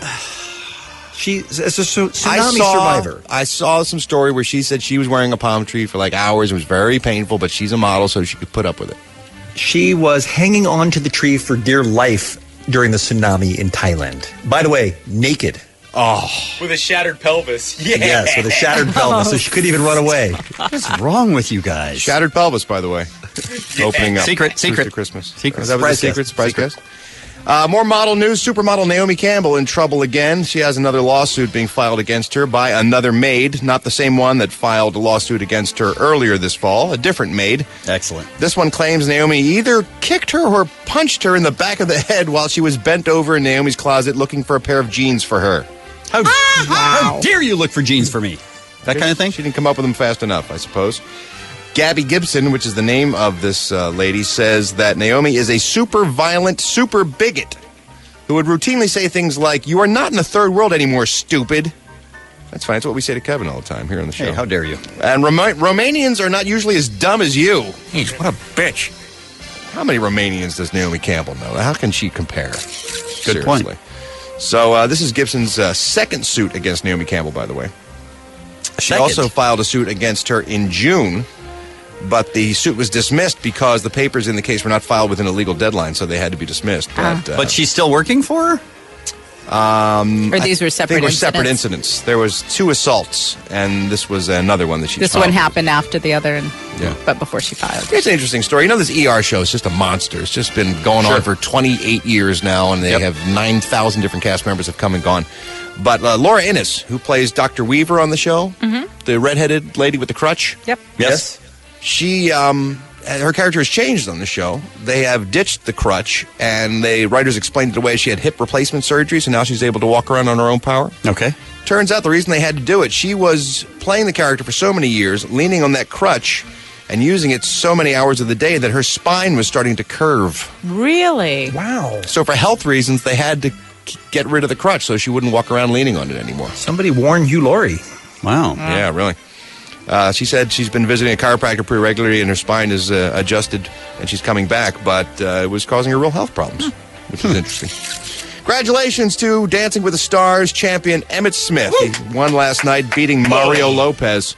She's a su- tsunami I saw, survivor. I saw some story where she said she was wearing a palm tree for like hours. It was very painful, but she's a model, so she could put up with it. She was hanging on to the tree for dear life during the tsunami in Thailand. By the way, naked. Oh. With a shattered pelvis. Yeah. Yes, with a shattered pelvis, so she couldn't even run away. What's wrong with you guys? Shattered pelvis, by the way. Opening up. Secret, secret. Tuesday Christmas. Secret. Is that what the Surprise secret? guest. Surprise guest? Uh, more model news. Supermodel Naomi Campbell in trouble again. She has another lawsuit being filed against her by another maid, not the same one that filed a lawsuit against her earlier this fall, a different maid. Excellent. This one claims Naomi either kicked her or punched her in the back of the head while she was bent over in Naomi's closet looking for a pair of jeans for her. How, how dare you look for jeans for me? That kind of thing? She didn't come up with them fast enough, I suppose. Gabby Gibson, which is the name of this uh, lady, says that Naomi is a super violent, super bigot who would routinely say things like, "You are not in the third world anymore, stupid." That's fine. That's what we say to Kevin all the time here on the show. Hey, how dare you? And Roma- Romanians are not usually as dumb as you. Jeez, what a bitch. How many Romanians does Naomi Campbell know? How can she compare? Good point. So uh, this is Gibson's uh, second suit against Naomi Campbell, by the way. She Second. also filed a suit against her in June, but the suit was dismissed because the papers in the case were not filed within a legal deadline, so they had to be dismissed. But, uh, But she's still working for her? um, Or these I were separate think were separate incidents? incidents. There was two assaults, and this was another one that she This filed. one happened after the other, and Yeah. but before she filed. It's an interesting story. You know, this E R show is just a monster. It's just been going on Sure. for twenty-eight years now, and they Yep. have nine thousand different cast members have come and gone. But uh, Laura Innes, who plays Doctor Weaver on the show, the redheaded lady with the crutch, Yep. Yes. she, um, her character has changed on the show. They have ditched the crutch, and the writers explained it away. She had hip replacement surgery, so now she's able to walk around on her own power. Okay. Turns out the reason they had to do it, she was playing the character for so many years, leaning on that crutch and using it so many hours of the day that her spine was starting to curve. Really? Wow. So for health reasons, they had to k- get rid of the crutch so she wouldn't walk around leaning on it anymore. Somebody warned Hugh Laurie. Wow. Yeah, really. Uh, she said she's been visiting a chiropractor pretty regularly and her spine is uh, adjusted and she's coming back, but uh, it was causing her real health problems, which is interesting. Congratulations to Dancing with the Stars champion Emmett Smith. He won last night, beating Mario Lopez.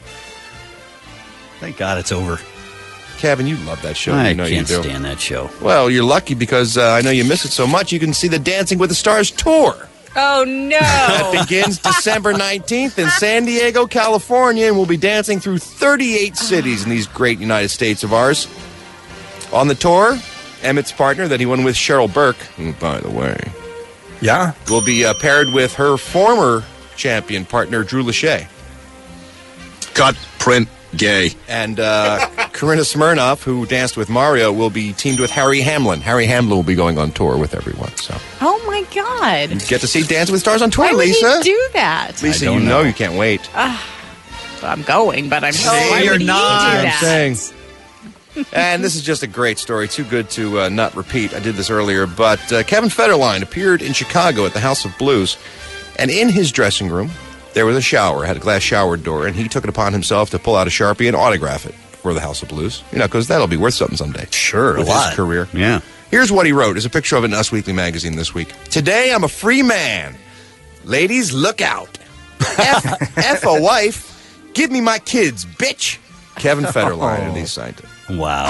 Thank God it's over. Kevin, you love that show. I you know can't you do. stand that show. Well, you're lucky because uh, I know you miss it so much. You can see the Dancing with the Stars tour. Oh no! That begins December nineteenth in San Diego, California, and we'll be dancing through thirty-eight cities in these great United States of ours. On the tour, Emmett's partner that he won with, Cheryl Burke, who, by the way, Yeah. will be uh, paired with her former champion partner, Drew Lachey. Cut, print, gay. And uh, Corinna Smirnoff, who danced with Mario, will be teamed with Harry Hamlin. Harry Hamlin will be going on tour with everyone. So Oh my God! you get to see Dancing with Stars on tour, Why would Lisa. he do that? Lisa, I you don't know. know. you can't wait. I'm going, but I'm. No, why you're would he not. do I'm that? saying. And this is just a great story, too good to uh, not repeat. I did this earlier, but uh, Kevin Federline appeared in Chicago at the House of Blues, and in his dressing room, there was a shower, had a glass shower door, and he took it upon himself to pull out a Sharpie and autograph it for the House of Blues. You know, because that'll be worth something someday. Sure, with a lot. his career. Yeah. Here's what he wrote. There's a picture of it in Us Weekly magazine this week. Today, I'm a free man. Ladies, look out. F, F a wife. Give me my kids, bitch. Kevin Federline, and he signed it. Wow.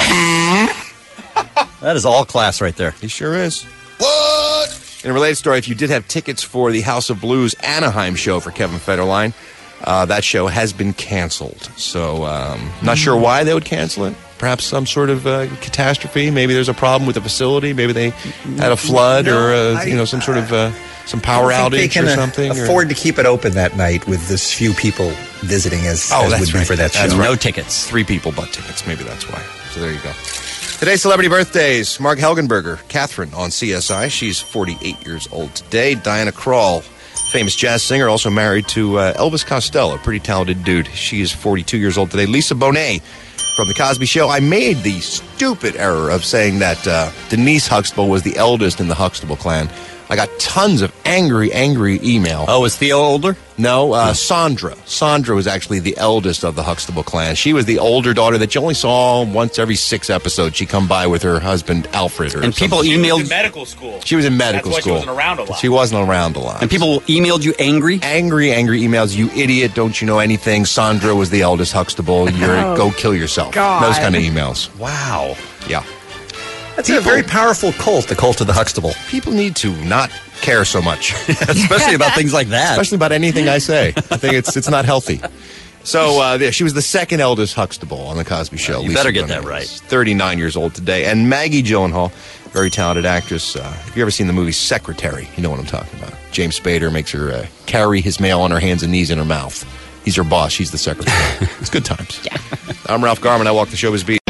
That is all class right there. He sure is. What? In a related story, if you did have tickets for the House of Blues Anaheim show for Kevin Federline, Uh, that show has been canceled. So, um, not sure why they would cancel it. Perhaps some sort of uh, catastrophe. Maybe there's a problem with the facility. Maybe they had a flood No, or uh, I- you know some sort of uh, some power I don't think outage they or can, uh, something. or- afford to keep it open that night with this few people visiting as, Oh, as that's would be right. for that That's show. right. No tickets. Three people, but tickets. Maybe that's why. So there you go. Today's celebrity birthdays. Mark Helgenberger, Catherine on C S I. She's forty-eight years old today. Diana Krall, famous jazz singer, also married to uh, Elvis Costello, a pretty talented dude. She is forty-two years old today. Lisa Bonet from The Cosby Show. I made the stupid error of saying that uh, Denise Huxtable was the eldest in the Huxtable clan. I got tons of angry, angry email. Oh, is Theo older? No, uh, Sandra. Sandra was actually the eldest of the Huxtable clan. She was the older daughter that you only saw once every six episodes. She'd come by with her husband, Alfred. Or And people something. emailed- She was in medical school. She was in medical That's why school. she wasn't around a lot. She wasn't around a lot. And people emailed you angry? Angry, angry emails. You idiot. Don't you know anything? Sandra was the eldest Huxtable. You're, Oh, go kill yourself. God. Those kind of emails. Wow. Yeah. That's a very powerful cult, the cult of the Huxtable. People need to not care so much. Especially about things like that. Especially about anything I say. I think it's it's not healthy. So uh, yeah, she was the second eldest Huxtable on The Cosby Show. You Lisa better get Bonet that right. is thirty-nine years old today. And Maggie Gyllenhaal, very talented actress. Uh, if you've ever seen the movie Secretary, you know what I'm talking about. James Spader makes her uh, carry his mail on her hands and knees in her mouth. He's her boss. She's the secretary. It's good times. Yeah. I'm Ralph Garman. I walk the showbiz beat.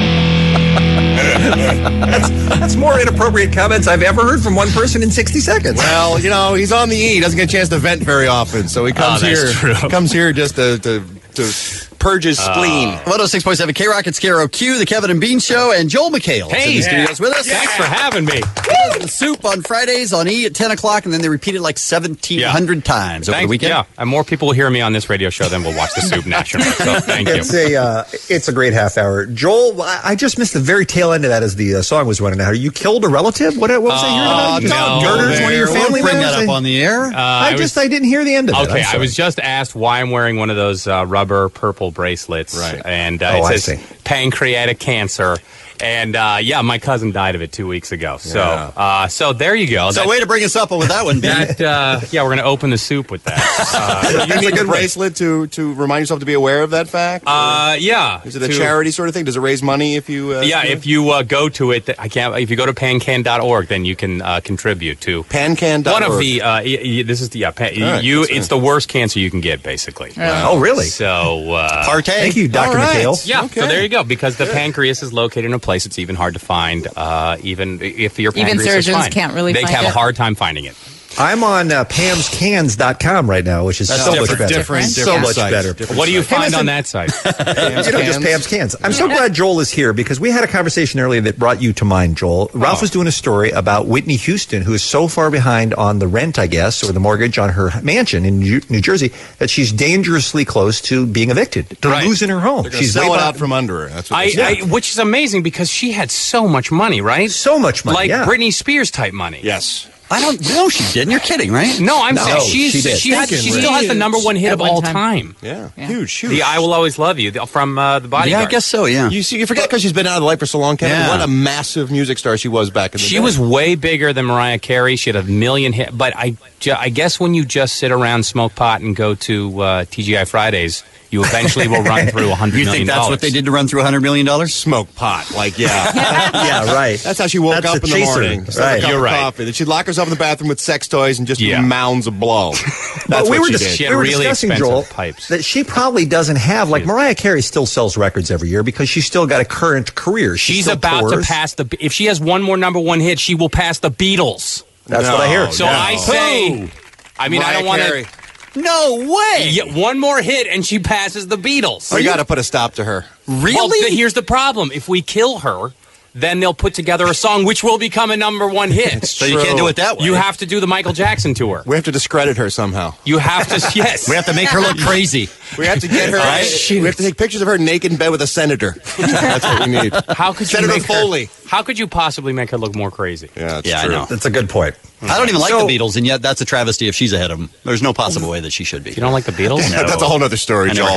that's, that's more inappropriate comments I've ever heard from one person in sixty seconds. Well, you know, he's on the E. He doesn't get a chance to vent very often, so he comes Oh, that's here. true. He comes here just to, to, to purge his spleen. one oh six point seven K-Rock, it's K R O Q, The Kevin and Bean Show, and Joel McHale is in Hey, the studios with us. Thanks for having me. The Soup on Fridays on E at ten o'clock, and then they repeat it like seventeen hundred times over Thanks, the weekend. Yeah, and more people will hear me on this radio show than will watch the Soup nationally. So thank you. It's a uh, it's a great half hour. Joel, I, I just missed the very tail end of that as the uh, song was running out. You killed a relative? What, what was I hearing about? You no. murdered one of your We'll family bring members? that up on the air. Uh, I, I was- just I didn't hear the end of it. Okay, I'm I sorry. was just asked why I'm wearing one of those uh, rubber purple bracelets, Right. and uh, Oh, I it says see. pancreatic cancer. And uh, yeah, my cousin died of it two weeks ago. So, Yeah. uh, so there you go. So That- way to bring us up with that one, Bean. that uh, yeah, we're gonna open the soup with that. Uh, you need a bracelet to, to remind yourself to be aware of that fact? uh, yeah, Is it a to- charity sort of thing? Does it raise money if you... Uh, Yeah, if you uh, go to it, I can't. If you go to pancan dot org, then you can uh, contribute to pancan dot org. one of the. Uh, y- y- this is the yeah. Pan, All right, you. that's It's it. the worst cancer you can get, basically. Oh, really? So uh, Partay. Thank you, Doctor All right. McHale. yeah. Okay. So there you go. Because the pancreas is located in a place it's even hard to find. Uh, even if your Even pancreas is surgeons fine. can't really They find have it. a hard time finding it. I'm on uh, pams cans dot com right now, which is That's so much different, better. different, so different much site, better. different What do you Hey, find listen, on that site? you know, just Pam's cans. I'm so glad Joel is here because we had a conversation earlier that brought you to mind, Joel. Ralph was doing a story about Whitney Houston, who is so far behind on the rent, I guess, or the mortgage on her mansion in New New Jersey that she's dangerously close to being evicted, to Right. losing her home. They're gonna She's sell way it behind- out from under her. That's what I, they say. I, which is amazing because she had so much money, right? So much money, like yeah. Britney Spears type money. Yes. I don't know she didn't. You're kidding, right? No, I'm No, saying she's she she, did. she, had, Thinking, she Rick. still has the number one hit At of one all time. time. Yeah. Yeah. Huge, huge. The "I Will Always Love You" the- from uh, the Bodyguard. Yeah, I guess so, yeah. You see, you forget because she's been out of the light for so long, Kevin. Yeah. What a massive music star she was back in the She day. was way bigger than Mariah Carey. She had a million hit. But I, ju- I guess when you just sit around, smoke pot, and go to uh, T G I Fridays, you eventually will run through a hundred You million think that's dollars. what they did to run through one hundred million dollars? Smoke pot. Like, yeah. yeah, right. That's how she woke That's up a in the chaser. morning. Just have Right. a cup You're of right. Coffee. Then she'd lock herself in the bathroom with sex toys and just Yeah. mounds of blow. That's But we what were, she dis- did. She had we were really discussing, expensive Joel, pipes. that she probably doesn't have, like Mariah Carey still sells records every year because she's still got a current career. She She's still about tours. to pass the. If she has one more number one hit, she will pass the Beatles. That's No, what I hear. So no. I say, I mean, I Mariah don't want Carey. to. No way! Yeah, one more hit and she passes the Beatles. We got to put a stop to her. Really? Well, th- here's the problem: if we kill her, then they'll put together a song which will become a number one hit. So you can't do it that way. You have to do the Michael Jackson tour. We have to discredit her somehow. You have to. Yes. We have to make her look crazy. We have to get her. Right? We have to take pictures of her naked in bed with a senator. That's what we need. How could you Senator make Foley? her? How could you possibly make her look more crazy? Yeah, that's Yeah, I true. know. That's a good point. I don't even like So- the Beatles, and yet that's a travesty if she's ahead of them. There's no possible way that she should be. You don't like the Beatles? That's a whole other story, I Joel. never have.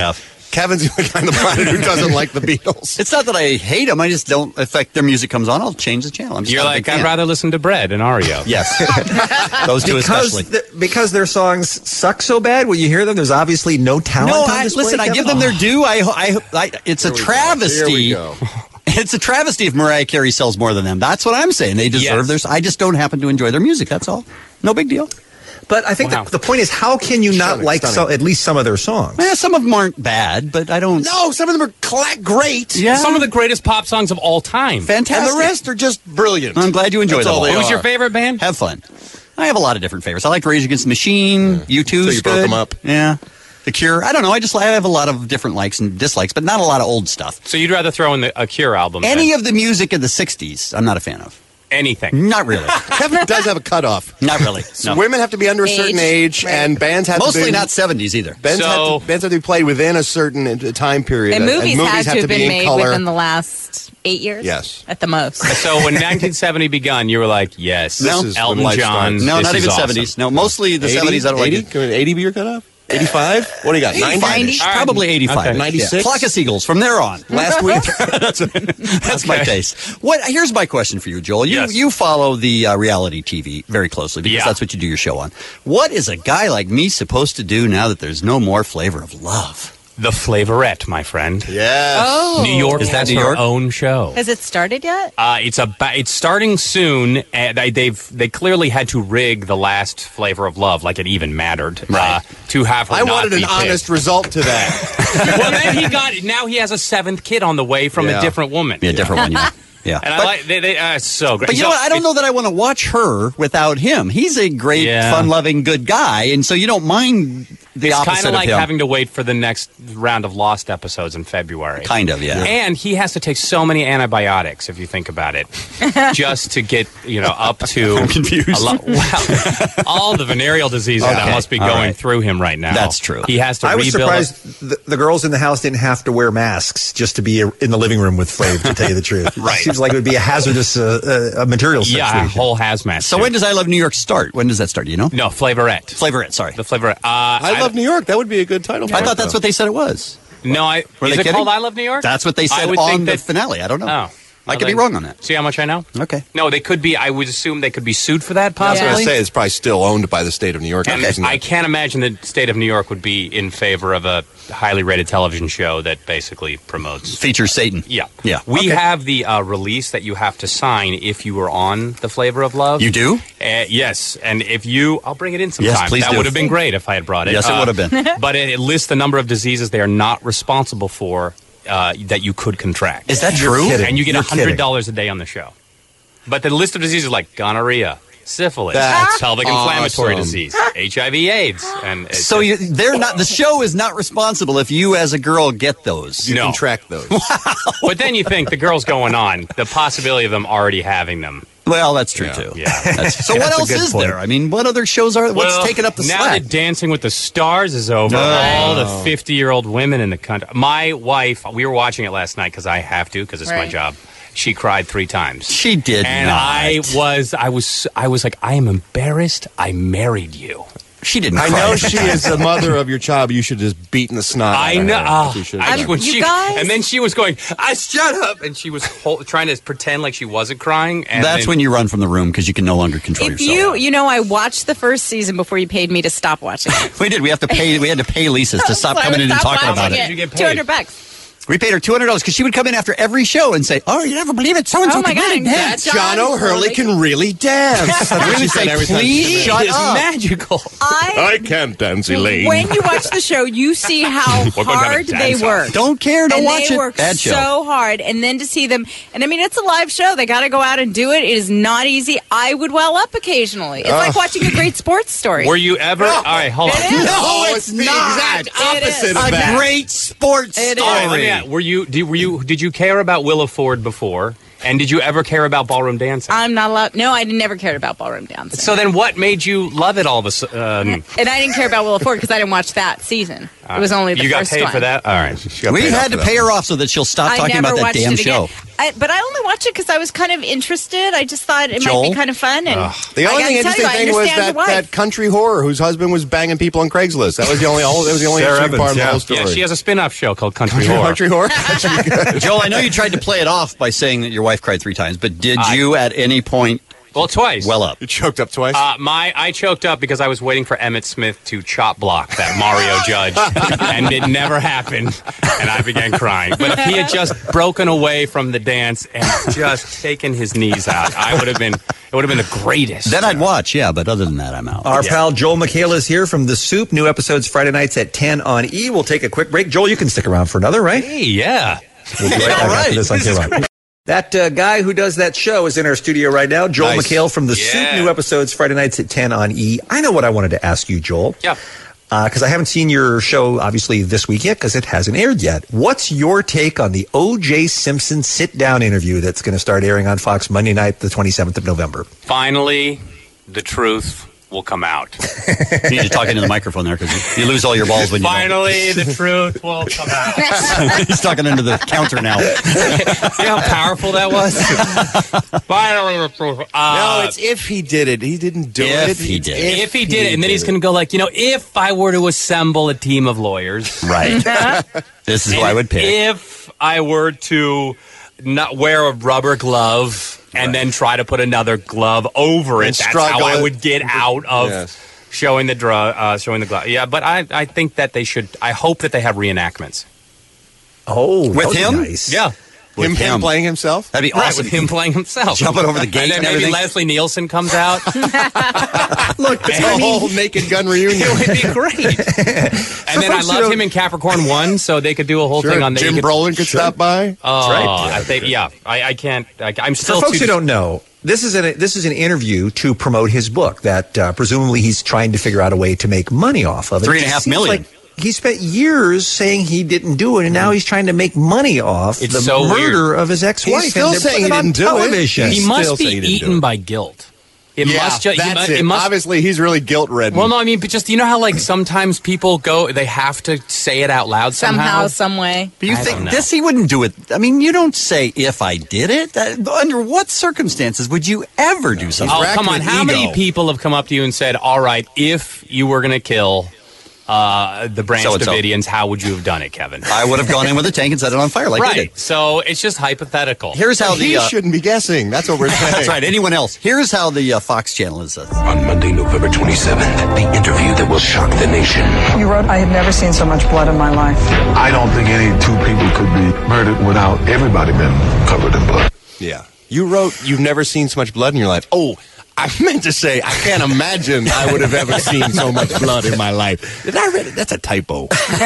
Kevin's the only guy on the planet who doesn't like the Beatles. It's not that I hate them. I just don't. If like, their music comes on, I'll change the channel. I'm just You're not a like, big I'd fan. rather listen to Bread and Ario. Yes. Those two because especially. th- because their songs suck so bad when you hear them. There's obviously no talent. No, on I, display, listen, I Kevin? give them their due. I, I, I it's a Here we go. travesty. Here we go. It's a travesty if Mariah Carey sells more than them. That's what I'm saying. They deserve Yes. their. I just don't happen to enjoy their music. That's all. No big deal. But I think Wow. the, the point is, how can you not Stunning, like stunning. so, at least some of their songs? Eh, some of them aren't bad, but I don't. No, some of them are cla- great. Yeah. Some of the greatest pop songs of all time. Fantastic. And the rest are just brilliant. I'm glad you enjoy That's them all all. they Who's are. your favorite band? Have fun. I have a lot of different favorites. I like Rage Against the Machine. U two's So you broke good. them up. Yeah. The Cure. I don't know. I just I have a lot of different likes and dislikes, but not a lot of old stuff. So you'd rather throw in the, a Cure album Any than of the music in the sixties, I'm not a fan of. anything? Not really. Kevin does have a cutoff. Not really. So No. women have to be under a certain age, Right. and bands have Mostly to be not seventies either. Bands, So- have to, bands have to be played within a certain uh, time period, And movies, had to have be been in made color. within the last eight years. Yes. At the most. So when nineteen seventy begun, you were like, yes, This is when Elton life John. starts. No, this not is even awesome. seventies. No, mostly the eighty? seventies. I don't like eighty? it. Can eighty be your cutoff? eighty-five? What do you got? ninety? eighty-five. All right. Probably eighty-five. Okay. ninety-six? Flock of Seagulls from there on. Last week? that's that's my Okay. taste. What? Here's my question for you, Joel. You Yes. you follow the uh, reality T V very closely because Yeah. that's what you do your show on. What is a guy like me supposed to do now that there's no more Flavor of Love? The Flavorette, my friend. Yes. Oh. New York Is that has New her York? own show. Has it started yet? Uh, it's a it's starting soon, and they, they've they clearly had to rig the last Flavor of Love like it even mattered Right. uh, to have her. I not wanted an be picked. honest result to that. Well, then he got now he has a seventh kid on the way from Yeah. a different woman. Yeah, different one. Yeah. Yeah. And I But- like they, they uh, it's so great. But you So know what? I don't it- know that I want to watch her without him. He's a great, Yeah. fun-loving, good guy, and so you don't mind the It's opposite kind of of like him. having to wait for the next round of Lost episodes in February. Kind of, yeah. And he has to take so many antibiotics, if you think about it, just to get you know up to. I'm confused. A lot, wow, all the venereal diseases that Okay. must be All going right. through him right now. That's true. He has to. I was rebuild surprised the, the girls in the house didn't have to wear masks just to be in the living room with Flav, to tell you the truth. Right. Seems like it would be a hazardous uh, uh, material Yeah, a situation. whole hazmat. So suit. when does I Love New York start? When does that start? Do you know? No, Flavorette. Flavorette, sorry. The Flavorette. Uh, I love New York. That would be a good title. For I it, thought that's though. what they said it was. No, I. Were is they it kidding? called I Love New York? That's what they I said would on think the that- finale. I don't know. Oh. I Well, could be then- wrong on that. See how much I know? Okay. No, they could be. I would assume they could be sued for that, I was possibly. going to say it's probably still owned by the state of New York. And Isn't I it? can't imagine the state of New York would be in favor of a highly rated television show that basically promotes. Features Satan. Yeah. Yeah. We Okay. have the uh, release that you have to sign if you were on The Flavor of Love. You do? Uh, yes. And if you, I'll bring it in sometime. Yes, please that do. would have been great if I had brought it. Yes, it Uh, would have been. But it, it lists the number of diseases they are not responsible for uh, that you could contract. Is that You're true? kidding. And you get You're one hundred dollars a day on the show. But the list of diseases like gonorrhea, syphilis, That's pelvic inflammatory awesome. disease, H I V AIDS, and it's So just- you, they're not. The show is not responsible if you, as a girl, get those. You No. can track those. But then you think the girl's going on, the possibility of them already having them. Well, that's true Yeah. too. Yeah. That's- so what That's a else good is point. there? I mean, what other shows are? What's Well, taking up the now slack? that Dancing with the Stars is over, all the fifty-year-old women in the country. My wife, we were watching it last night because I have to because it's my Right. job. She cried three times. She did and not. I was, I was, I was like, I am embarrassed. I married you. She didn't. I cry. know she is the mother of your child. You should just beaten the snot. I out of know. her. That's what Oh, you should have I, done. when You she, guys- and then she was going, I shut up, and she was hol- trying to pretend like she wasn't crying. And That's then, when you run from the room because you can no longer control If yourself. you, you know, I watched the first season before you paid me to stop watching it. we did. We have to pay. We had to pay Lisa's to stop So I coming would in and stop talking about watching it. Did you get paid? two hundred bucks. We paid her two hundred dollars because she would come in after every show and say, "Oh, you never believe it? So and so Oh my can really God, dance." that's John John O'Hurley O'Hurley. can really dance. That's what Really she said say, every time she "Please came in. shut It is up." magical. I, I can't dance, Elaine. when you watch the show, you see how We're going to have a hard they dance-off. work. Don't care. Don't and watch they it. work Bad show. so hard, and then to see them, and I mean, it's a live show. They got to go out and do it. It is not easy. I would well up occasionally. It's like watching a great sports story. Were you ever? All right, hold on. It is. No, it's the exact It opposite is. of A that. great sports It is. All right, let story. me ask, were you? Did, were you? Did you care about Willa Ford before? And did you ever care about ballroom dancing? I'm not allowed. No, I never cared about ballroom dancing. So then, what made you love it all of a sudden? And I didn't care about Willa Ford because I didn't watch that season. It was only the you got first paid one. for that. All right. We had to pay her off so that she'll stop I talking never about that watched damn it again. show. I, but I only watched it because I was kind of interested. I just thought it Joel? might be kind of fun. And The I only gotta thing tell interesting you, I thing was understand that, the wife. that country whore whose husband was banging people on Craigslist. That was the only whole, that was the only Sarah interesting part of the Evans, whole yeah. story. Yeah, she has a spin-off show called Country, Country, Whore. country whore. Joel, I know you tried to play it off by saying that your wife cried three times, but did I- you at any point Well, twice. well up? You choked up twice? Uh, my, I choked up because I was waiting for Emmett Smith to chop block that Mario Judge, and it never happened, and I began crying. But if he had just broken away from the dance and just taken his knees out, I would have been. It would have been the greatest. Then I'd watch, yeah, but other than that, I'm out. Our Yeah. pal Joel McHale is here from The Soup. New episodes Friday nights at ten on E. We'll take a quick break. Joel, you can stick around for another, right? Hey, yeah. We'll be right back All right. after this on This is K-Rock. That uh, guy who does that show is in our studio right now. Joel Nice. McHale from The Yeah. Soup. New episodes Friday nights at ten on E. I know what I wanted to ask you, Joel. Yeah. Because I haven't seen your show, obviously, this week yet because it hasn't aired yet. What's your take on the O J Simpson sit-down interview that's going to start airing on Fox Monday night, the twenty-seventh of November? Finally, the truth will come out. You need to talk into the microphone there because you, you lose all your balls when you Finally, the truth will come out. don't. He's talking into the counter now. See how powerful that was? Finally, the truth. Uh, no, it's if he did it. He didn't do If it. he It's did. if he did it, and then he's going to go like, you know, if I were to assemble a team of lawyers, Right. This is who I would pick. if I were to not wear a rubber glove and then try to put another glove over it, And that's struggle how I it. would get out of Yes. showing the drug, uh, showing the glove. Yeah, but I, I think that they should. I hope that they have reenactments. Oh, that With would be him? Nice. Yeah. With Him, him playing himself? That'd be Right, awesome. with him playing himself. Jumping over the gate And then and maybe everything. Leslie Nielsen comes out. Look, it's I a mean- whole Naked Gun reunion. It would be great. And then I folks who love don't- him in Capricorn One, so they could do a whole Sure, thing on there. Jim You could- Brolin could stop by. Oh, right. I think, yeah. I, I can't. I, I'm For still folks too who don't know, this is an this is an interview to promote his book that uh, presumably he's trying to figure out a way to make money off of. It Three and a It half seems million. like he spent years saying he didn't do it, and now he's trying to make money off It's the so murder weird. of his ex-wife. He's still and they're saying putting he it on didn't do it. television. He He's must still be saying he didn't do eaten it. by guilt. It yeah, must ju- that's he, mu- it. it must Obviously, he's really guilt-ridden. Well, no, I mean, but just you know how like sometimes people go, they have to say it out loud somehow. Somehow, some way. But you I think don't know. this? He wouldn't do it. I mean, you don't say if I did it. That, under what circumstances would you ever do something? Oh, racked come on! with How ego. many people have come up to you and said, "All right, if you were going to kill uh, the Branch So-and-so. Davidians, how would you have done it, Kevin?" I would have gone in with a tank and set it on fire like right. they did. So it's just hypothetical. Here's how he the uh, shouldn't be guessing. That's what we're saying. that's right. Anyone else? Here's how the uh, Fox channel is. Uh, On Monday, November twenty-seventh, the interview that will shock the nation. You wrote, I had never seen so much blood in my life. I don't think any two people could be murdered without everybody being covered in blood. Yeah. You wrote, you've never seen so much blood in your life. Oh, I meant to say, I can't imagine I would have ever seen so much blood in my life. Did I read it? That's a typo.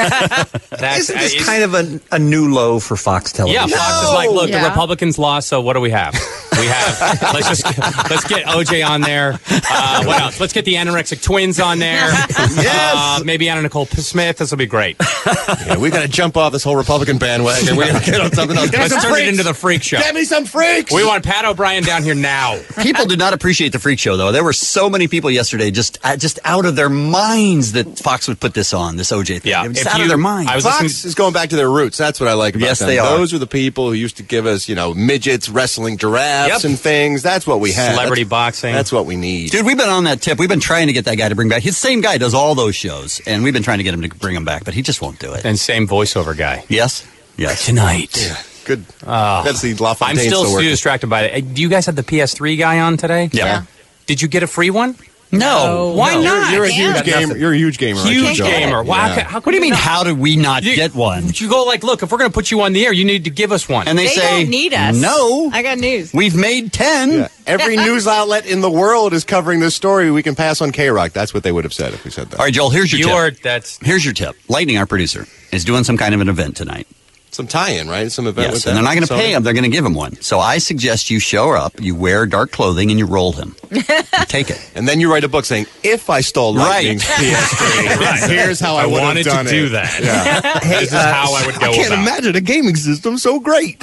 That's, Isn't this it's- kind of a, a new low for Fox Television? Yeah, Fox is like, look, Yeah. the Republicans lost, so what do we have? We have let's just let's get O J on there. Uh, what else? Let's get the anorexic twins on there. Yes. Uh, maybe Anna Nicole Smith. This will be great. Yeah, we got to jump off this whole Republican bandwagon. We got to get on something else. Get Let's some turn freaks. it into the freak show. Get me some freaks. We want Pat O'Brien down here now. people did not appreciate the freak show, though. There were so many people yesterday just uh, just out of their minds that Fox would put this on, this O J thing. Yeah, They were just if out you- of their minds. I was Fox listening- is going back to their roots. That's what I like about Yes, them. they are. Those are the people who used to give us, you know, midgets wrestling giraffes Yep. and things. That's what we had. Celebrity that's, boxing. That's what we need. Dude, we've been on that tip. We've been trying to get that guy to bring back. His same guy does all those shows, and we've been trying to get him to bring him back, but he just won't do it. And same voiceover guy. Yes? Yes. Tonight. Yeah, good. Oh, That's the LaFontaine I'm still still too working. distracted by it. Hey, do you guys have the P S three guy on today? Yeah. Yeah. Did you get a free one? No. Why No. not? You're a Damn. huge gamer. You're a huge gamer. aren't you, Huge Joe? gamer. Wow. Yeah. How, how What do you mean, not- how did we not You- get one? You go like, look, if we're going to put you on the air, you need to give us one. And they, They say, don't need us. no, I got news. we've made ten. Yeah. Every news outlet in the world is covering this story. We can pass on K-Rock. That's what they would have said if we said that. All right, Joel, here's your You're, tip. that's Here's your tip. Lightning, our producer, is doing some kind of an event tonight. Some tie-in, right? Some event Yes, with and them. they're not going to So- pay him. They're going to give him one. So I suggest you show up, you wear dark clothing, and you roll him. You take it. And then you write a book saying, if I stole Lightning's P S three, Right. here's how I, I would have wanted to done do it. that. Yeah. this is how I would go I can't about. imagine a gaming system so great.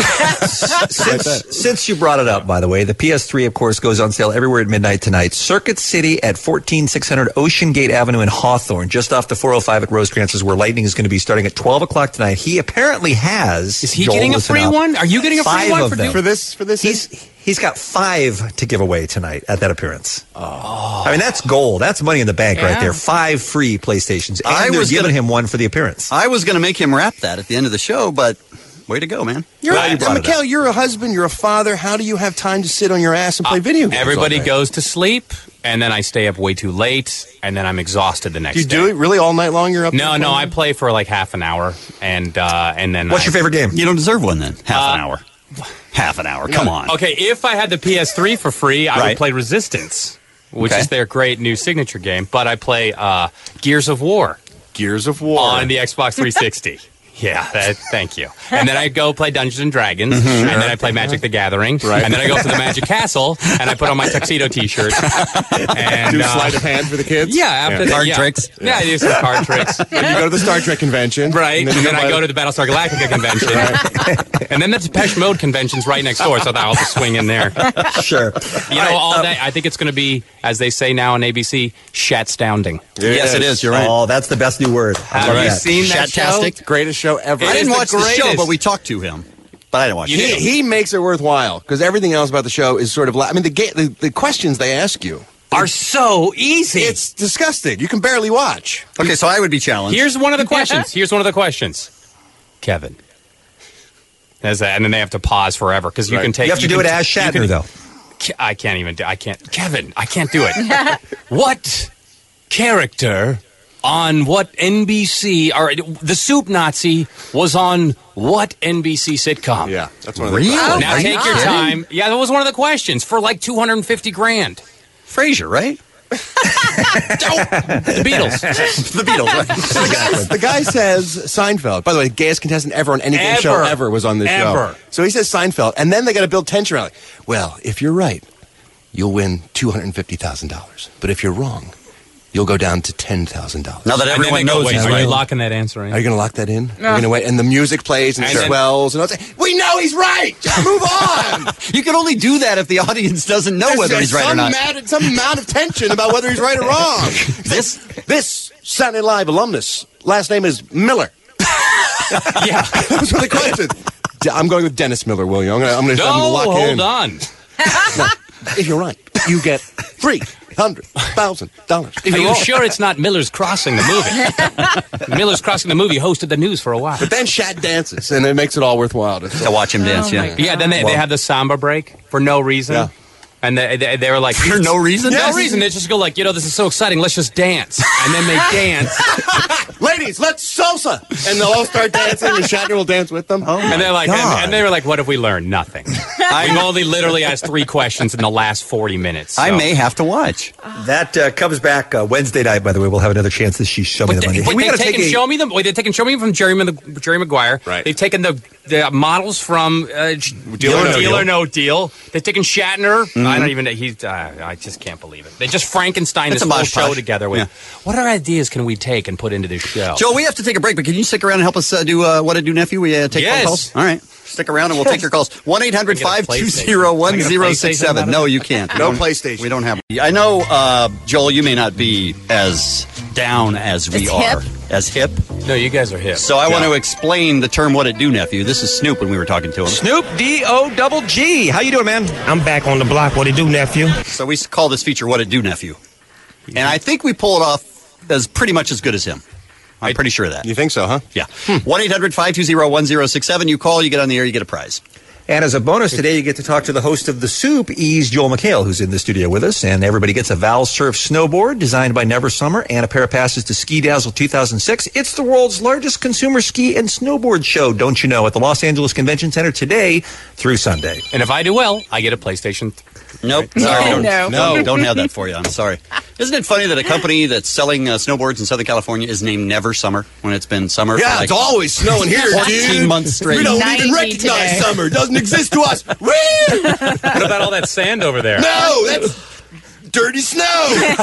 Since, since you brought it up, by the way, the P S three, of course, goes on sale everywhere at midnight tonight. Circuit City at fourteen six hundred Ocean Gate Avenue in Hawthorne, just off the four oh five at Rosecrans, is where Lightning is going to be starting at twelve o'clock tonight. He apparently has has. Is he Joel, getting a listen free up, one? Are you getting a free five one of for them. doing- For this, for this, He's he's got five to give away tonight at that appearance. Oh, I mean that's gold. That's money in the bank right Yeah. there. Five free PlayStations, and I they're was giving gonna- him one for the appearance. I was going to make him rap that at the end of the show, but way to go, man. You're, Glad you uh, brought it up. Mikhail, you're a husband, you're a father. How do you have time to sit on your ass and play video games? Everybody all day? goes to sleep, and then I stay up way too late, and then I'm exhausted the next Do you day. do it really all night long? You're up. No, there no, I playing? play for like half an hour, and uh, and then. What's I- your favorite game? You don't deserve one then. Half Uh, an hour. Half an hour. Come on. Okay, if I had the P S three for free, I Right. would play Resistance, which Okay. is their great new signature game. But I play uh, Gears of War. Gears of War on the Xbox three sixty. Yeah, that, thank you. And then I go play Dungeons and Dragons, Mm-hmm. and then I play Magic the Gathering, Right. and then I go to the Magic Castle, and I put on my tuxedo T-shirt. And, Do uh, sleight of hand for the kids? Yeah, after that, Card yeah. tricks? Yeah, I do some card tricks. Then you go to the Star Trek convention. Right, and then, you I buy- go to the Battlestar Galactica convention, and then the Depeche Mode convention's right next door, so I'll just swing in there. Sure. You know, all day. I think it's going to be, as they say now on A B C, shat-stounding. Yes, it is. You're right. Oh, that's the best new word. I Have love you that. seen that show? Shatastic. Greatest show ever. It I is didn't the watch the show, greatest. but we talked to him. But I didn't watch You it. He, he makes it worthwhile because everything else about the show is sort of. La- I mean, the, ga- the the questions they ask you Are so easy. It's disgusting. You can barely watch. Okay, so I would be challenged. Here's one of the questions. Here's one of the questions. Kevin. As a, and then they have to pause forever because you Right. can take. You have to do can it t- as you Shatner, can- though. Ke- I can't even do. I can't. Kevin, I can't do it. What character on what N B C or the Soup Nazi was on what N B C sitcom? Yeah, that's one of the Really? questions. Now Are you take your kidding? time. Yeah, that was one of the questions for like two hundred fifty grand. Frasier, right? The Beatles. the Beatles, right? the, guy, the guy says Seinfeld. By the way, gayest contestant ever on any game show Ever. ever was on this Ever. show. So he says Seinfeld, and then they got to build tension around it. Well, if you're right, you'll win two hundred fifty thousand dollars. But if you're wrong, you'll go down to ten thousand dollars. Now that And then everyone they go, knows wait, he's are right. you locking that answer in? Are you going to lock that in? You're going to wait, and the music plays and, And it then- swells, and all that. We know he's right. Just move on. You can only do that if the audience doesn't know whether There's he's right or some not. Amount, some amount of tension about whether he's right or wrong. This This Saturday Night Live alumnus, last name is Miller. Yeah. That was the question. D- I'm going with Dennis Miller, will you? I'm going to I'm gonna, I'm gonna No, lock hold in. on. If you're right, you get three hundred thousand dollars. Are you sure it's not Miller's Crossing the movie? Miller's Crossing the movie hosted the news for a while. But then Shat dances, and it makes it all worthwhile. To to watch him dance, yeah. Yeah, then they, they have the samba break for no reason. Yeah. And they, they, they were like... For no reason? No Yes. reason. They just go like, you know, this is so exciting, let's just dance. And then they dance. Ladies, let's salsa, and they'll all start dancing, and Shatner will dance with them. Oh And they're like, and, God. and they were like, what have we learned? Nothing. We've only literally asked three questions in the last forty minutes. I so- may have to watch. That uh, comes back uh, Wednesday night, by the way. We'll have another chance to see Show Me But the they, Money. but we they've gotta taken take a- Show Me the Wait, they've taken Show Me from Jerry, Mag- Jerry Maguire. Right. They've taken the, the models from uh, Deal, or No Deal Deal. or No Deal. They've taken Shatner. Mm-hmm. I don't even. He's. Uh, I just can't believe it. They just Frankenstein It's this a whole mosh show posh. together. With Yeah. what other ideas can we take and put into this show? Joe, we have to take a break, but can you stick around and help us uh, do uh, What I Do Nephew? We uh, take phone Yes. calls? All right. Stick around and we'll take your calls. one eight hundred Can I five get a two PlayStation? zero Can I one get a zero PlayStation six seven. out of No, it? you can't. No We don't- PlayStation. We don't have. I know, uh, Joel, you may not be as down as we As are. hip? As hip. No, you guys are hip. So I want to explain the term What It Do Nephew. This is Snoop when we were talking to him. Snoop D O double G. How you doing, man? I'm back on the block. What it do, nephew? So we call this feature What It Do Nephew. And I think we pull it off as pretty much as good as him. I'm pretty sure of that. You think so, huh? Yeah. one eight hundred five two zero one zero six seven. You call, you get on the air, you get a prize. And as a bonus today, you get to talk to the host of The Soup, Ease Joel McHale, who's in the studio with us. And everybody gets a Val Surf snowboard designed by Never Summer and a pair of passes to Ski Dazzle two thousand six. It's the world's largest consumer ski and snowboard show, don't you know, at the Los Angeles Convention Center today through Sunday. And if I do well, I get a PlayStation. Nope. Sorry. Don't, No. no, don't have that for you. I'm sorry. Isn't it funny that a company that's selling uh, snowboards in Southern California is named Never Summer when it's been summer for Yeah, like it's always snowing here, fourteen dude. months straight? We don't even ninety recognize today. summer. It doesn't exist to us. Woo! What about all that sand over there? No, that's dirty snow.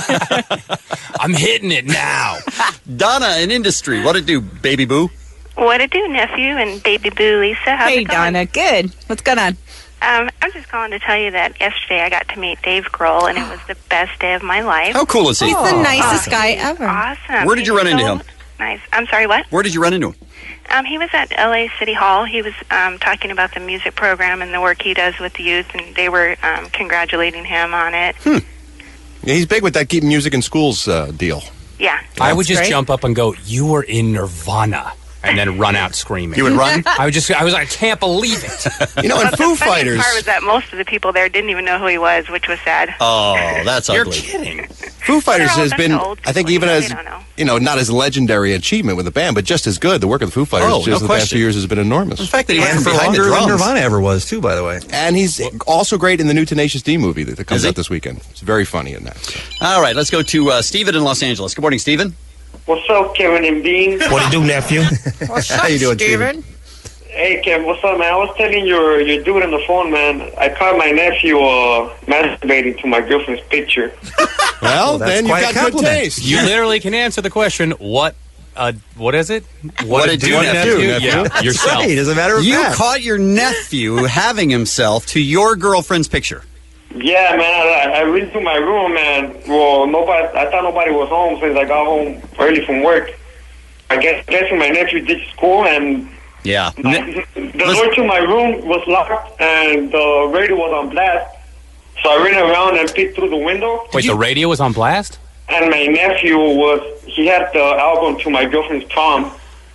I'm hitting it now. Donna in industry. What it do, baby boo? What it do, nephew and baby boo Lisa? How's Hey, it going? Donna. Good. What's going on? Um, I'm just calling to tell you that yesterday I got to meet Dave Grohl, and it was the best day of my life. How cool is he? He's the nicest guy ever. Awesome. Where did you He's run into so- him? Nice. I'm sorry, what? Where did you run into him? Um, he was at L A City Hall. He was um, talking about the music program and the work he does with the youth, and they were um, congratulating him on it. Hmm. Yeah, he's big with that keep music in schools uh, deal. Yeah. I would just great. jump up and go, "You were in Nirvana," and then run out screaming. You would run? I would just. I was like, I can't believe it. You know, in Well, Foo the funny Fighters. part was that most of the people there didn't even know who he was, which was sad. Oh, that's You're ugly. kidding. Foo Fighters They're all has such been, old I think, people, even you know, as, they don't know. you know, not as legendary achievement with the band, but just as good. The work of the Foo Fighters Oh, just no the past question. few years has been enormous. The fact that he went And from for behind the longer than drums. Nirvana ever was, too, by the way. And he's also great in the new Tenacious D movie that, that comes Is he? out this weekend. It's very funny in that. So. All right, let's go to uh, Steven in Los Angeles. Good morning, Steven. What's up, Kevin and Bean? What it do, nephew? What's How up, you doing, Steven? Hey, Kev, what's up, man? I was telling your your dude on the phone, man. I caught my nephew uh, masturbating to my girlfriend's picture. Well, that's then you quite a got good compliment. taste. You literally can answer the question. What? Uh, what is it? What to it do, do, nephew? Yeah, That's yourself. right, as a matter of You fact. caught your nephew having himself to your girlfriend's picture. Yeah, man. I, I went to my room, man. Well, nobody. I thought nobody was home since I got home early from work. I guess guessing my nephew did school, and Yeah. the door to my room was locked, and the radio was on blast. So I ran around and peeked through the window. Wait, the radio was on blast? And my nephew was, he had the album to my girlfriend's prom.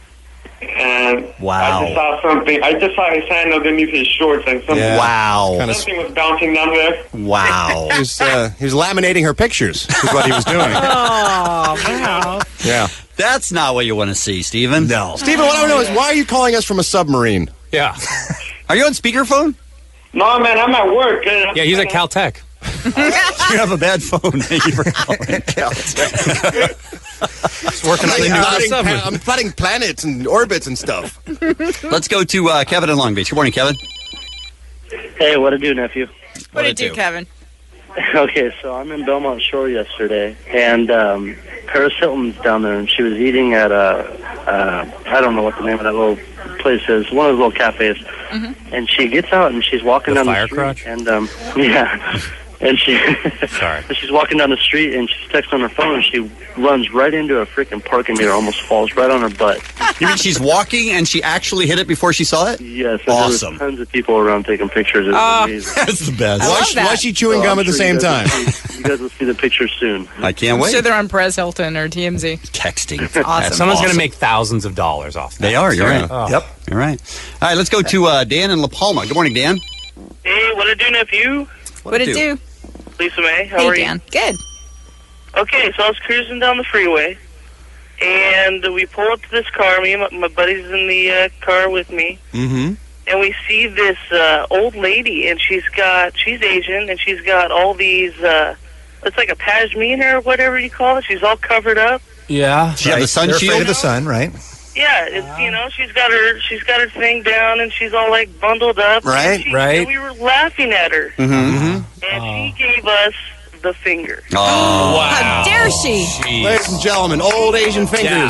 And Wow. I just saw something. I just saw his hand underneath his shorts, and something, Yeah. Wow. Kinda something was bouncing down there. Wow. He was, uh, he was laminating her pictures, is what he was doing. Oh, wow. Yeah. That's not what you want to see, Steven. No. Stephen, what I want to know is why are you calling us from a submarine? Yeah. Are you on speakerphone? No, man, I'm at work. uh, Yeah, he's at Caltech. You have a bad phone. Thank you for calling Caltech. He's working on the I'm new plotting, submarine. I'm plotting planets and orbits and stuff. Let's go to uh, Kevin in Long Beach. Good morning, Kevin. Hey, what to do, nephew? What did you do, Kevin? Okay, so I'm in Belmont Shore yesterday, and um, Paris Hilton's down there, and she was eating at a, uh, I don't know what the name of that little place is, one of those little cafes. Mm-hmm. And she gets out, and she's walking The down Fire the street, Crotch? and um, yeah, and she, Sorry. she's walking down the street, and she's texting on her phone, and she runs right into a freaking parking meter, almost falls right on her butt. You mean she's walking and she actually hit it before she saw it? Yes, and Awesome. there was tons of people around taking pictures. It was Oh. amazing. That's the best. I love Was, that. was she chewing So gum I'm at the sure you same guys time? will see- you guys will see the picture soon. I can't I'm wait. sure they're on Perez Hilton or T M Z. Texting. Awesome. Someone's going awesome. to make thousands of dollars off that. They are, you're right. Oh. Yep. You're right. All right, let's go to uh, Dan in La Palma. Good morning, Dan. Hey, what it do, nephew? What did it do? Lisa May, how Hey, are Dan. Good. you? Okay, so I was cruising down the freeway, and we pull up to this car. Me and my, my buddy's in the uh, car with me, Mm-hmm. and we see this uh, old lady, and she's got, she's Asian, and she's got all these, uh, it's like a pashmina or whatever you call it. She's all covered up. Yeah. She have the sun They're shield? afraid of the sun, right? Yeah, it's, you know, she's got her, she's got her thing down, and she's all like bundled up. Right, and she, right. And we were laughing at her, Mm-hmm. and she gave us the finger. Oh, wow. How dare she? Jeez. Ladies and gentlemen, old Asian fingers.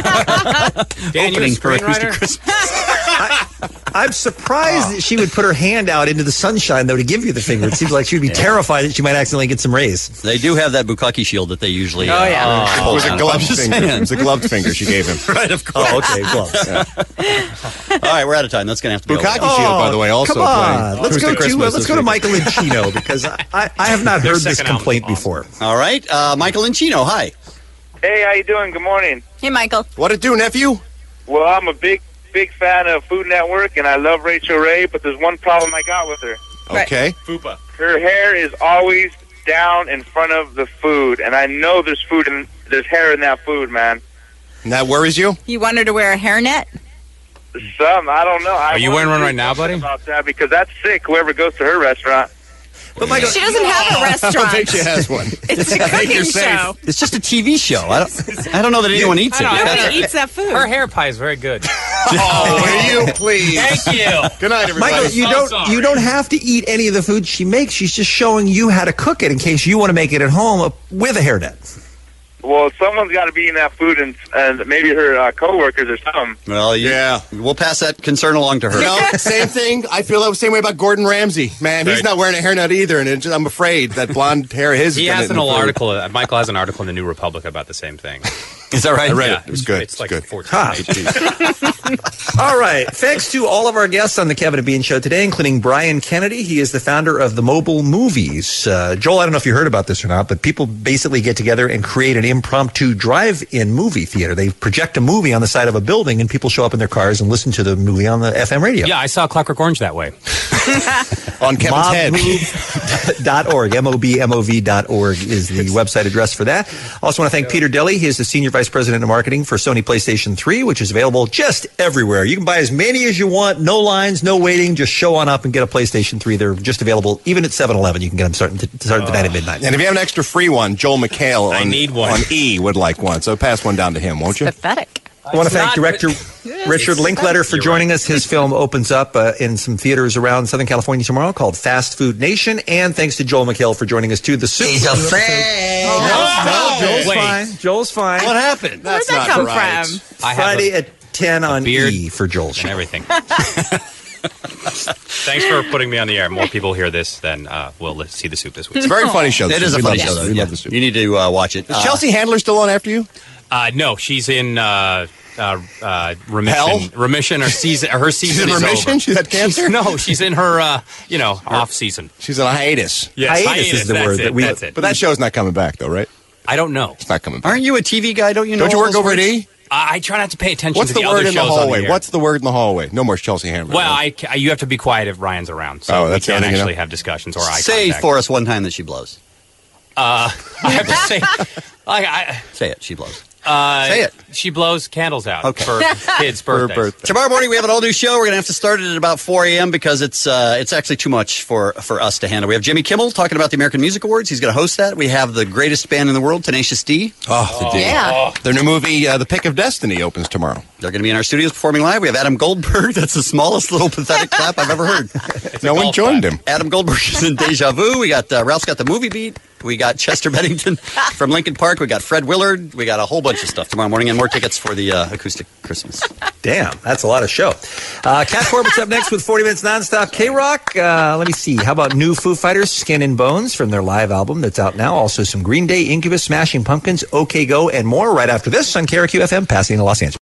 Dan, you a Opening for Acoustic screenwriter? Christmas. I'm surprised that she would put her hand out into the sunshine, though, to give you the finger. It seems like she would be terrified that she might accidentally get some rays. They do have that Bukaki shield that they usually. Oh, uh, yeah. It hold was a on. gloved I'm just finger. saying. It was a gloved finger she gave him. Right, of course. Oh, okay, gloves. All right, we're out of time. That's going to have to be over. Bukaki shield, by the way, also Come on, playing let's go Acoustic to uh, Christmas let's this go to weekend. Michael and Chino because I, I, I have not Their heard this second album's complaint awesome. before. All right, uh, Michael and Chino, hi. Hey, how you doing? Good morning. Hey, Michael. What it do, nephew? Well, I'm a big, big fan of Food Network, and I love Rachel Ray, but there's one problem I got with her. Okay. Fupa. Her hair is always down in front of the food, and I know there's food and there's hair in that food, man. And that worries you? You want her to wear a hairnet? Some, I don't know. I Are you wanna wearing one do right now, something buddy? About that because that's sick. Whoever goes to her restaurant. But Michael, She doesn't have a I restaurant. don't think she has one. It's a cooking show. It's just a T V show. I don't. I don't know that anyone eats I it. don't- That's- Nobody eats that food. Her hair pie is very good. Oh, will you please? Thank you. Good night, everybody. Michael, you so don't sorry. you don't have to eat any of the food she makes. She's just showing you how to cook it in case you want to make it at home uh, with a hairnet. Well, someone's got to be eating that food, and, and maybe her uh, coworkers or something. Well, you- Yeah. We'll pass that concern along to her. You know, same thing. I feel the same way about Gordon Ramsay. Man, he's Right. not wearing a hairnet either, and it just, I'm afraid that blonde hair of his. He is gonna has an hit in the food. article. uh, Michael has an article in the New Republic about the same thing. Is that right? I read Yeah, it. It was good. It's like good. fourteen Ha. pages. All right. Thanks to all of our guests on the Kevin and Bean Show today, including Brian Kennedy. He is the founder of the Mobile Movies. Uh, Joel, I don't know if you heard about this or not, but people basically get together and create an impromptu drive-in movie theater. They project a movie on the side of a building, and people show up in their cars and listen to the movie on the F M radio. Yeah, I saw Clockwork Orange that way. On Kevin's head. Mobmove dot org. M O B M O V dot org is the website address for that. Also want to thank Peter Deli. He is the Senior Vice President of Marketing for Sony PlayStation three, which is available just everywhere. You can buy as many as you want. No lines, no waiting. Just show on up and get a PlayStation three. They're just available even at seven eleven. You can get them starting, to, starting tonight at midnight. And if you have an extra free one, Joel McHale I on, need one. on E would like one. So pass one down to him, won't you? Pathetic. I want to thank not- director Richard Linklater for You're joining right. us. His film opens up uh, in some theaters around Southern California tomorrow called Fast Food Nation. And thanks to Joel McHale for joining us, too. The Soup. He's a fan. No, Joel's Wait. fine. Joel's fine. What happened? Where'd That's that not come right. from? I have Friday a- at ten on beard E for Joel's show. and everything. Thanks for putting me on the air. More people hear this, then uh, we'll let's see the soup this week. It's a very funny show. It is a We funny love show, the though. soup. We Yeah. love the soup. You need to uh, watch it. Is Uh, Chelsea Handler still on after you? Uh, no, she's in uh, uh, uh, remission. Hell? Remission or season. Her season in is remission? over. She had cancer? She's- no, she's in her uh, you know off season. She's on a hiatus. Yes, Hiatus is the that's word it, that we- That's it. But that show's not coming back, though, right? I don't know. It's not coming back. Aren't you a T V guy? Don't you know? Don't you all work those over at words? E? I, I try not to pay attention What's to the the, word other in the shows on hallway? air. What's the word in the hallway? No more Chelsea Handler. Well, I, ca- you have to be quiet if Ryan's around, so Oh, we that's the can't only thing you actually know? have discussions or eye Say contact. for us one time that she blows. Uh, I have to say, I, I, Say it. She blows. uh, Say it. She blows candles out Okay. for kids' For her birthdays. birthday. Tomorrow morning we have an all new show. We're going to have to start it at about four a.m. because it's uh, it's actually too much for, for us to handle. We have Jimmy Kimmel talking about the American Music Awards. He's going to host that. We have the greatest band in the world, Tenacious D. Oh, the D. Yeah. Their new movie, uh, The Pick of Destiny, opens tomorrow. They're going to be in our studios performing live. We have Adam Goldberg. That's the smallest little pathetic clap I've ever heard. No one golf joined clap. him. Adam Goldberg is in Deja Vu. We got uh, Ralph's got the movie beat. We got Chester Bennington from Lincoln Park. We got Fred Willard. We got a whole bunch of stuff tomorrow morning and more tickets for the uh, acoustic Christmas. Damn, that's a lot of show. Uh, Cat Corbett's up next with forty minutes nonstop K-Rock. Uh, let me see. How about new Foo Fighters, Skin and Bones, from their live album that's out now. Also some Green Day, Incubus, Smashing Pumpkins, OK Go, and more right after this on K R Q F M, Pasadena, Los Angeles.